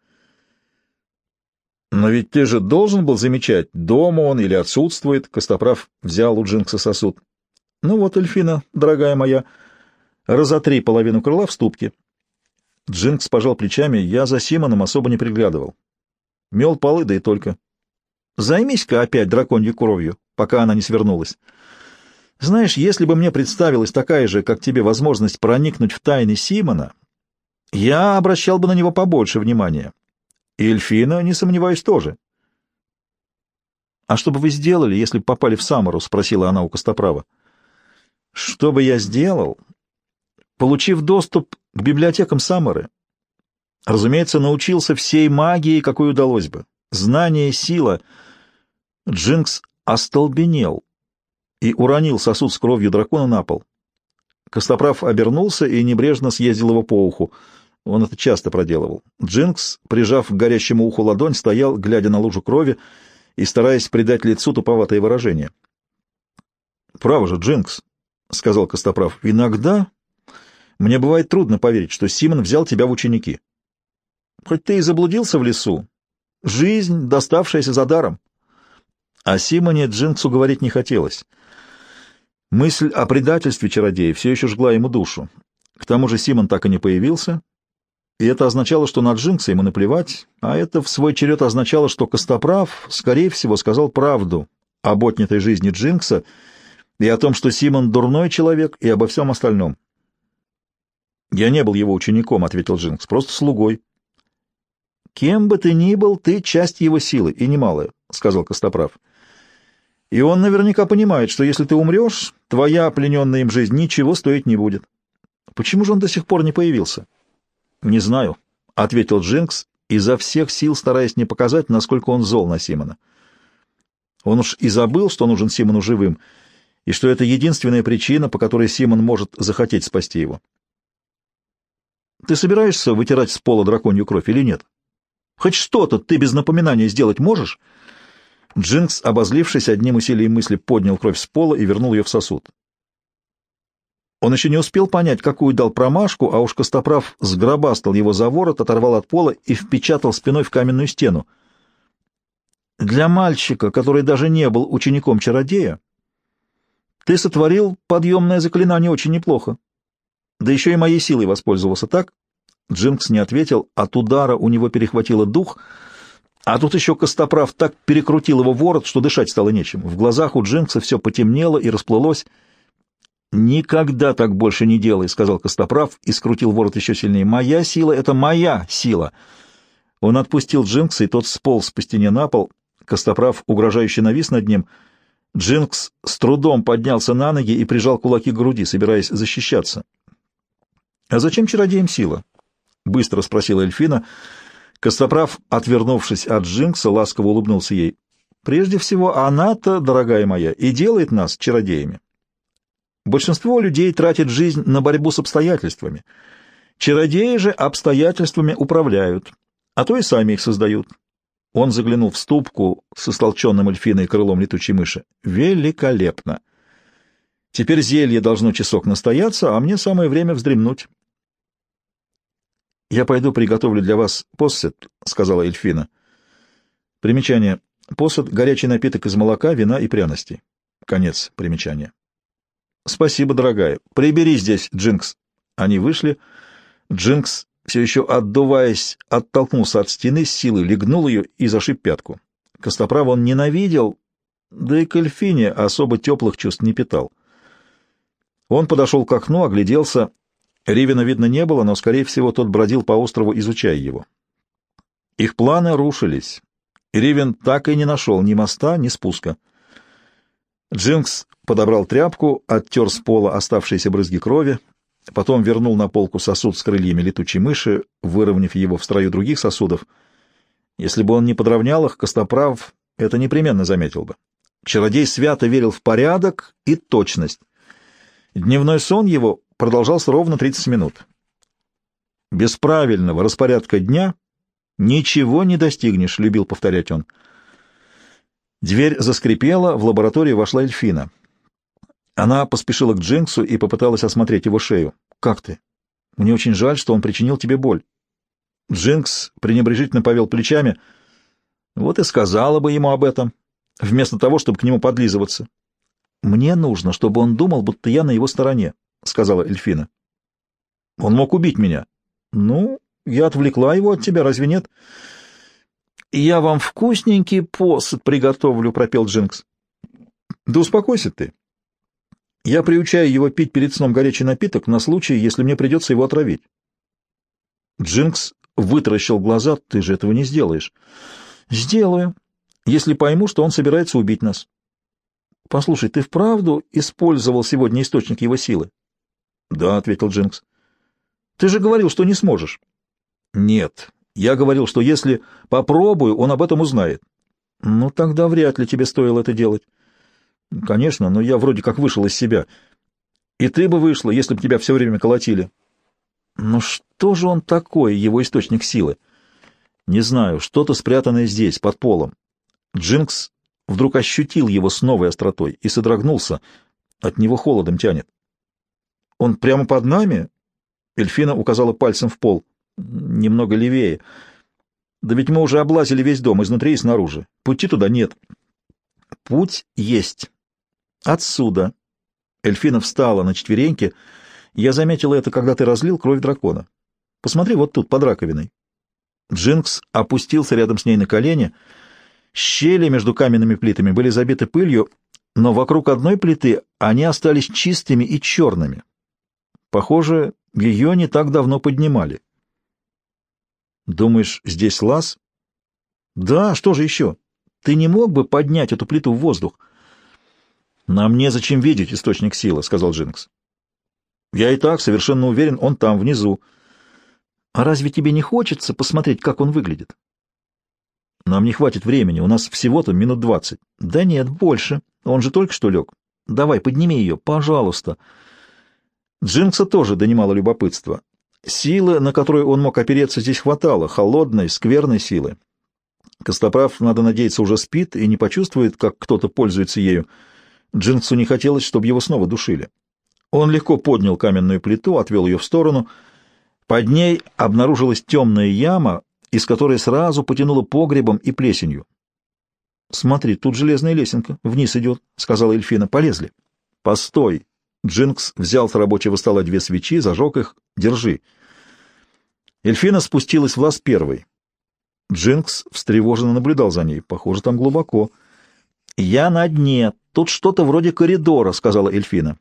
«Но ведь ты же должен был замечать, дома он или отсутствует». Костоправ взял у Джинкса сосуд. «Ну вот, Эльфина, дорогая моя, разотри половину крыла в ступке». Джинкс пожал плечами. «Я за Симоном особо не приглядывал. Мел полы, да и только. Займись-ка опять драконьей кровью, пока она не свернулась. Знаешь, если бы мне представилась такая же, как тебе, возможность проникнуть в тайны Симона, я обращал бы на него побольше внимания. И Эльфина, не сомневаюсь, тоже». «А что бы вы сделали, если бы попали в Самару?» — спросила она у Костоправа. «Что бы я сделал, получив доступ к библиотекам Самары? Разумеется, научился всей магии, какой удалось бы. Знание — сила». Джинкс остолбенел и уронил сосуд с кровью дракона на пол. Костоправ обернулся и небрежно съездил его по уху. Он это часто проделывал. Джинкс, прижав к горящему уху ладонь, стоял, глядя на лужу крови и стараясь придать лицу туповатое выражение. «Право же, Джинкс», — сказал Костоправ, — «иногда мне бывает трудно поверить, что Симон взял тебя в ученики. Хоть ты и заблудился в лесу, жизнь, доставшаяся за даром». О Симоне Джинксу говорить не хотелось. Мысль о предательстве чародея все еще жгла ему душу. К тому же Симон так и не появился, и это означало, что на Джинкса ему наплевать, а это в свой черед означало, что Костоправ, скорее всего, сказал правду об отнятой жизни Джинкса и о том, что Симон дурной человек, и обо всем остальном. «Я не был его учеником», — ответил Джинкс, — «просто слугой». «Кем бы ты ни был, ты часть его силы, и немалая», — сказал Костоправ. «И он наверняка понимает, что если ты умрешь, твоя плененная им жизнь ничего стоить не будет. Почему же он до сих пор не появился?» «Не знаю», — ответил Джинкс, изо всех сил стараясь не показать, насколько он зол на Симона. Он уж и забыл, что нужен Симону живым, и что это единственная причина, по которой Симон может захотеть спасти его. «Ты собираешься вытирать с пола драконью кровь или нет? Хоть что-то ты без напоминания сделать можешь?» Джинкс, обозлившись, одним усилием мысли поднял кровь с пола и вернул ее в сосуд. Он еще не успел понять, какую дал промашку, а уж Костоправ сгробастал его за ворот, оторвал от пола и впечатал спиной в каменную стену. Для мальчика, который даже не был учеником чародея, ты сотворил подъемное заклинание очень неплохо. Да еще и моей силой воспользовался, так? Джинкс не ответил, от удара у него перехватило дух, а тут еще Костоправ так перекрутил его ворот, что дышать стало нечем. В глазах у Джинкса все потемнело и расплылось. «Никогда так больше не делай», — сказал Костоправ и скрутил ворот еще сильнее. «Моя сила — это моя сила». Он отпустил Джинкса, и тот сполз по стене на пол. Костоправ угрожающе навис над ним. Джинкс с трудом поднялся на ноги и прижал кулаки к груди, собираясь защищаться. «А зачем чародеям сила?» — быстро спросила Эльфина. Костоправ, отвернувшись от Джинкса, ласково улыбнулся ей. «Прежде всего, она-то, дорогая моя, и делает нас чародеями. Большинство людей тратит жизнь на борьбу с обстоятельствами. Чародеи же обстоятельствами управляют, а то и сами их создают». Он заглянул в ступку с истолченным эльфиной крылом летучей мыши. «Великолепно! Теперь зелье должно часок настояться, а мне самое время вздремнуть». «Я пойду приготовлю для вас поссет», — сказала Эльфина. Примечание. Поссет — горячий напиток из молока, вина и пряностей. Конец примечания. «Спасибо, дорогая. Прибери здесь, Джинкс». Они вышли. Джинкс, все еще отдуваясь, оттолкнулся от стены, с силой легнул ее и зашиб пятку. Костоправа он ненавидел, да и к Эльфине особо теплых чувств не питал. Он подошел к окну, огляделся. Ривена видно не было, но, скорее всего, тот бродил по острову, изучая его. Их планы рушились. Ривен так и не нашел ни моста, ни спуска. Джинкс подобрал тряпку, оттер с пола оставшиеся брызги крови, потом вернул на полку сосуд с крыльями летучей мыши, выровняв его в строю других сосудов. Если бы он не подровнял их, Костоправ это непременно заметил бы. Чародей свято верил в порядок и точность. Дневной сон его продолжался ровно тридцать минут. «Без правильного распорядка дня ничего не достигнешь», — любил повторять он. Дверь заскрипела, в лабораторию вошла Эльфина. Она поспешила к Джинксу и попыталась осмотреть его шею. «Как ты? Мне очень жаль, что он причинил тебе боль». Джинкс пренебрежительно повел плечами. «Вот и сказала бы ему об этом, вместо того, чтобы к нему подлизываться». «Мне нужно, чтобы он думал, будто я на его стороне», — сказала Эльфина. «Он мог убить меня». «Ну, я отвлекла его от тебя, разве нет?» «Я вам вкусненький посуд приготовлю», — пропел Джинкс. «Да успокойся ты. Я приучаю его пить перед сном горячий напиток на случай, если мне придется его отравить». Джинкс вытаращил глаза. «Ты же этого не сделаешь». «Сделаю, если пойму, что он собирается убить нас». «Послушай, ты вправду использовал сегодня источник его силы?» «Да», — ответил Джинкс. «Ты же говорил, что не сможешь». «Нет, я говорил, что если попробую, он об этом узнает». «Ну, тогда вряд ли тебе стоило это делать». «Конечно, но я вроде как вышел из себя. И ты бы вышла, если бы тебя все время колотили». «Но что же он такой, его источник силы?» «Не знаю, что-то спрятанное здесь, под полом». Джинкс вдруг ощутил его с новой остротой и содрогнулся. От него холодом тянет. «Он прямо под нами?» Эльфина указала пальцем в пол. «Немного левее. Да ведь мы уже облазили весь дом, изнутри и снаружи. Пути туда нет». «Путь есть. Отсюда». Эльфина встала на четвереньки. «Я заметила это, когда ты разлил кровь дракона. Посмотри вот тут, под раковиной». Джинкс опустился рядом с ней на колени. Щели между каменными плитами были забиты пылью, но вокруг одной плиты они остались чистыми и черными. Похоже, ее не так давно поднимали. «Думаешь, здесь лаз?» «Да, что же еще? Ты не мог бы поднять эту плиту в воздух?» «Нам незачем видеть источник силы», — сказал Джинкс. «Я и так совершенно уверен, он там, внизу». «А разве тебе не хочется посмотреть, как он выглядит?» «Нам не хватит времени, у нас всего-то минут двадцать». «Да нет, больше. Он же только что лег. Давай, подними ее, пожалуйста». Джинкса тоже донимало любопытство. Силы, на которую он мог опереться, здесь хватало, холодной, скверной силы. Костоправ, надо надеяться, уже спит и не почувствует, как кто-то пользуется ею. Джинксу не хотелось, чтобы его снова душили. Он легко поднял каменную плиту, отвел ее в сторону. Под ней обнаружилась темная яма, из которой сразу потянуло погребом и плесенью. — Смотри, тут железная лесенка, вниз идет, — сказала Эльфина. — Полезли. — Постой. Джинкс взял с рабочего стола две свечи, зажег их. — Держи. Эльфина спустилась в лаз первой. Джинкс встревоженно наблюдал за ней. Похоже, там глубоко. — Я на дне. Тут что-то вроде коридора, — сказала Эльфина.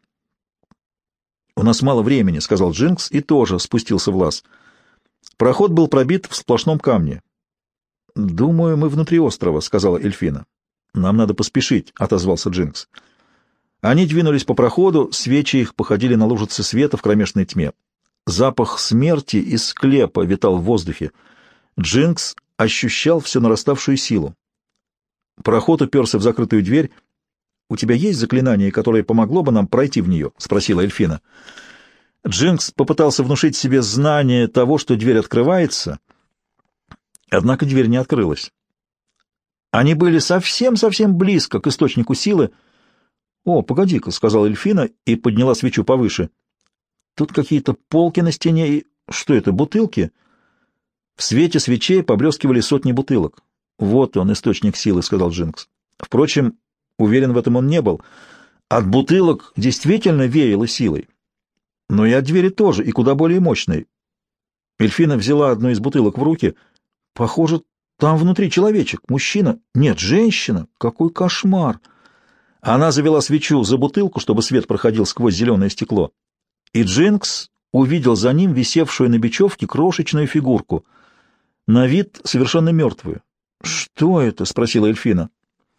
— У нас мало времени, — сказал Джинкс и тоже спустился в лаз. Проход был пробит в сплошном камне. — Думаю, мы внутри острова, — сказала Эльфина. — Нам надо поспешить, — отозвался Джинкс. Они двинулись по проходу, свечи их походили на лужицы света в кромешной тьме. Запах смерти из склепа витал в воздухе. Джинкс ощущал всю нараставшую силу. Проход уперся в закрытую дверь. — У тебя есть заклинание, которое помогло бы нам пройти в нее? — спросила Эльфина. Джинкс попытался внушить себе знание того, что дверь открывается, однако дверь не открылась. Они были совсем-совсем близко к источнику силы. — О, погоди-ка, — сказала Эльфина и подняла свечу повыше. — Тут какие-то полки на стене и... Что это, бутылки? В свете свечей поблескивали сотни бутылок. — Вот он, источник силы, — сказал Джинкс. Впрочем, уверен в этом он не был. От бутылок действительно веяло силой. Но и от двери тоже, и куда более мощной. Эльфина взяла одну из бутылок в руки. Похоже, там внутри человечек, мужчина. Нет, женщина. Какой кошмар! Она завела свечу за бутылку, чтобы свет проходил сквозь зеленое стекло. И Джинкс увидел за ним висевшую на бечевке крошечную фигурку, на вид совершенно мертвую. — Что это? — спросила Эльфина.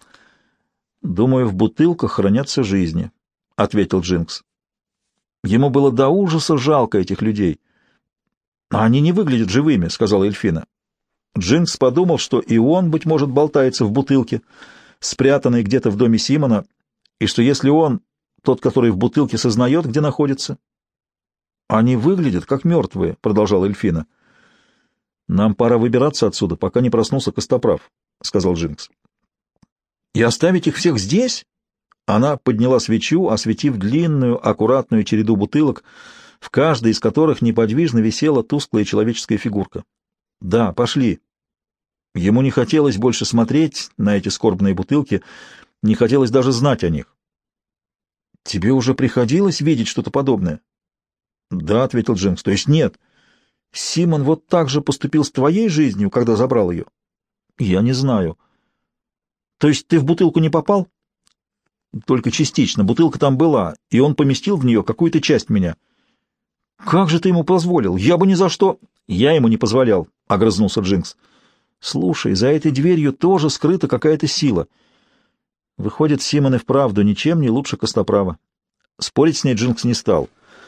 — Думаю, в бутылках хранятся жизни, — ответил Джинкс. Ему было до ужаса жалко этих людей. — Они не выглядят живыми, — сказала Эльфина. Джинкс подумал, что и он, быть может, болтается в бутылке, спрятанной где-то в доме Симона, и что если он, тот, который в бутылке, сознает, где находится... — Они выглядят как мертвые, — продолжала Эльфина. — Нам пора выбираться отсюда, пока не проснулся Костоправ, — сказал Джинкс. — И оставить их всех здесь? Она подняла свечу, осветив длинную, аккуратную череду бутылок, в каждой из которых неподвижно висела тусклая человеческая фигурка. — Да, пошли. Ему не хотелось больше смотреть на эти скорбные бутылки, не хотелось даже знать о них. — Тебе уже приходилось видеть что-то подобное? — Да, — ответил Джинкс. — То есть нет. Симон вот так же поступил с твоей жизнью, когда забрал ее? — Я не знаю. — То есть ты в бутылку не попал? — Только частично. Бутылка там была, и он поместил в нее какую-то часть меня. — Как же ты ему позволил? Я бы ни за что... — Я ему не позволял, — огрызнулся Джинкс. — Слушай, за этой дверью тоже скрыта какая-то сила. Выходит, Симон и вправду ничем не лучше Костоправа. Спорить с ней Джинкс не стал.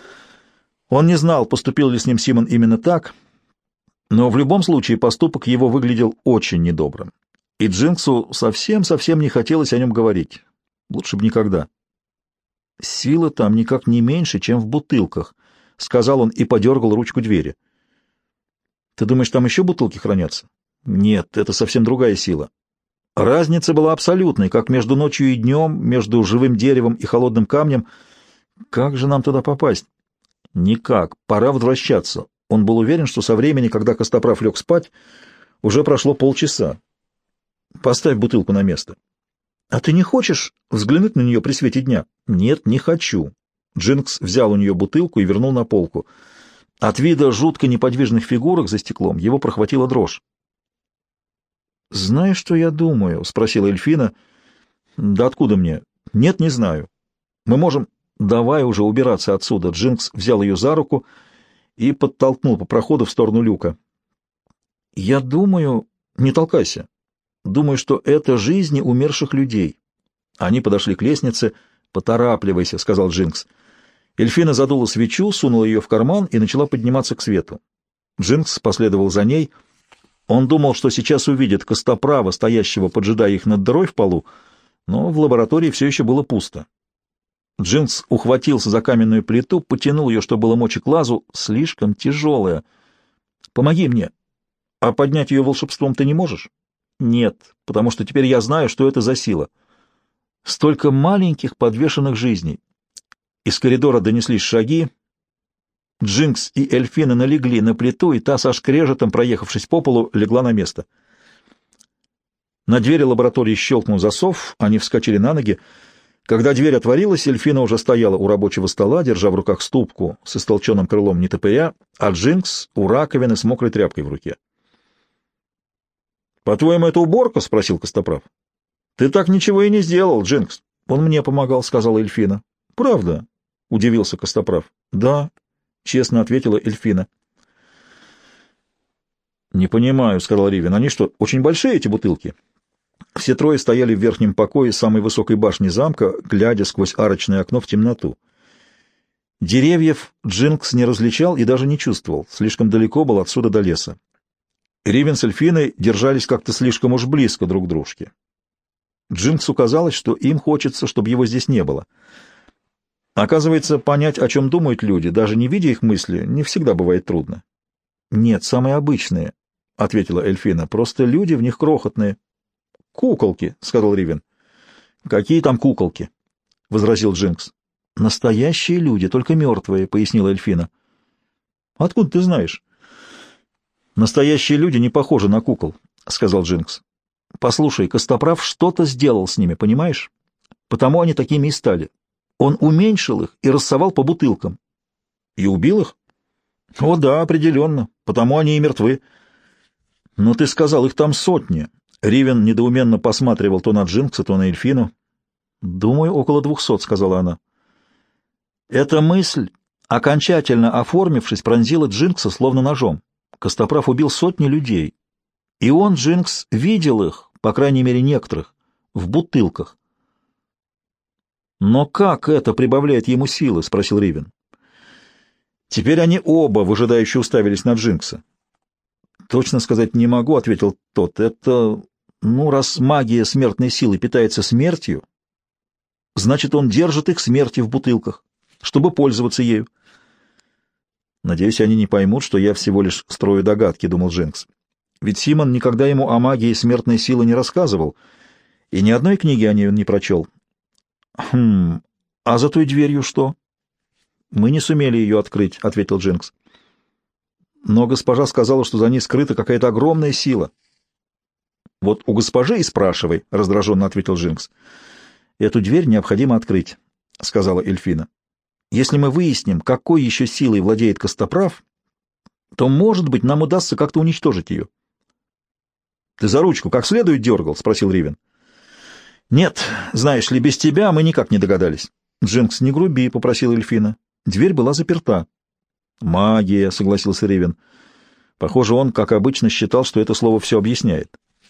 Он не знал, поступил ли с ним Симон именно так, но в любом случае поступок его выглядел очень недобрым. И Джинксу совсем-совсем не хотелось о нем говорить. Лучше бы никогда. «Сила там никак не меньше, чем в бутылках», — сказал он и подергал ручку двери. «Ты думаешь, там еще бутылки хранятся?» «Нет, это совсем другая сила». Разница была абсолютной, как между ночью и днем, между живым деревом и холодным камнем. Как же нам туда попасть? Никак. Пора возвращаться. Он был уверен, что со времени, когда Костоправ лег спать, уже прошло полчаса. Поставь бутылку на место. А ты не хочешь взглянуть на нее при свете дня? Нет, не хочу. Джинкс взял у нее бутылку и вернул на полку. От вида жутко неподвижных фигурок за стеклом его прохватила дрожь. «Знаешь, что я думаю?» — спросила Эльфина. «Да откуда мне?» «Нет, не знаю. Мы можем...» «Давай уже убираться отсюда». Джинкс взял ее за руку и подтолкнул по проходу в сторону люка. «Я думаю...» «Не толкайся. Думаю, что это жизни умерших людей». Они подошли к лестнице. «Поторапливайся», — сказал Джинкс. Эльфина задула свечу, сунула ее в карман и начала подниматься к свету. Джинкс последовал за ней. Он думал, что сейчас увидит Костоправа, стоящего, поджидая их над дырой в полу, но в лаборатории все еще было пусто. Джинкс ухватился за каменную плиту, потянул ее, что было мочи, к лазу, слишком тяжелая. «Помоги мне». «А поднять ее волшебством ты не можешь?» «Нет, потому что теперь я знаю, что это за сила. Столько маленьких подвешенных жизней. Из коридора донеслись шаги. Джинкс и Эльфина налегли на плиту, и та со скрежетом, проехавшись по полу, легла на место. На двери лаборатории щелкнул засов, они вскочили на ноги. Когда дверь отворилась, Эльфина уже стояла у рабочего стола, держа в руках ступку с истолченным крылом нетопыря, а Джинкс у раковины с мокрой тряпкой в руке. — По-твоему, это уборка? — спросил Костоправ. — Ты так ничего и не сделал, Джинкс. — Он мне помогал, — сказала Эльфина. — Правда? — удивился Костоправ. — Да, — честно ответила Эльфина. — Не понимаю, — сказал Ривен. — Они что, очень большие, эти бутылки? Все трое стояли в верхнем покое самой высокой башни замка, глядя сквозь арочное окно в темноту. Деревьев Джинкс не различал и даже не чувствовал, слишком далеко был отсюда до леса. Ривен с Эльфиной держались как-то слишком уж близко друг к дружке. Джинксу казалось, что им хочется, чтобы его здесь не было. Оказывается, понять, о чем думают люди, даже не видя их мысли, не всегда бывает трудно. — Нет, самые обычные, — ответила Эльфина, — просто люди в них крохотные. — Куколки, — сказал Ривен. — Какие там куколки? — возразил Джинкс. — Настоящие люди, только мертвые, — пояснила Эльфина. — Откуда ты знаешь? — Настоящие люди не похожи на кукол, — сказал Джинкс. — Послушай, Костоправ что-то сделал с ними, понимаешь? Потому они такими и стали. Он уменьшил их и рассовал по бутылкам. — И убил их? — О да, определенно, потому они и мертвы. — Но ты сказал, их там сотни. Ривен недоуменно посматривал то на Джинкса, то на Эльфину. — Думаю, около двухсот, — сказала она. Эта мысль, окончательно оформившись, пронзила Джинкса словно ножом. Костоправ убил сотни людей. И он, Джинкс, видел их, по крайней мере некоторых, в бутылках. «Но как это прибавляет ему силы?» — спросил Ривен. Теперь они оба выжидающе уставились на Джинкса. «Точно сказать не могу», — ответил тот. «Это, ну, раз магия смертной силы питается смертью, значит, он держит их смерти в бутылках, чтобы пользоваться ею». «Надеюсь, они не поймут, что я всего лишь строю догадки», — думал Джинкс. Ведь Симон никогда ему о магии смертной силы не рассказывал, и ни одной книги о ней он не прочел. «Хм, а за той дверью что?» «Мы не сумели ее открыть», — ответил Джинкс. «Но госпожа сказала, что за ней скрыта какая-то огромная сила». «Вот у госпожи и спрашивай», — раздраженно ответил Джинкс. «Эту дверь необходимо открыть», — сказала Эльфина. «Если мы выясним, какой еще силой владеет Костоправ, то, может быть, нам удастся как-то уничтожить ее». «Ты за ручку как следует дергал?» — спросил Ривен. «Нет, знаешь ли, без тебя мы никак не догадались». «Джинкс, не груби», — попросила Эльфина. Дверь была заперта. «Магия», — согласился Ривен. Похоже, он, как обычно, считал, что это слово все объясняет.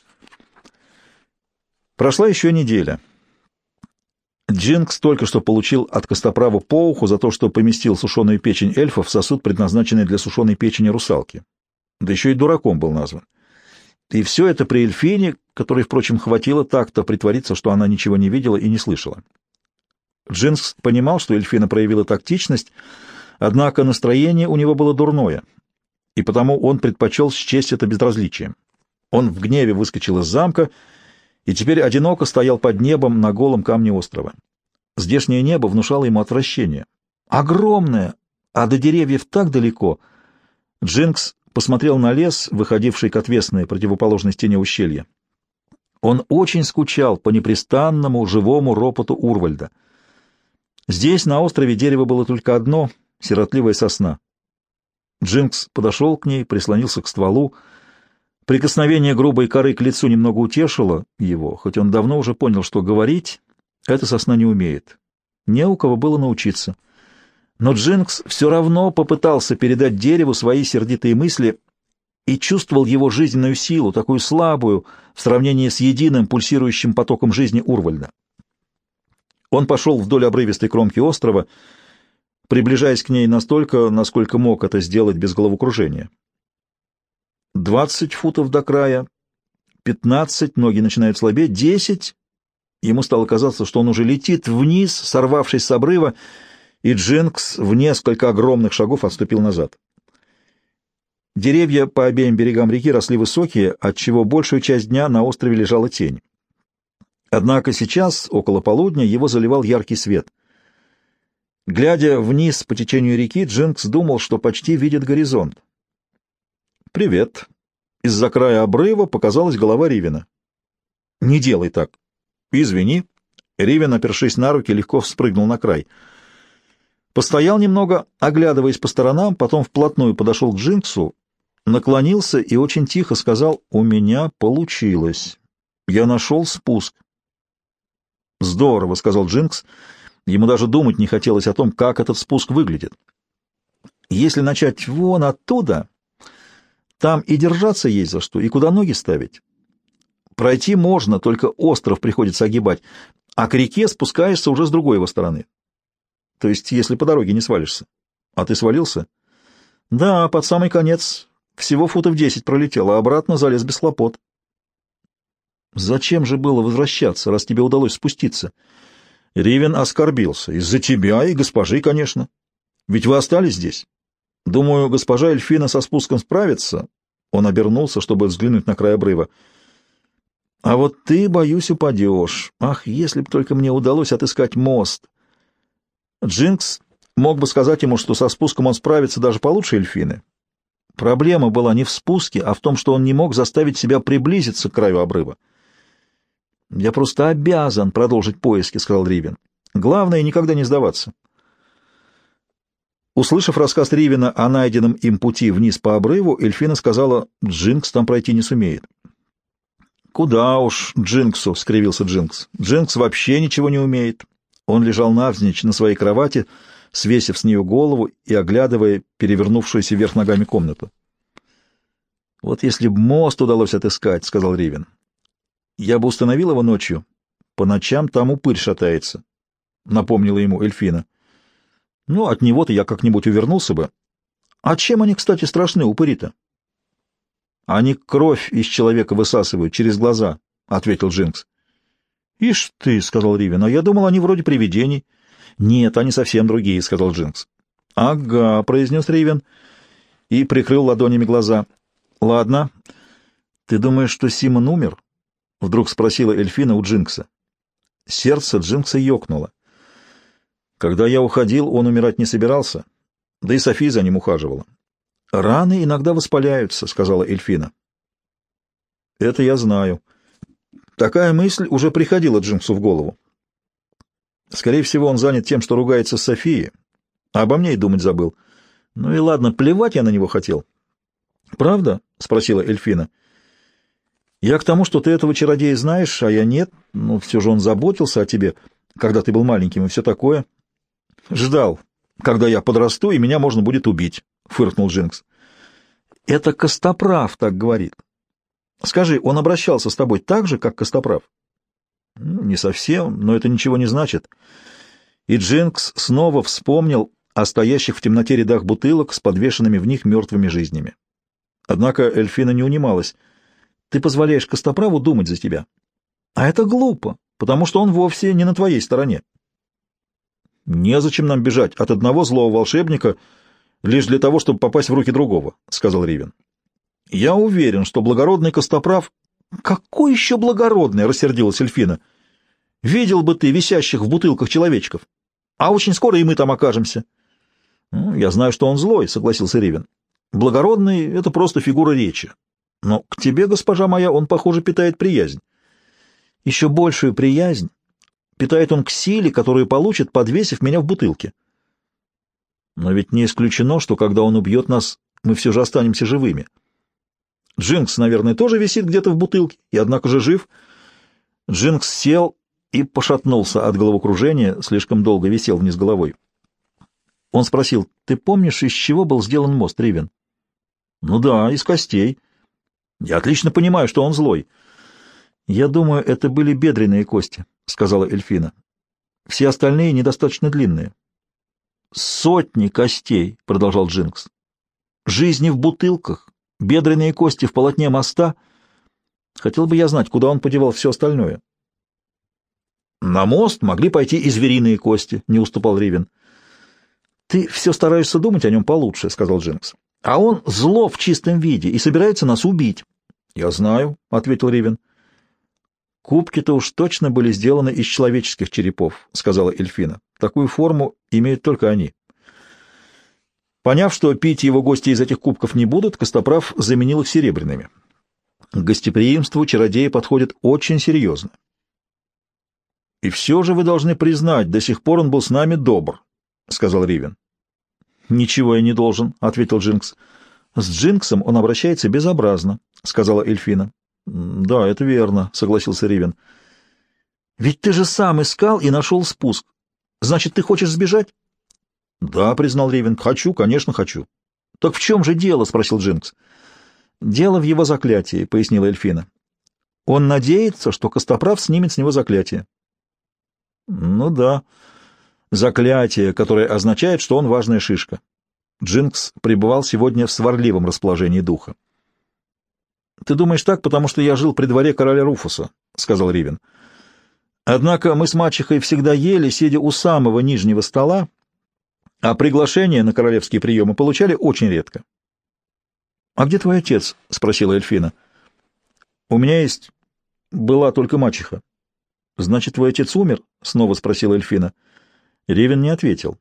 Прошла еще неделя. Джинкс только что получил от Костоправа по уху за то, что поместил сушеную печень эльфа в сосуд, предназначенный для сушеной печени русалки. Да еще и дураком был назван. И все это при Эльфине, которой, впрочем, хватило так-то притвориться, что она ничего не видела и не слышала. Джинкс понимал, что Эльфина проявила тактичность, однако настроение у него было дурное, и потому он предпочел счесть это безразличием. Он в гневе выскочил из замка и теперь одиноко стоял под небом на голом камне острова. Здешнее небо внушало ему отвращение. Огромное, а до деревьев так далеко. Джинкс посмотрел на лес, выходивший к отвесной противоположной стене ущелья. Он очень скучал по непрестанному живому ропоту Урвальда. Здесь, на острове, дерево было только одно — сиротливая сосна. Джинкс подошел к ней, прислонился к стволу. Прикосновение грубой коры к лицу немного утешило его, хоть он давно уже понял, что говорить эта сосна не умеет. Не у кого было научиться. Но Джинкс все равно попытался передать дереву свои сердитые мысли и чувствовал его жизненную силу, такую слабую, в сравнении с единым пульсирующим потоком жизни Урвальда. Он пошел вдоль обрывистой кромки острова, приближаясь к ней настолько, насколько мог это сделать без головокружения. Двадцать футов до края, пятнадцать, ноги начинают слабеть, десять. Ему стало казаться, что он уже летит вниз, сорвавшись с обрыва, и Джинкс в несколько огромных шагов отступил назад. Деревья по обеим берегам реки росли высокие, отчего большую часть дня на острове лежала тень. Однако сейчас, около полудня, его заливал яркий свет. Глядя вниз по течению реки, Джинкс думал, что почти видит горизонт. «Привет». Из-за края обрыва показалась голова Ривена. «Не делай так». «Извини». Ривен, опершись на руки, легко вспрыгнул на край. Постоял немного, оглядываясь по сторонам, потом вплотную подошел к Джинксу, наклонился и очень тихо сказал: «У меня получилось. Я нашел спуск». «Здорово», — сказал Джинкс. Ему даже думать не хотелось о том, как этот спуск выглядит. «Если начать вон оттуда, там и держаться есть за что, и куда ноги ставить. Пройти можно, только остров приходится огибать, а к реке спускаешься уже с другой его стороны. То есть, если по дороге не свалишься. А ты свалился?» «Да, под самый конец. Всего футов десять пролетел, а обратно залез без хлопот». «Зачем же было возвращаться, раз тебе удалось спуститься?» Ривен оскорбился. «Из-за тебя и госпожи, конечно. Ведь вы остались здесь. Думаю, госпожа Эльфина со спуском справится». Он обернулся, чтобы взглянуть на край обрыва. «А вот ты, боюсь, упадешь. Ах, если бы только мне удалось отыскать мост!» Джинкс мог бы сказать ему, что со спуском он справится даже получше Эльфины. Проблема была не в спуске, а в том, что он не мог заставить себя приблизиться к краю обрыва. «Я просто обязан продолжить поиски», — сказал Ривен. «Главное — никогда не сдаваться». Услышав рассказ Ривена о найденном им пути вниз по обрыву, Эльфина сказала: «Джинкс там пройти не сумеет». «Куда уж Джинксу», — скривился Джинкс. «Джинкс вообще ничего не умеет». Он лежал навзничь на своей кровати, свесив с нее голову и оглядывая перевернувшуюся вверх ногами комнату. «Вот если б мост удалось отыскать», — сказал Ривен. «Я бы установил его ночью. По ночам там упырь шатается», — напомнила ему Эльфина. «Ну, от него-то я как-нибудь увернулся бы. А чем они, кстати, страшны, упыри-то?» «Они кровь из человека высасывают через глаза», — ответил Джинкс. «Ишь ты», — сказал Ривен, — «а я думал, они вроде привидений». «Нет, они совсем другие», — сказал Джинкс. «Ага», — произнес Ривен и прикрыл ладонями глаза. «Ладно. Ты думаешь, что Симон умер?» — вдруг спросила Эльфина у Джинкса. Сердце Джинкса ёкнуло. «Когда я уходил, он умирать не собирался, да и София за ним ухаживала». «Раны иногда воспаляются», — сказала Эльфина. «Это я знаю». Такая мысль уже приходила Джинксу в голову. Скорее всего, он занят тем, что ругается с Софией, а обо мне и думать забыл. Ну и ладно, плевать я на него хотел. «Правда?» — спросила Эльфина. «Я к тому, что ты этого чародея знаешь, а я нет. Но все же он заботился о тебе, когда ты был маленьким, и все такое». «Ждал, когда я подрасту, и меня можно будет убить», — фыркнул Джинкс. «Это Костоправ так говорит. Скажи, он обращался с тобой так же, как Костоправ?» «Ну, не совсем, но это ничего не значит». И Джинкс снова вспомнил о стоящих в темноте рядах бутылок с подвешенными в них мертвыми жизнями. Однако Эльфина не унималась. «Ты позволяешь Костоправу думать за тебя. А это глупо, потому что он вовсе не на твоей стороне». «Незачем нам бежать от одного злого волшебника лишь для того, чтобы попасть в руки другого», — сказал Ривен. «Я уверен, что благородный Костоправ...» «Какой еще благородный?» — рассердилась Эльфина. «Видел бы ты висящих в бутылках человечков. А очень скоро и мы там окажемся». «Ну, я знаю, что он злой», — согласился Ривен. «Благородный — это просто фигура речи. Но к тебе, госпожа моя, он, похоже, питает приязнь. Еще большую приязнь питает он к силе, которую получит, подвесив меня в бутылке. Но ведь не исключено, что когда он убьет нас, мы все же останемся живыми. Джинкс, наверное, тоже висит где-то в бутылке, и однако же жив». Джинкс сел и пошатнулся от головокружения, слишком долго висел вниз головой. Он спросил: «Ты помнишь, из чего был сделан мост, Ривен?» «Ну да, из костей. Я отлично понимаю, что он злой». «Я думаю, это были бедренные кости», — сказала Эльфина. «Все остальные недостаточно длинные». «Сотни костей», — продолжал Джинкс. «Жизни в бутылках, бедренные кости в полотне моста. Хотел бы я знать, куда он подевал все остальное». «На мост могли пойти и звериные кости», — не уступал Ривен. «Ты все стараешься думать о нем получше», — сказал Джинкс. «А он зло в чистом виде и собирается нас убить». «Я знаю», — ответил Ривен. «Кубки-то уж точно были сделаны из человеческих черепов», — сказала Эльфина. «Такую форму имеют только они». Поняв, что пить его гости из этих кубков не будут, Костоправ заменил их серебряными. К гостеприимству чародеи подходят очень серьезно. «И все же вы должны признать, до сих пор он был с нами добр», — сказал Ривен. «Ничего я не должен», — ответил Джинкс. «С Джинксом он обращается безобразно», — сказала Эльфина. «Да, это верно», — согласился Ривен. «Ведь ты же сам искал и нашел спуск. Значит, ты хочешь сбежать?» «Да», — признал Ривен. «Хочу, конечно, хочу». «Так в чем же дело?» — спросил Джинкс. «Дело в его заклятии», — пояснила Эльфина. «Он надеется, что Костоправ снимет с него заклятие». «Ну да, заклятие, которое означает, что он важная шишка». Джинкс пребывал сегодня в сварливом расположении духа. «Ты думаешь так, потому что я жил при дворе короля Руфуса», — сказал Ривен. «Однако мы с мачехой всегда ели, сидя у самого нижнего стола, а приглашения на королевские приемы получали очень редко». «А где твой отец?» — спросила Эльфина. «У меня есть... была только мачеха». «Значит, твой отец умер?» — снова спросила Эльфина. Ривен не ответил.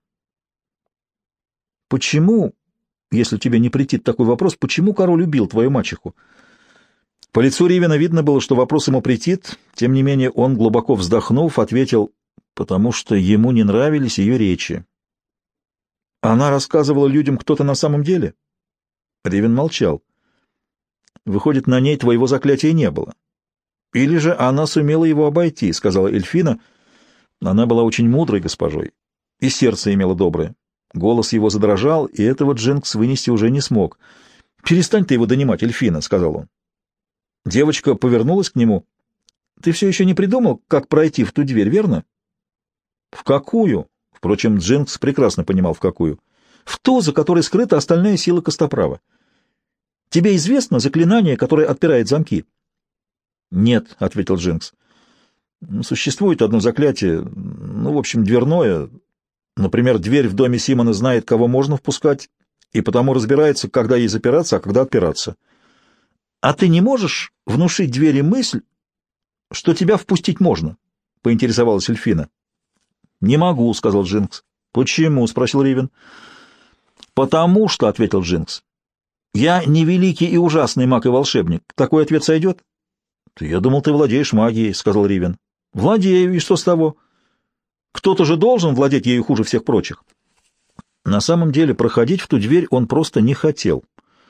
«Почему, если тебе не претит такой вопрос, почему король убил твою мачеху?» По лицу Ривена видно было, что вопрос ему претит, тем не менее он, глубоко вздохнув, ответил, потому что ему не нравились ее речи. «Она рассказывала людям кто-то на самом деле?» Ривен молчал. «Выходит, на ней твоего заклятия не было. Или же она сумела его обойти», — сказала Эльфина. Она была очень мудрой госпожой, и сердце имело доброе. Голос его задрожал, и этого Джинкс вынести уже не смог. «Перестань ты его донимать, Эльфина», — сказал он. Девочка повернулась к нему. «Ты все еще не придумал, как пройти в ту дверь, верно?» «В какую?» Впрочем, Джинкс прекрасно понимал, в какую. «В ту, за которой скрыта остальная сила Костоправа. Тебе известно заклинание, которое отпирает замки?» «Нет», — ответил Джинкс. «Существует одно заклятие, ну, в общем, дверное. Например, дверь в доме Симона знает, кого можно впускать, и потому разбирается, когда ей запираться, а когда отпираться». «А ты не можешь внушить двери мысль, что тебя впустить можно?» — поинтересовалась Эльфина. «Не могу», — сказал Джинкс. «Почему?» — спросил Ривен. «Потому что», — ответил Джинкс, — «я не великий и ужасный маг и волшебник. Такой ответ сойдет?» «Я думал, ты владеешь магией», — сказал Ривен. «Владею, и что с того? Кто-то же должен владеть ею хуже всех прочих». На самом деле проходить в ту дверь он просто не хотел.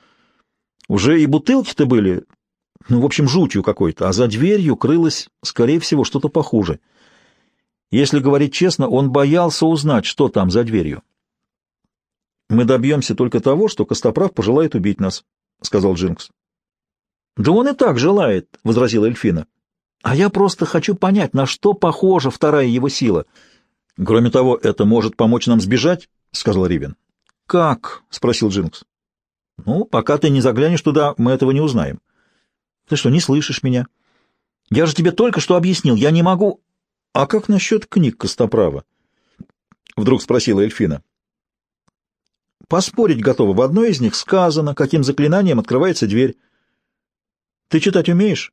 Уже и бутылки-то были, ну, в общем, жутью какой-то, а за дверью крылось, скорее всего, что-то похуже. Если говорить честно, он боялся узнать, что там за дверью. «Мы добьемся только того, что Костоправ пожелает убить нас», — сказал Джинкс. «Да он и так желает», — возразила Эльфина. «А я просто хочу понять, на что похожа вторая его сила. Кроме того, это может помочь нам сбежать», — сказал Ривен. «Как?» — спросил Джинкс. «Ну, пока ты не заглянешь туда, мы этого не узнаем». «Ты что, не слышишь меня? Я же тебе только что объяснил, я не могу...» «А как насчет книг Костоправа?» — вдруг спросила Эльфина. «Поспорить готова. В одной из них сказано, каким заклинанием открывается дверь. Ты читать умеешь?»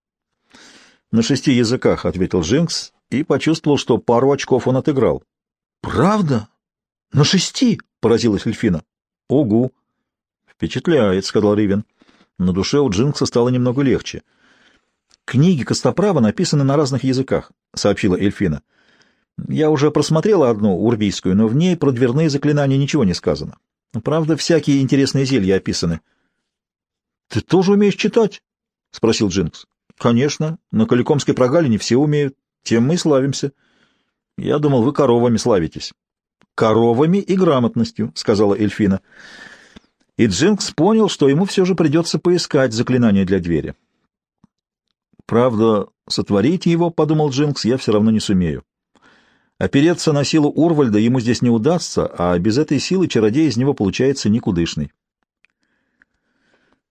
«На шести языках», — ответил Джинкс и почувствовал, что пару очков он отыграл. «Правда? На шести?» — поразилась Эльфина. «Угу». «Впечатляет», — сказал Ривен. На душе у Джинкса стало немного легче. «Книги Костоправа написаны на разных языках», — сообщила Эльфина. «Я уже просмотрела одну, урбийскую, но в ней про дверные заклинания ничего не сказано. Правда, всякие интересные зелья описаны». «Ты тоже умеешь читать?» — спросил Джинкс. «Конечно. На Каликомской прогалине все умеют. Тем мы и славимся». «Я думал, вы коровами славитесь». «Коровами и грамотностью», — сказала Эльфина. И Джинкс понял, что ему все же придется поискать заклинание для двери. «Правда, сотворить его, — подумал Джинкс, — я все равно не сумею. Опереться на силу Урвальда ему здесь не удастся, а без этой силы чародей из него получается никудышный».